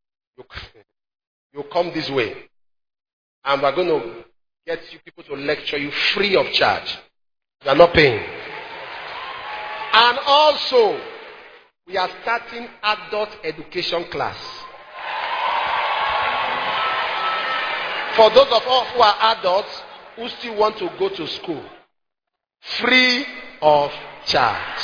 You come this way. And we're going to get you people to lecture you free of charge. You are not paying. And also, we are starting adult education class. For those of us who are adults who still want to go to school, free of charge.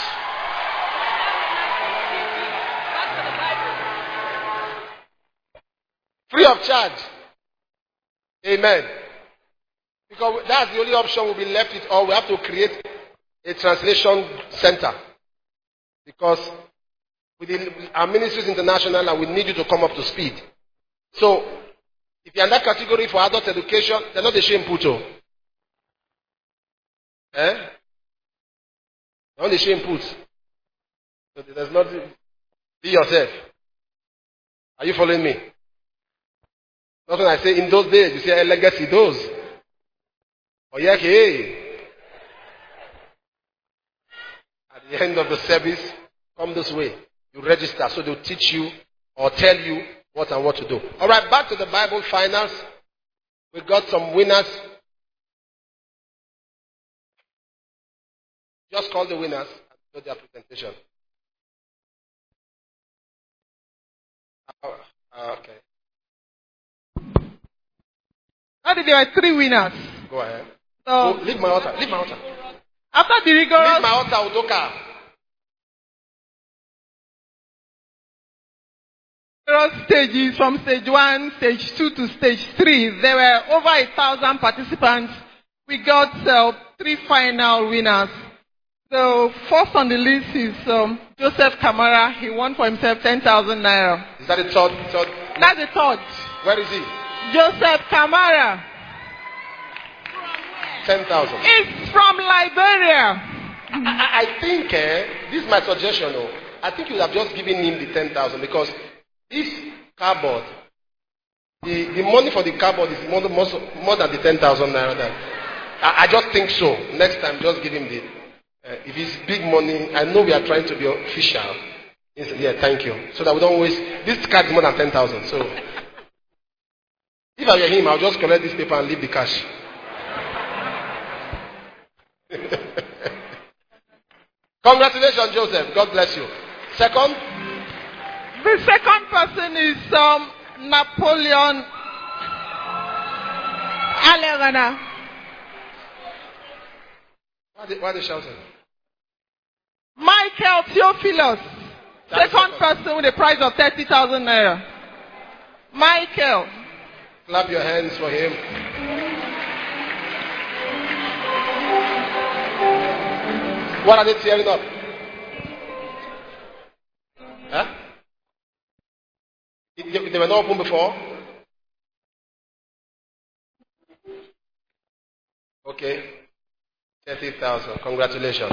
Free of charge. Amen. Because that's the only option we'll be left with, or we have to create a translation center. Because within our ministry is international and we need you to come up to speed. So, if you're in that category for adult education, they're not ashamed puto. They're not ashamed put. So there's not, be yourself. Are you following me? Not when I say in those days, you say legacy those. Oh yeah, okay. At the end of the service, come this way. You register so they'll teach you or tell you what and what to do. Alright, back to the Bible finals. We got some winners. Just call the winners and do their presentation. Okay. There were 3 winners. Go ahead. So, leave my altar. Leave my altar. After the rigorous, leave my altar, Udoka. Stages from stage 1, stage 2 to stage 3, there were over 1,000 participants. We got 3 final winners. So first on the list is Joseph Kamara. He won for himself 10,000 naira. Is that the third? That's the third. Where is he? Joseph Kamara. 10,000. It's from Liberia. I think this is my suggestion. I think you have just given him the 10,000 because this cardboard, the money for the cardboard is more than the 10,000 naira. I just think so. Next time, just give him the. If it's big money, I know we are trying to be official. Yeah, thank you. So that we don't waste. This card is more than 10,000. So if I were him, I'll just collect this paper and leave the cash. Congratulations, Joseph. God bless you. Second? The second person is Napoleon Alegana. Why are they shouting? Michael Theophilus. Second person with a prize of 30,000 naira. Michael. Clap your hands for him. What are they tearing up? Huh? They were not open before? Okay. 30,000. Congratulations.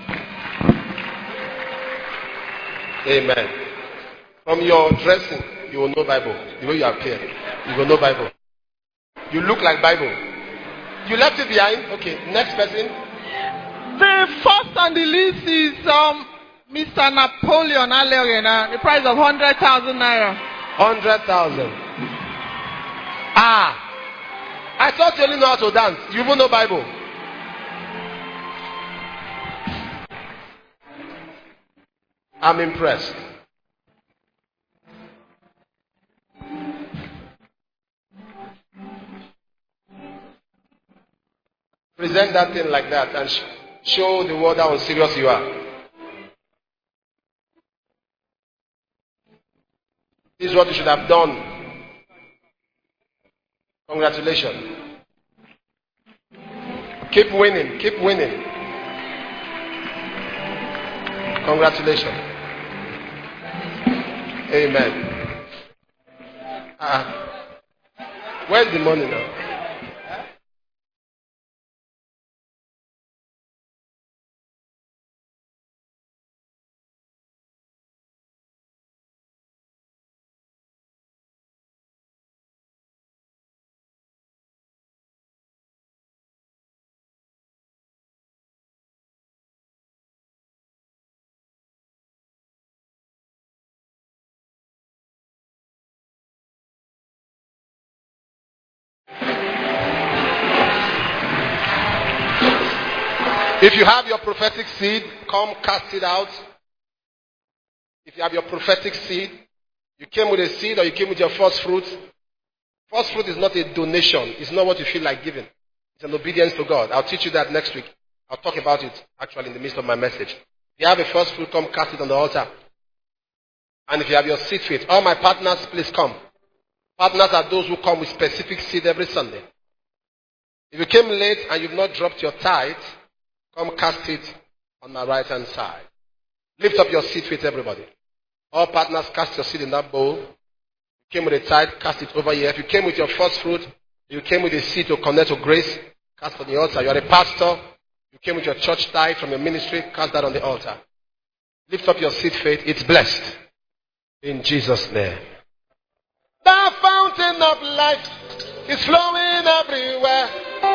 Amen. From your dressing, you will know Bible. The way you appear, you will know Bible. You look like Bible. You left it behind? Okay. Next person. The first on the list is Mr. Napoleon Alegana. The price of 100,000 naira. 100,000. I thought you only know how to dance. You even know Bible. I'm impressed. Present that thing like that and show the world how serious you are. This is what you should have done. Congratulations. Keep winning. Keep winning. Congratulations. Amen. Where's the money now? If you have your prophetic seed, come cast it out. If you have your prophetic seed, you came with a seed or you came with your first fruit. First fruit is not a donation. It's not what you feel like giving. It's an obedience to God. I'll teach you that next week. I'll talk about it actually in the midst of my message. If you have a first fruit, come cast it on the altar. And if you have your seed faith, all my partners, please come. Partners are those who come with specific seed every Sunday. If you came late and you've not dropped your tithe, come cast it on my right hand side. Lift up your seed faith, everybody. All partners, cast your seed in that bowl. You came with a tithe, cast it over here. If you came with your first fruit, you came with a seed to connect to grace, cast on the altar. You are a pastor, you came with your church tithe from your ministry, cast that on the altar. Lift up your seed faith. It's blessed. In Jesus' name. The fountain of life is flowing everywhere.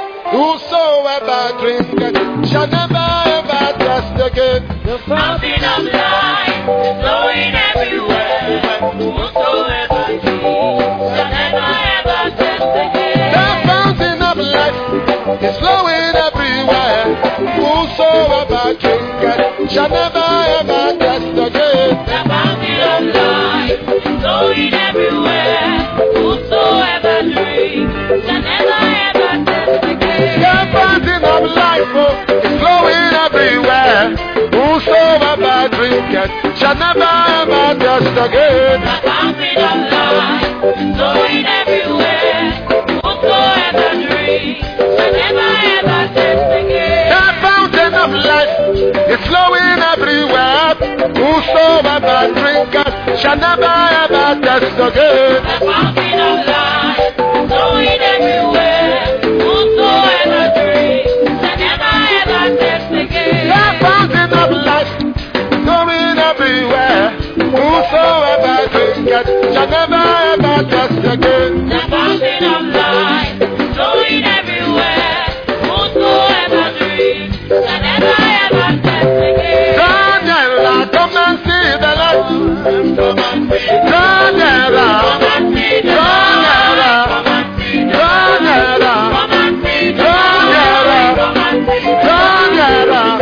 Whosoever drinketh shall never ever thirst again. The fountain of life is flowing everywhere. Whosoever drinks shall never ever thirst again. The fountain of life is flowing everywhere. Whosoever drinketh shall never ever thirst again. The fountain of life is flowing everywhere. Whosoever drinks shall never ever thirst again. The fountain of life is flowing everywhere. Whosoever drinketh shall never ever thirst again. The fountain of life is flowing everywhere. Whosoever drinks shall never ever thirst again. The fountain of life is flowing everywhere. Whosoever drinketh shall never ever thirst again. The fountain of life is flowing everywhere. Whosoever drinks shall never ever thirst again. The fountain of life flowing everywhere. Whosoever drinketh shall never ever thirst again. The fountain of life is flowing everywhere. Whosoever drinks shall never ever thirst again. Daniela, come and see the light. Daniela, Daniela, Daniela, Daniela,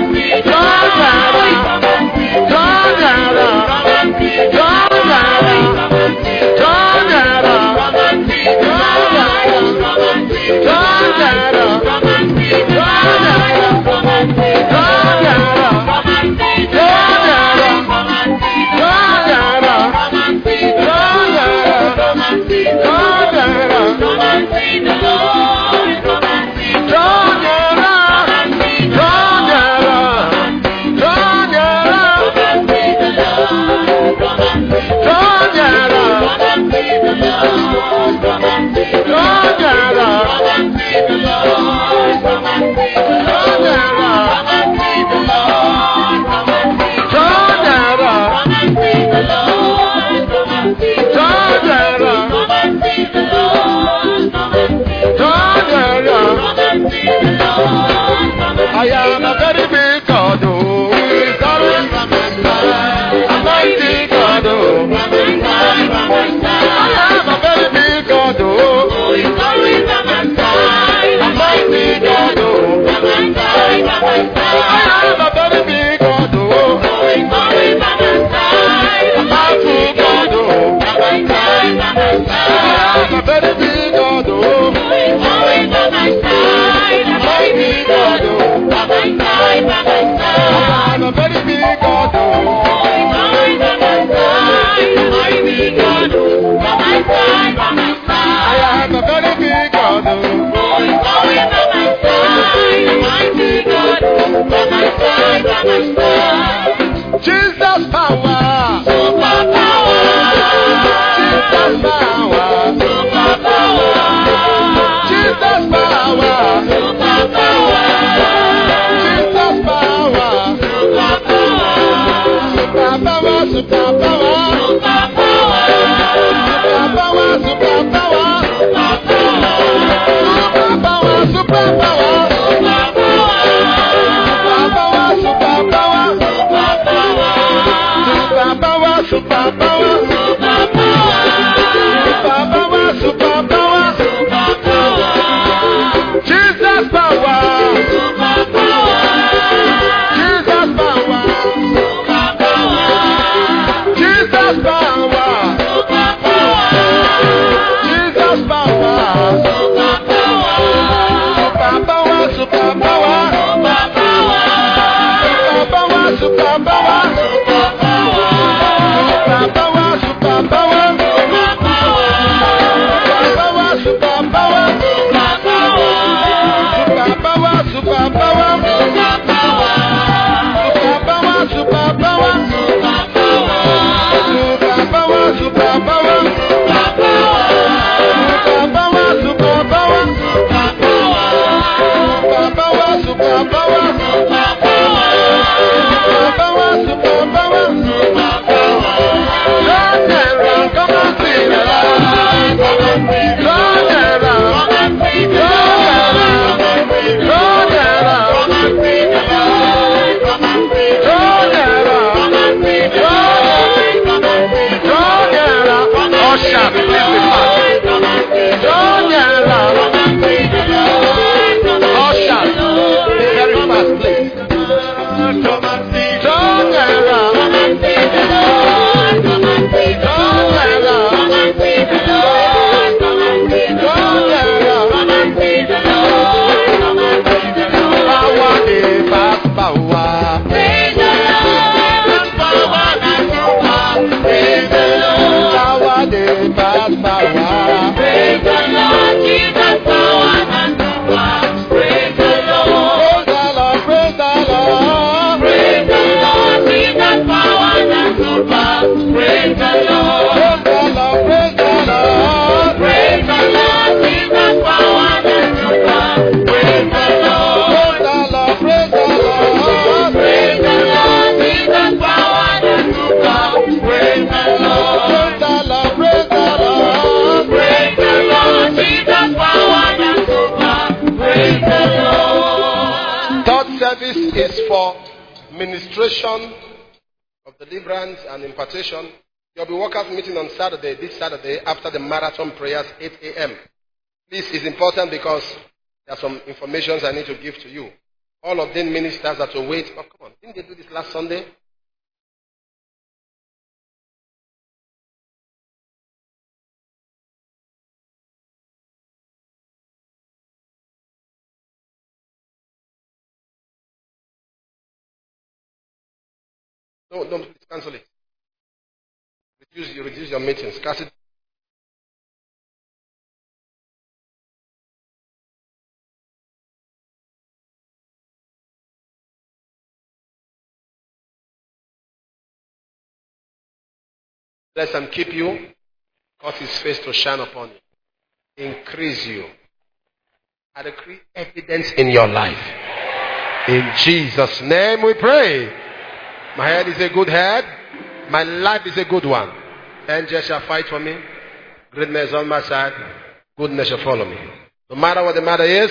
I am a very big God, who is always by my side. A mighty God, I am a very big God, who is always by my side. A mighty God, I am a very big God, who is always by my side. A mighty God, I am a very big God, who is always by my side. A mighty God, I'm a very big God. I am a very big God. Jesus power. Super power. Jesus power. Super power. Jesus power. Super power. Super power. Is for ministration of deliverance and impartation. You'll be workers meeting on Saturday, this Saturday, after the marathon prayers, 8 a.m. This is important because there are some informations I need to give to you. All of them ministers are to wait. Oh, come on. Didn't they do this last Sunday? No, don't please cancel it. Reduce your meetings. Cast it. Bless and keep you. Cause his face to shine upon you. Increase you. I decree evidence in your life. In Jesus' name we pray. My head is a good head. My life is a good one. Angels shall fight for me. Greatness on my side. Goodness shall follow me. No matter what the matter is.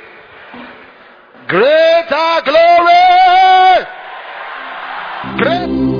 Greater glory. Great.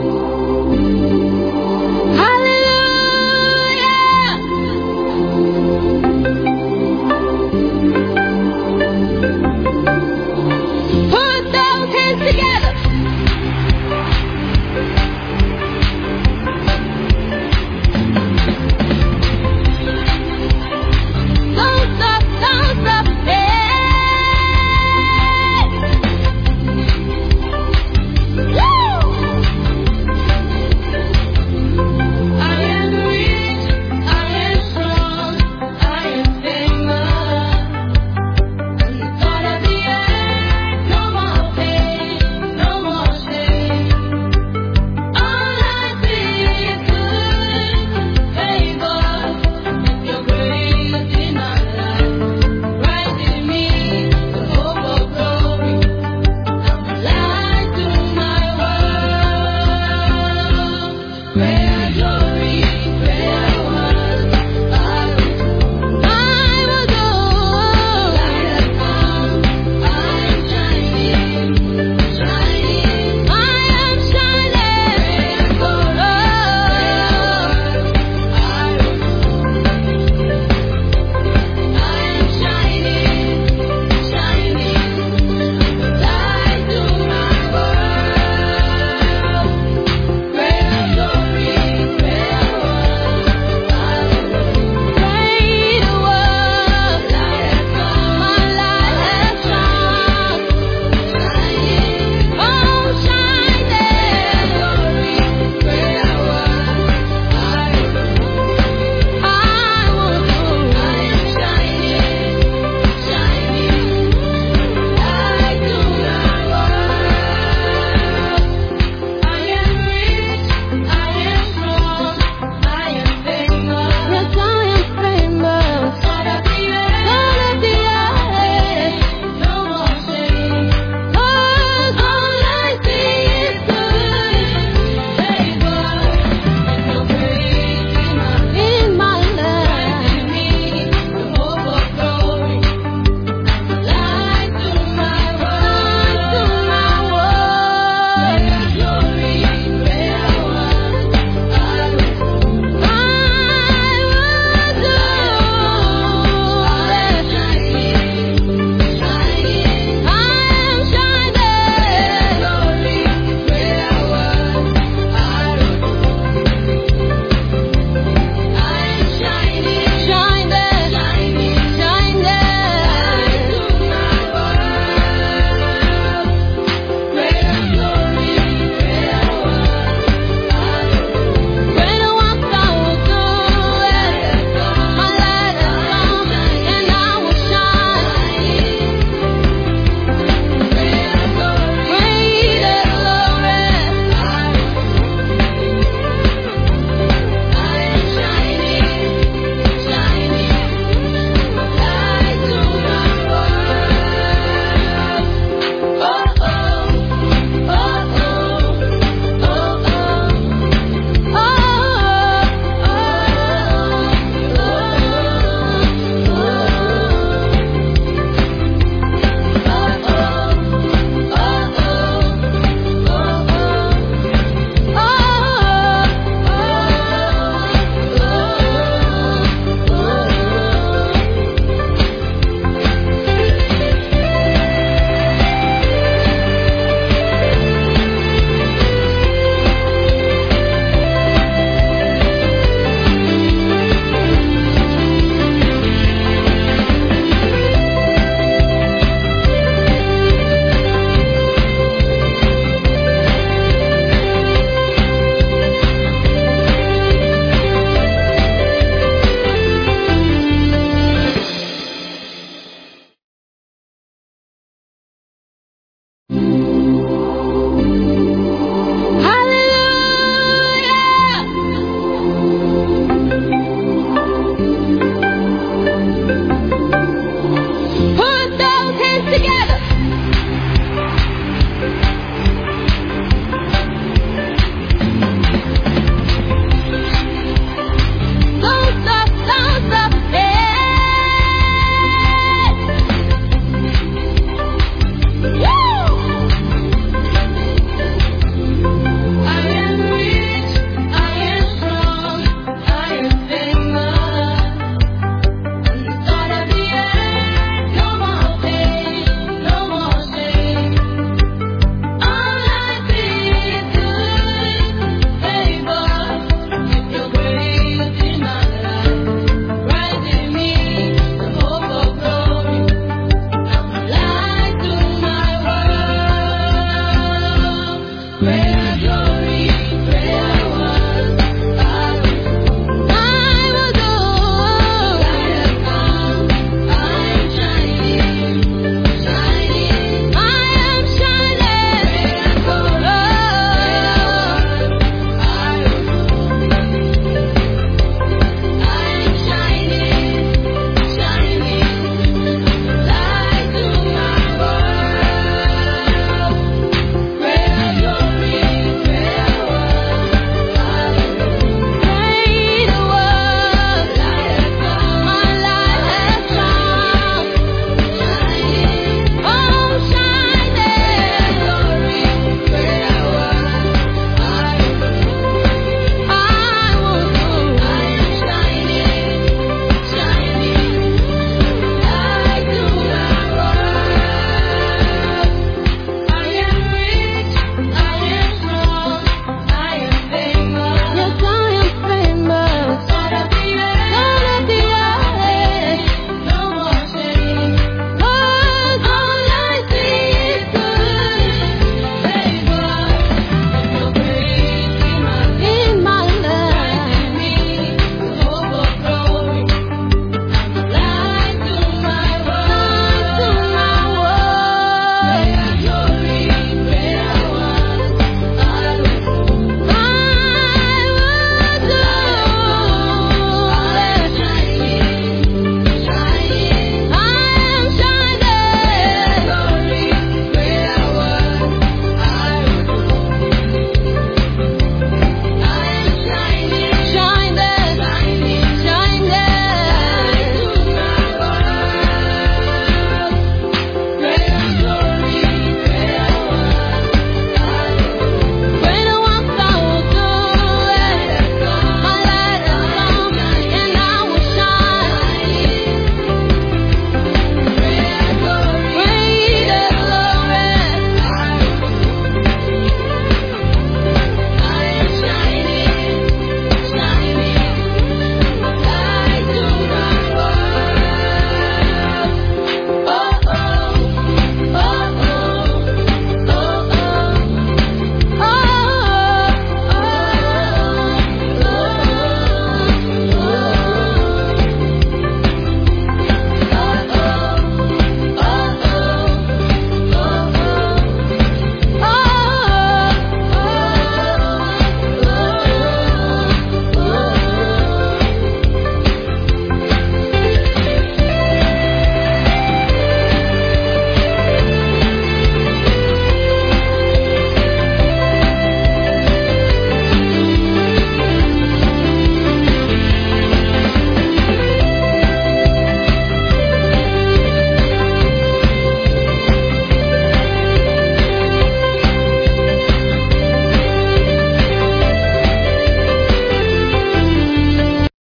Great